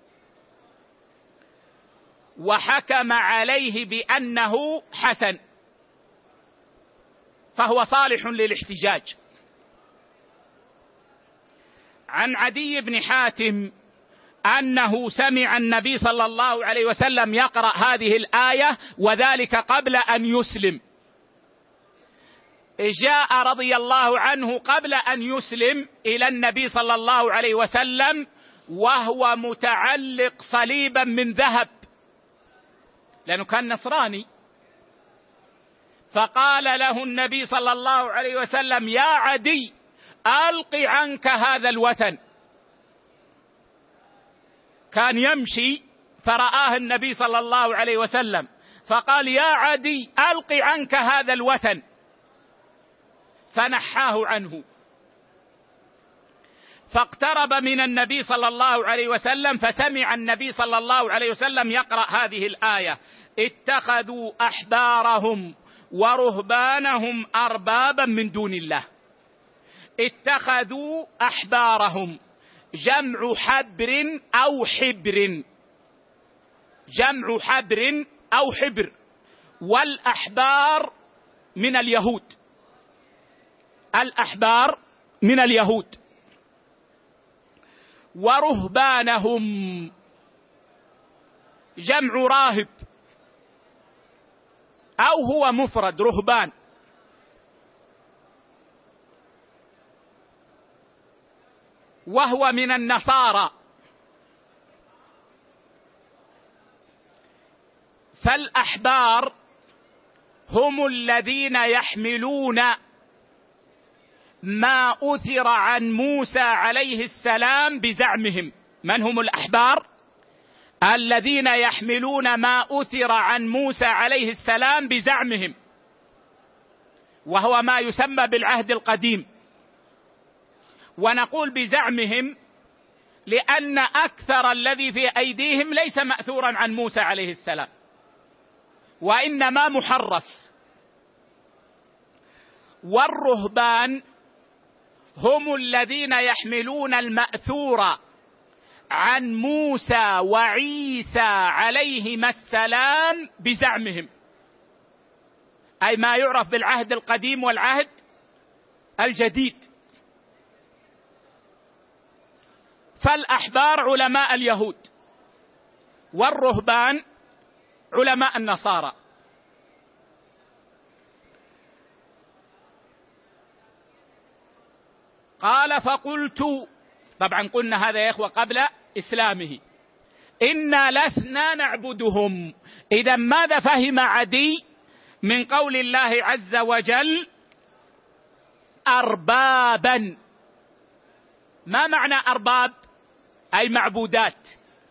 وحكم عليه بأنه حسن، فهو صالح للاحتجاج. عن عدي بن حاتم أنه سمع النبي صلى الله عليه وسلم يقرأ هذه الآية، وذلك قبل أن يسلم. جاء رضي الله عنه قبل أن يسلم إلى النبي صلى الله عليه وسلم وهو متعلق صليبا من ذهب، لأنه كان نصراني، فقال له النبي صلى الله عليه وسلم: يا عدي ألق عنك هذا الوثن. كان يمشي فرآه النبي صلى الله عليه وسلم فقال: يا عدي ألق عنك هذا الوثن، فنحاه عنه. فاقترب من النبي صلى الله عليه وسلم فسمع النبي صلى الله عليه وسلم يقرأ هذه الآية: اتخذوا أحبارهم ورهبانهم أربابا من دون الله. اتخذوا أحبارهم جمع حبر أو حبر، جمع حبر أو حبر، والأحبار من اليهود، الأحبار من اليهود. ورهبانهم جمع راهب، أو هو مفرد رهبان. وهو من النصارى. فالأحبار هم الذين يحملون ما أثر عن موسى عليه السلام بزعمهم. من هم الأحبار؟ الذين يحملون ما أثر عن موسى عليه السلام بزعمهم، وهو ما يسمى بالعهد القديم. ونقول بزعمهم لأن أكثر الذي في أيديهم ليس مأثورا عن موسى عليه السلام، وإنما محرف. والرهبان هم الذين يحملون المأثور عن موسى وعيسى عليهما السلام بزعمهم، أي ما يعرف بالعهد القديم والعهد الجديد. فالأحبار علماء اليهود، والرهبان علماء النصارى. قال: فقلت، طبعا قلنا هذا يا إخوة قبل إسلامه، إنا لسنا نعبدهم. إذا ماذا فهم عدي من قول الله عز وجل أربابا؟ ما معنى أرباب؟ أي معبودات.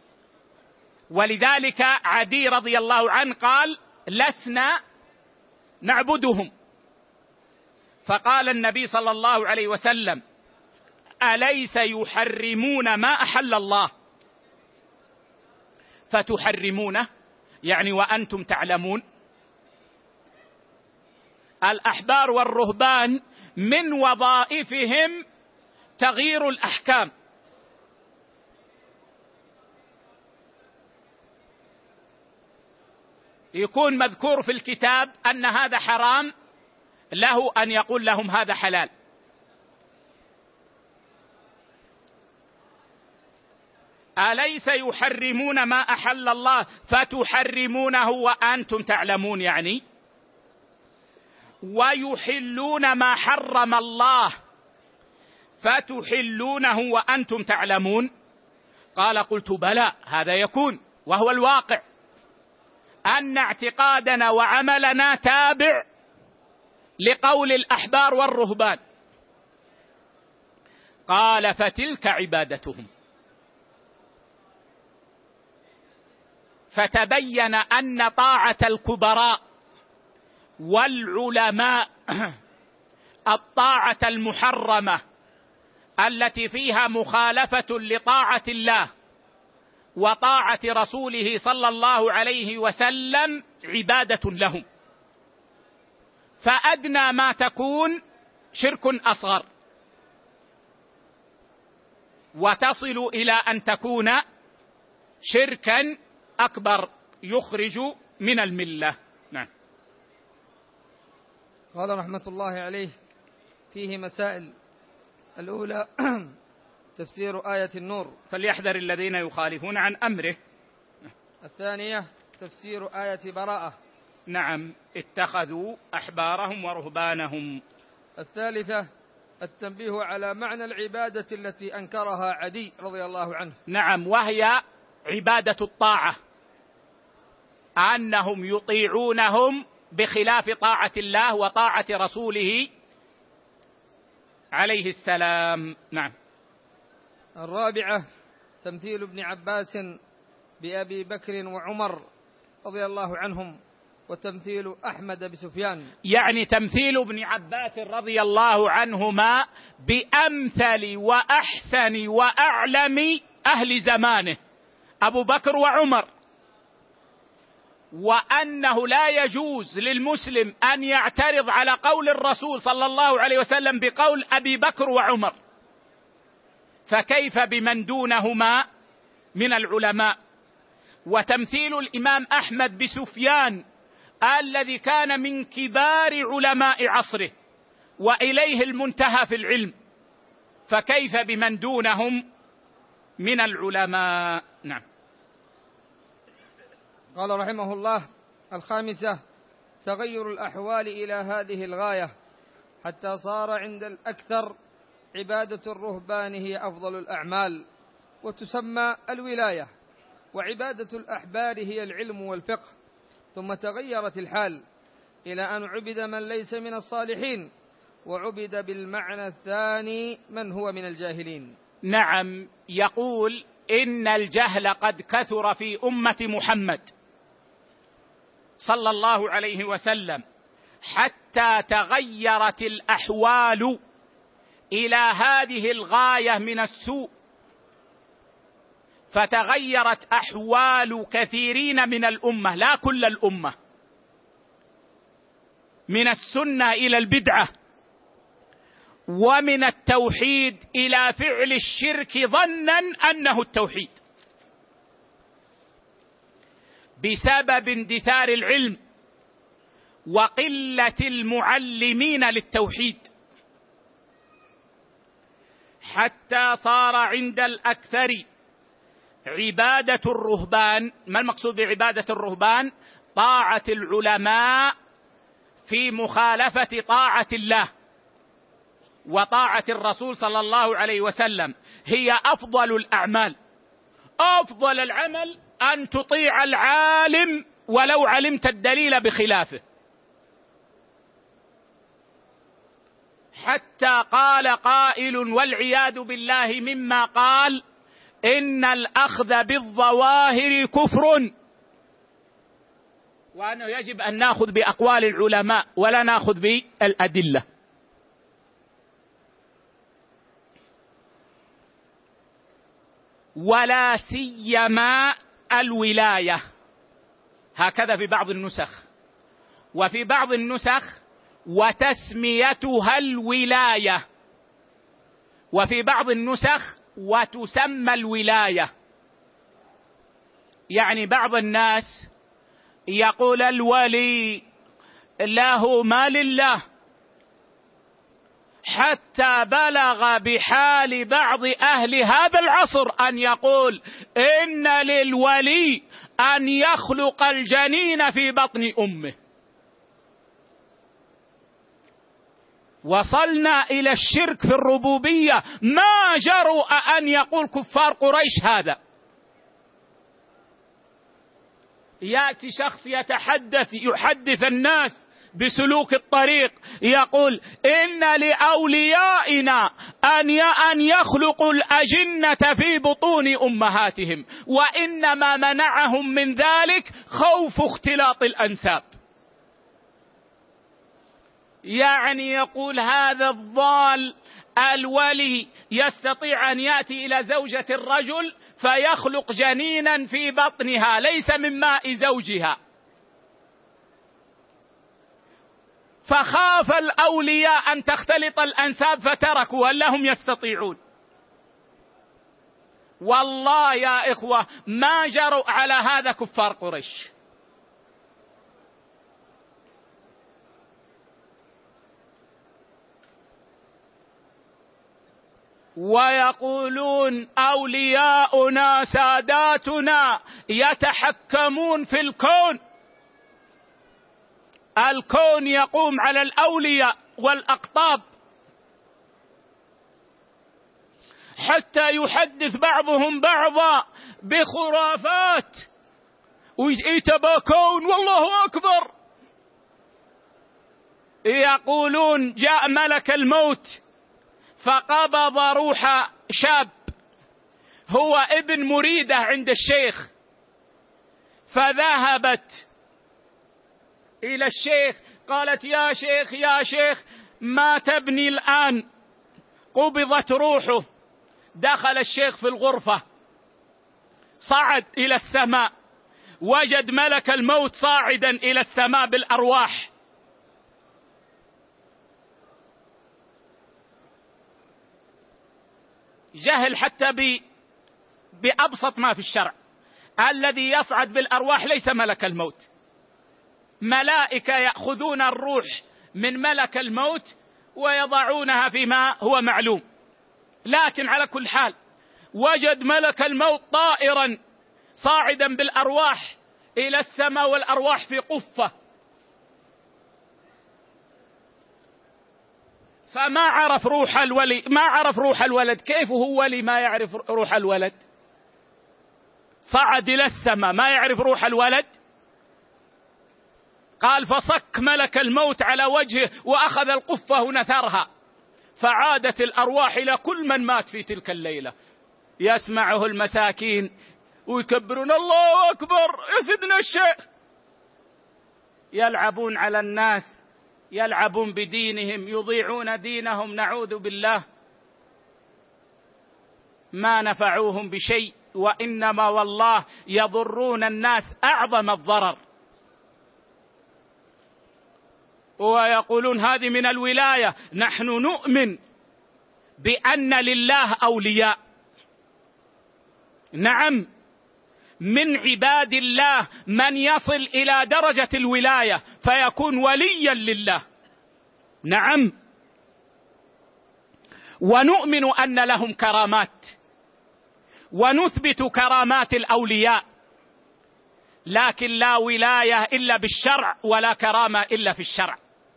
ولذلك عدي رضي الله عنه قال: لسنا نعبدهم. فقال النبي صلى الله عليه وسلم: أليس يحرمون ما أحل الله؟ فتحرمونه، يعني وأنتم تعلمون. الأحبار والرهبان من وظائفهم تغيير الأحكام، يكون مذكور في الكتاب أن هذا حرام، له أن يقول لهم هذا حلال. أليس يحرمون ما أحل الله فتحرمونه وأنتم تعلمون، يعني ويحلون ما حرم الله فتحلونه وأنتم تعلمون؟ قال قلت بلى، هذا يكون، وهو الواقع أن اعتقادنا وعملنا تابع لقول الأحبار والرهبان. قال فتلك عبادتهم. فتبين أن طاعة الكبراء والعلماء الطاعة المحرمة التي فيها مخالفة لطاعة الله وطاعة رسوله صلى الله عليه وسلم عبادة لهم، فأدنى ما تكون شرك أصغر، وتصل إلى أن تكون شركا أكبر يخرج من الملة. نعم. قال رحمة الله عليه فيه مسائل. الأولى تفسير آية النور، فليحذر الذين يخالفون عن أمره. الثانية تفسير آية براءة، نعم، اتخذوا أحبارهم ورهبانهم. الثالثة التنبيه على معنى العبادة التي أنكرها عدي رضي الله عنه، نعم، وهي عبادة الطاعة، أنهم يطيعونهم بخلاف طاعة الله وطاعة رسوله عليه السلام. نعم. الرابعة تمثيل ابن عباس بأبي بكر وعمر رضي الله عنهم، وتمثيل أحمد بسفيان، يعني تمثيل ابن عباس رضي الله عنهما بأمثل وأحسن وأعلم أهل زمانه أبو بكر وعمر، وأنه لا يجوز للمسلم أن يعترض على قول الرسول صلى الله عليه وسلم بقول أبي بكر وعمر، فكيف بمن دونهما من العلماء. وتمثيل الإمام أحمد بسفيان الذي كان من كبار علماء عصره وإليه المنتهى في العلم، فكيف بمن دونهم من العلماء. نعم. قال رحمه الله الخامسة تغير الأحوال إلى هذه الغاية حتى صار عند الأكثر عبادة الرهبان هي أفضل الأعمال وتسمى الولاية، وعبادة الأحبار هي العلم والفقه. ثم تغيرت الحال إلى أن عبد من ليس من الصالحين، وعبد بالمعنى الثاني من هو من الجاهلين. نعم، يقول إن الجهل قد كثر في أمة محمد صلى الله عليه وسلم حتى تغيرت الأحوال إلى هذه الغاية من السوء، فتغيرت أحوال كثيرين من الأمة، لا كل الأمة، من السنة إلى البدعة، ومن التوحيد إلى فعل الشرك ظنا أنه التوحيد، بسبب اندثار العلم وقلة المعلمين للتوحيد، حتى صار عند الأكثر عبادة الرهبان. ما المقصود بعبادة الرهبان؟ طاعة العلماء في مخالفة طاعة الله وطاعة الرسول صلى الله عليه وسلم هي أفضل الأعمال. أفضل العمل أن تطيع العالم ولو علمت الدليل بخلافه، حتى قال قائل والعياذ بالله مما قال إن الأخذ بالظواهر كفر، وأنه يجب أن نأخذ بأقوال العلماء ولا نأخذ بالأدلة. ولا سيما الولاية، هكذا في بعض النسخ، وفي بعض النسخ وتسميتها الولاية، وفي بعض النسخ وتسمى الولاية. يعني بعض الناس يقول الولي له ما لله، حتى بلغ بحال بعض أهل هذا العصر أن يقول إن للولي أن يخلق الجنين في بطن أمه. وصلنا إلى الشرك في الربوبية، ما جرؤ أن يقول كفار قريش هذا. يأتي شخص يتحدث يحدث الناس بسلوك الطريق، يقول إن لأوليائنا أن يخلقوا الأجنة في بطون أمهاتهم، وإنما منعهم من ذلك خوف اختلاط الأنساب. يعني يقول هذا الضال الولي يستطيع أن يأتي إلى زوجة الرجل فيخلق جنينا في بطنها ليس من ماء زوجها، فخاف الأولياء أن تختلط الأنساب فتركوا، هل لهم يستطيعون؟ والله يا إخوة ما جرؤوا على هذا كفار قريش. ويقولون أولياؤنا ساداتنا يتحكمون في الكون، الكون يقوم على الأولياء والأقطاب، حتى يحدث بعضهم بعضا بخرافات ويتباكون والله أكبر. يقولون جاء ملك الموت فقبض روح شاب هو ابن مريدة عند الشيخ، فذهبت إلى الشيخ قالت يا شيخ يا شيخ مات ابني الآن، قبضت روحه. دخل الشيخ في الغرفة، صعد إلى السماء، وجد ملك الموت صاعدا إلى السماء بالأرواح. جهل حتى بأبسط ما في الشرع، الذي يصعد بالأرواح ليس ملك الموت، ملائكة يأخذون الروح من ملك الموت ويضعونها فيما هو معلوم. لكن على كل حال وجد ملك الموت طائرا صاعدا بالأرواح إلى السماء والأرواح في قفة، فما عرف روح الولي، ما عرف روح الولد. كيف هو ولي ما يعرف روح الولد؟ صعد إلى السماء ما يعرف روح الولد. قال فصك ملك الموت على وجهه وأخذ القفة ونثرها، فعادت الأرواح إلى كل من مات في تلك الليلة. يسمعه المساكين ويكبرون الله أكبر يا سيدنا الشيخ. يلعبون على الناس، يلعبون بدينهم، يضيعون دينهم، نعوذ بالله. ما نفعوهم بشيء، وإنما والله يضرون الناس أعظم الضرر. ويقولون هذه من الولاية. نحن نؤمن بأن لله أولياء، نعم، من عباد الله من يصل إلى درجة الولاية فيكون وليا لله، نعم، ونؤمن أن لهم كرامات ونثبت كرامات الأولياء، لكن لا ولاية إلا بالشرع ولا كرامة إلا في الشرع.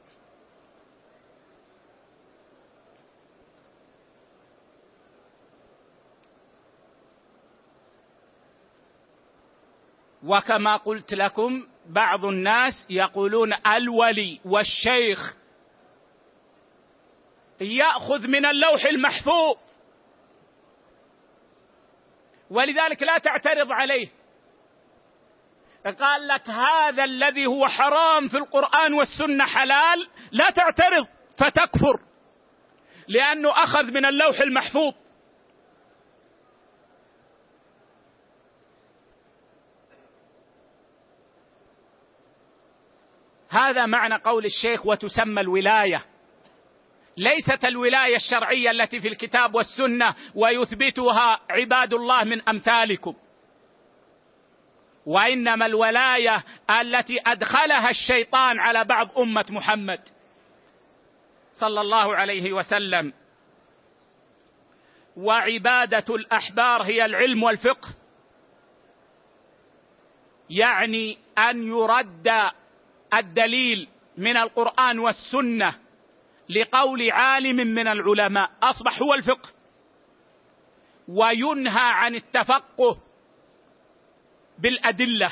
وكما قلت لكم بعض الناس يقولون الولي والشيخ يأخذ من اللوح المحفوظ، ولذلك لا تعترض عليه. قال لك هذا الذي هو حرام في القرآن والسنة حلال، لا تعترض فتكفر، لأنه أخذ من اللوح المحفوظ. هذا معنى قول الشيخ وتسمى الولاية. ليست الولاية الشرعية التي في الكتاب والسنة ويثبتها عباد الله من أمثالكم، وإنما الولاية التي أدخلها الشيطان على بعض أمة محمد صلى الله عليه وسلم. وعبادة الأحبار هي العلم والفقه، يعني أن يرد الدليل من القرآن والسنة لقول عالم من العلماء أصبح هو الفقه، وينهى عن التفقه بالأدلة.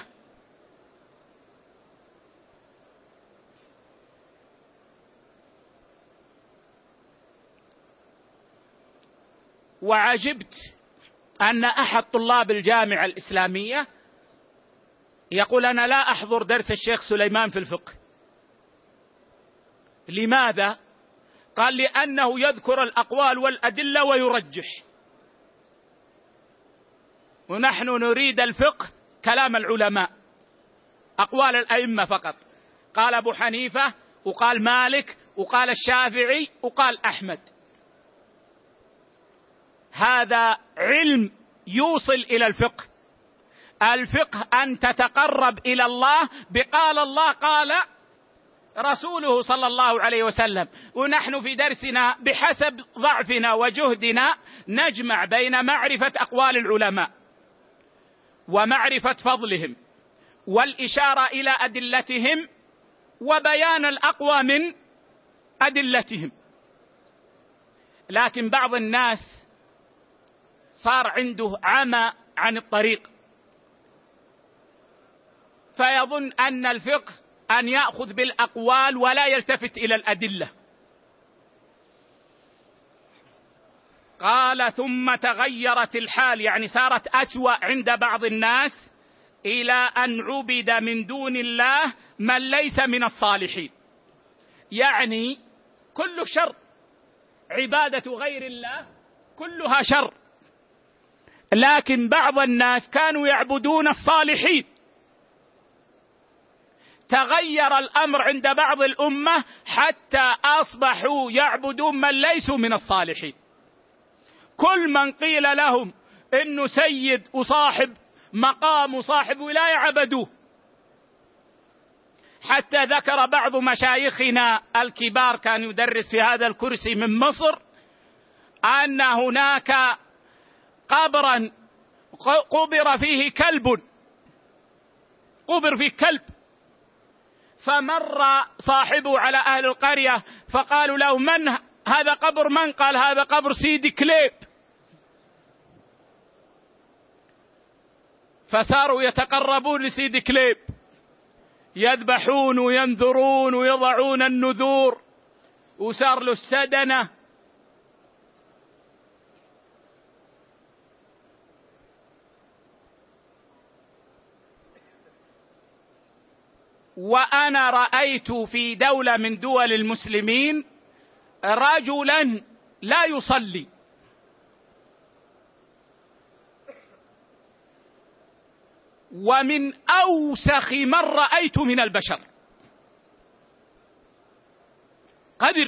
وعجبت أن أحد طلاب الجامعة الإسلامية يقول أنا لا أحضر درس الشيخ سليمان في الفقه. لماذا؟ قال لأنه يذكر الأقوال والأدلة ويرجح، ونحن نريد الفقه كلام العلماء، أقوال الأئمة فقط. قال أبو حنيفة وقال مالك وقال الشافعي وقال أحمد. هذا علم يوصل إلى الفقه. الفقه أن تتقرب إلى الله بقال الله قال رسوله صلى الله عليه وسلم. ونحن في درسنا بحسب ضعفنا وجهدنا نجمع بين معرفة أقوال العلماء ومعرفة فضلهم والإشارة إلى أدلتهم وبيان الأقوى من أدلتهم. لكن بعض الناس صار عنده عمى عن الطريق، فيظن أن الفقه أن يأخذ بالأقوال ولا يلتفت إلى الأدلة. قال ثم تغيرت الحال، يعني صارت أسوأ عند بعض الناس إلى أن عبد من دون الله من ليس من الصالحين. يعني كل شر، عبادة غير الله كلها شر، لكن بعض الناس كانوا يعبدون الصالحين. تغير الأمر عند بعض الأمة حتى أصبحوا يعبدون من ليسوا من الصالحين. كل من قيل لهم إنه سيد وصاحب مقام وصاحب ولاية عبدوه. حتى ذكر بعض مشايخنا الكبار كان يدرس في هذا الكرسي من مصر أن هناك قبرا قبر فيه كلب، قبر فيه كلب، فمر صاحبه على أهل القرية فقالوا له من هذا قبر من؟ قال هذا قبر سيدي كليب. فصاروا يتقربون لسيدي كليب، يذبحون وينذرون ويضعون النذور، وصار له السدنة. وأنا رأيت في دولة من دول المسلمين رجلا لا يصلي ومن أوسخ من رأيت من البشر، قدر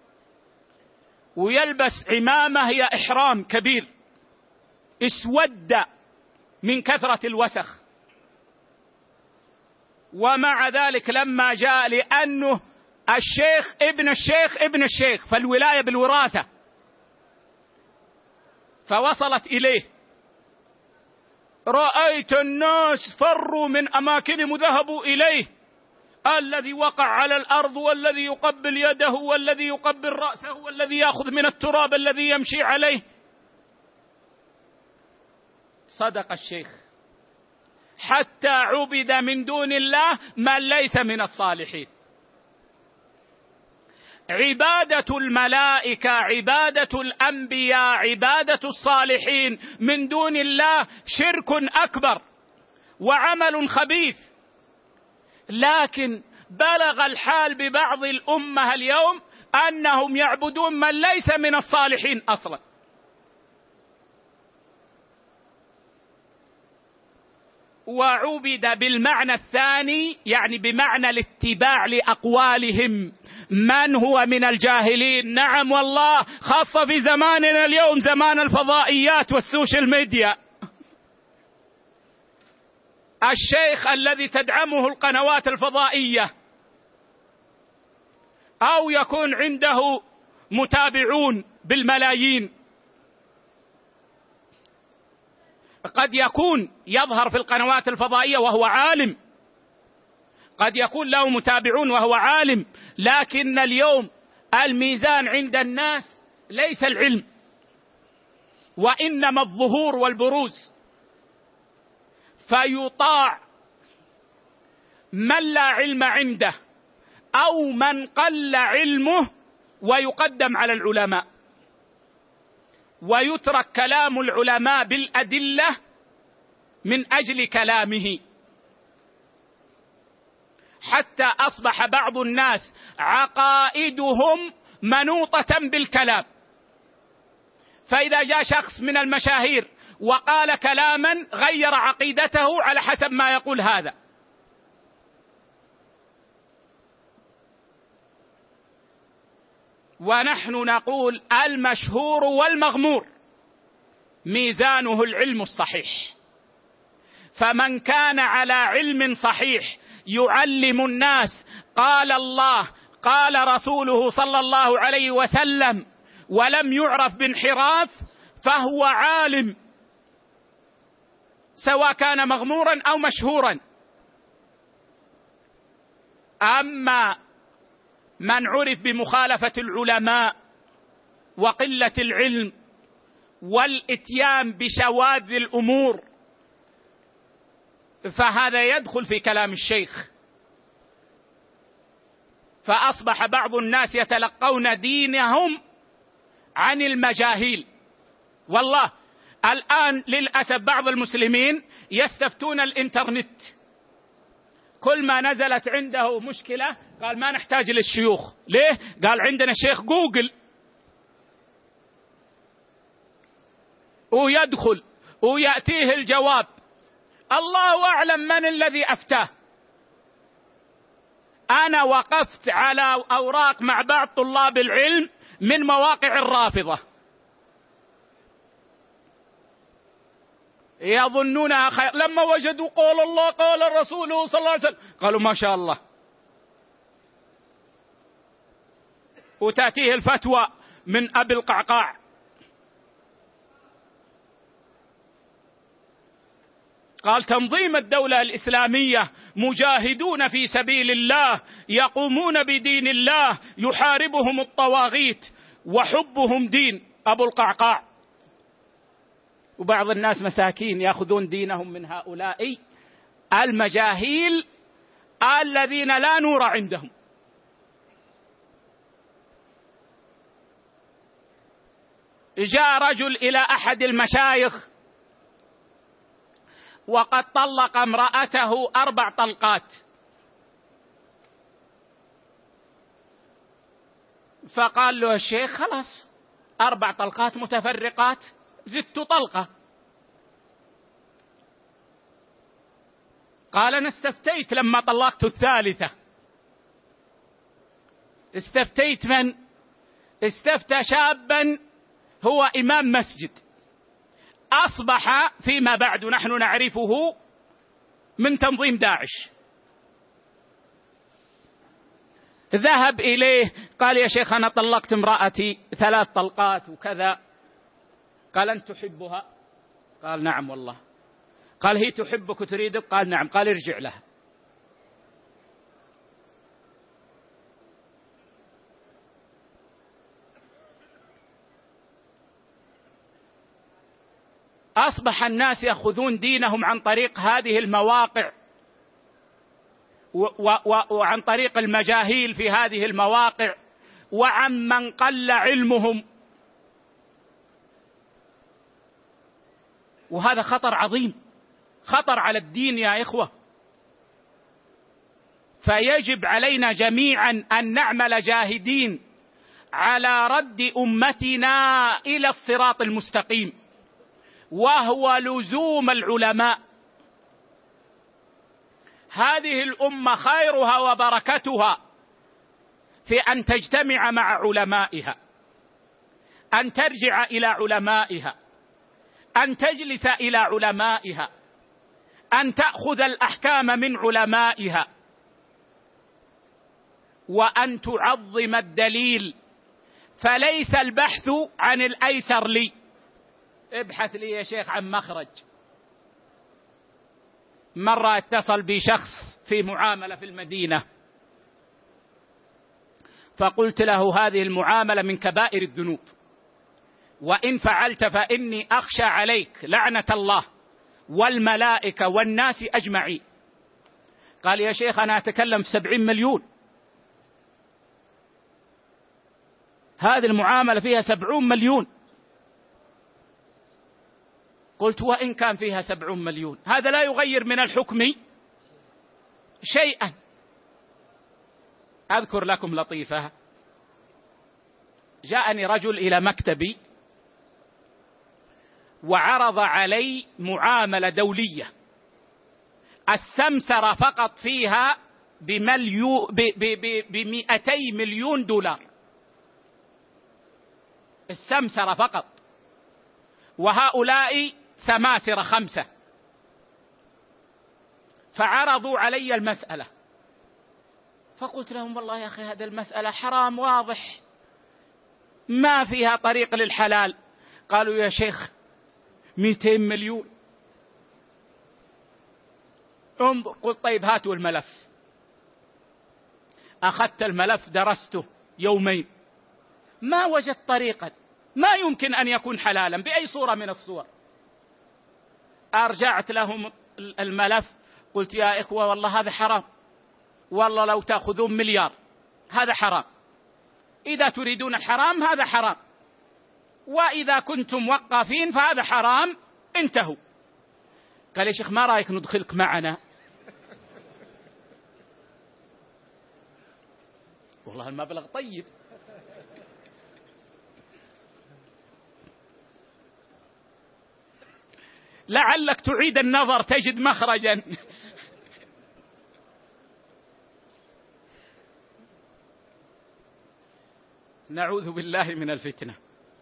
ويلبس عمامة هي إحرام كبير، اسود من كثرة الوسخ. ومع ذلك لما جاء، لأنه الشيخ ابن الشيخ ابن الشيخ، فالولاية بالوراثة، فوصلت إليه. رأيت الناس فروا من أماكنهم وذهبوا إليه، الذي وقع على الأرض والذي يقبل يده والذي يقبل رأسه والذي يأخذ من التراب الذي يمشي عليه. صدق الشيخ، حتى عبد من دون الله من ليس من الصالحين. عبادة الملائكة، عبادة الأنبياء، عبادة الصالحين من دون الله شرك أكبر وعمل خبيث. لكن بلغ الحال ببعض الأمة اليوم أنهم يعبدون من ليس من الصالحين أصلا. وعبد بالمعنى الثاني، يعني بمعنى الاتباع لأقوالهم. من هو من الجاهلين؟ نعم والله، خاصة في زماننا اليوم، زمان الفضائيات والسوشيال ميديا. الشيخ الذي تدعمه القنوات الفضائية أو يكون عنده متابعون بالملايين، قد يكون يظهر في القنوات الفضائية وهو عالم، قد يكون له متابعون وهو عالم، لكن اليوم الميزان عند الناس ليس العلم، وإنما الظهور والبروز، فيطاع من لا علم عنده أو من قل علمه ويقدم على العلماء، ويترك كلام العلماء بالأدلة من أجل كلامه، حتى أصبح بعض الناس عقائدهم منوطة بالكلام. فإذا جاء شخص من المشاهير وقال كلاما غير عقيدته على حسب ما يقول هذا. ونحن نقول المشهور والمغمور ميزانه العلم الصحيح، فمن كان على علم صحيح يعلم الناس قال الله قال رسوله صلى الله عليه وسلم ولم يعرف بانحراف فهو عالم، سواء كان مغمورا أو مشهورا. أما من عرف بمخالفة العلماء وقلة العلم والإتيان بشواذ الأمور فهذا يدخل في كلام الشيخ. فأصبح بعض الناس يتلقون دينهم عن المجاهيل. والله الآن للأسف بعض المسلمين يستفتون الإنترنت، كل ما نزلت عنده مشكلة قال ما نحتاج للشيوخ. ليه؟ قال عندنا الشيخ جوجل، ويدخل ويأتيه الجواب. الله أعلم من الذي أفتاه. أنا وقفت على أوراق مع بعض طلاب العلم من مواقع الرافضة يظنونها خير، لما وجدوا قول الله قال الرسول صلى الله عليه وسلم قالوا ما شاء الله، وتأتيه الفتوى من أبي القعقاع. قال تنظيم الدولة الإسلامية مجاهدون في سبيل الله يقومون بدين الله يحاربهم الطواغيت وحبهم دين أبو القعقاع. وبعض الناس مساكين يأخذون دينهم من هؤلاء المجاهيل الذين لا نور عندهم. جاء رجل إلى أحد المشايخ وقد طلق امرأته أربع طلقات، فقال له الشيخ خلاص أربع طلقات متفرقات زدت طلقة. قال أنا استفتيت لما طلقت الثالثة. استفتيت من؟ استفتى شابا هو إمام مسجد، أصبح فيما بعد نحن نعرفه من تنظيم داعش. ذهب إليه قال يا شيخ أنا طلقت امرأتي ثلاث طلقات وكذا. قال أنت تحبها؟ قال نعم والله. قال هي تحبك وتريدك؟ قال نعم. قال ارجع لها. أصبح الناس يأخذون دينهم عن طريق هذه المواقع وعن طريق المجاهيل في هذه المواقع وعن من قل علمهم، وهذا خطر عظيم، خطر على الدين يا إخوة. فيجب علينا جميعا أن نعمل جاهدين على رد أمتنا إلى الصراط المستقيم، وهو لزوم العلماء هذه الأمة خيرها وبركتها في أن تجتمع مع علمائها، أن ترجع إلى علمائها، أن تجلس إلى علمائها، أن تأخذ الأحكام من علمائها، وأن تعظم الدليل. فليس البحث عن الأيسر لي، ابحث لي يا شيخ عن مخرج. مرة اتصل بي شخص في معاملة في المدينة، فقلت له هذه المعاملة من كبائر الذنوب، وإن فعلت فإني أخشى عليك لعنة الله والملائكة والناس أجمعين. قال يا شيخ أنا أتكلم في سبعين مليون، هذه المعاملة فيها سبعون مليون. قلت وإن كان فيها سبعون مليون هذا لا يغير من الحكم شيئا. أذكر لكم لطيفة، جاءني رجل إلى مكتبي وعرض علي معاملة دولية السمسرة فقط فيها بمليو بمئتي مليون دولار، السمسرة فقط، وهؤلاء سماسرة خمسة. فعرضوا علي المسألة، فقلت لهم والله يا أخي هذه المسألة حرام واضح ما فيها طريق للحلال. قالوا يا شيخ مئتين مليون. انظر، قلت طيب هاتوا الملف. أخذت الملف درسته يومين، ما وجدت طريقا، ما يمكن أن يكون حلالا بأي صورة من الصور. أرجعت لهم الملف، قلت يا إخوة والله هذا حرام، والله لو تأخذون مليار هذا حرام، إذا تريدون الحرام هذا حرام، وإذا كنتم وقافين فهذا حرام، انتهوا. قال يا شيخ ما رأيك ندخلك معنا؟ والله المبلغ طيب. لعلك تعيد النظر تجد مخرجا. نعوذ بالله من الفتنة.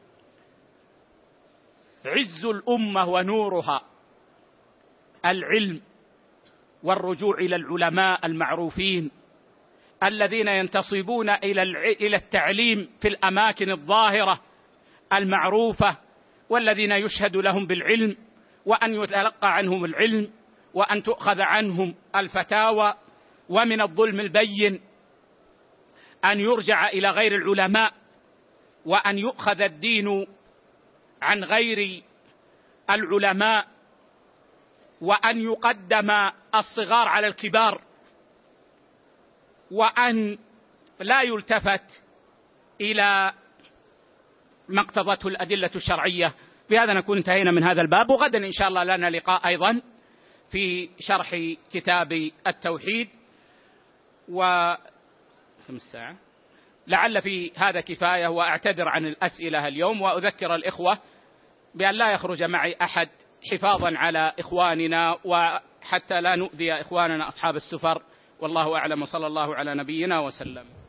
عز الأمة ونورها العلم والرجوع إلى العلماء المعروفين الذين ينتصبون إلى التعليم في الأماكن الظاهرة المعروفة، والذين يشهد لهم بالعلم، وأن يتلقى عنهم العلم، وأن تؤخذ عنهم الفتاوى. ومن الظلم البين أن يرجع إلى غير العلماء، وأن يؤخذ الدين عن غير العلماء، وأن يقدم الصغار على الكبار، وأن لا يلتفت إلى ما اقتضته الأدلة الشرعية. بهذا نكون انتهينا من هذا الباب، وغدا إن شاء الله لنا لقاء أيضا في شرح كتاب التوحيد. و خمس ساعة لعل في هذا كفاية، وأعتذر عن الأسئلة اليوم، وأذكر الإخوة بأن لا يخرج معي أحد حفاظا على إخواننا، وحتى لا نؤذي إخواننا أصحاب السفر. والله أعلم، وصلى الله على نبينا وسلم.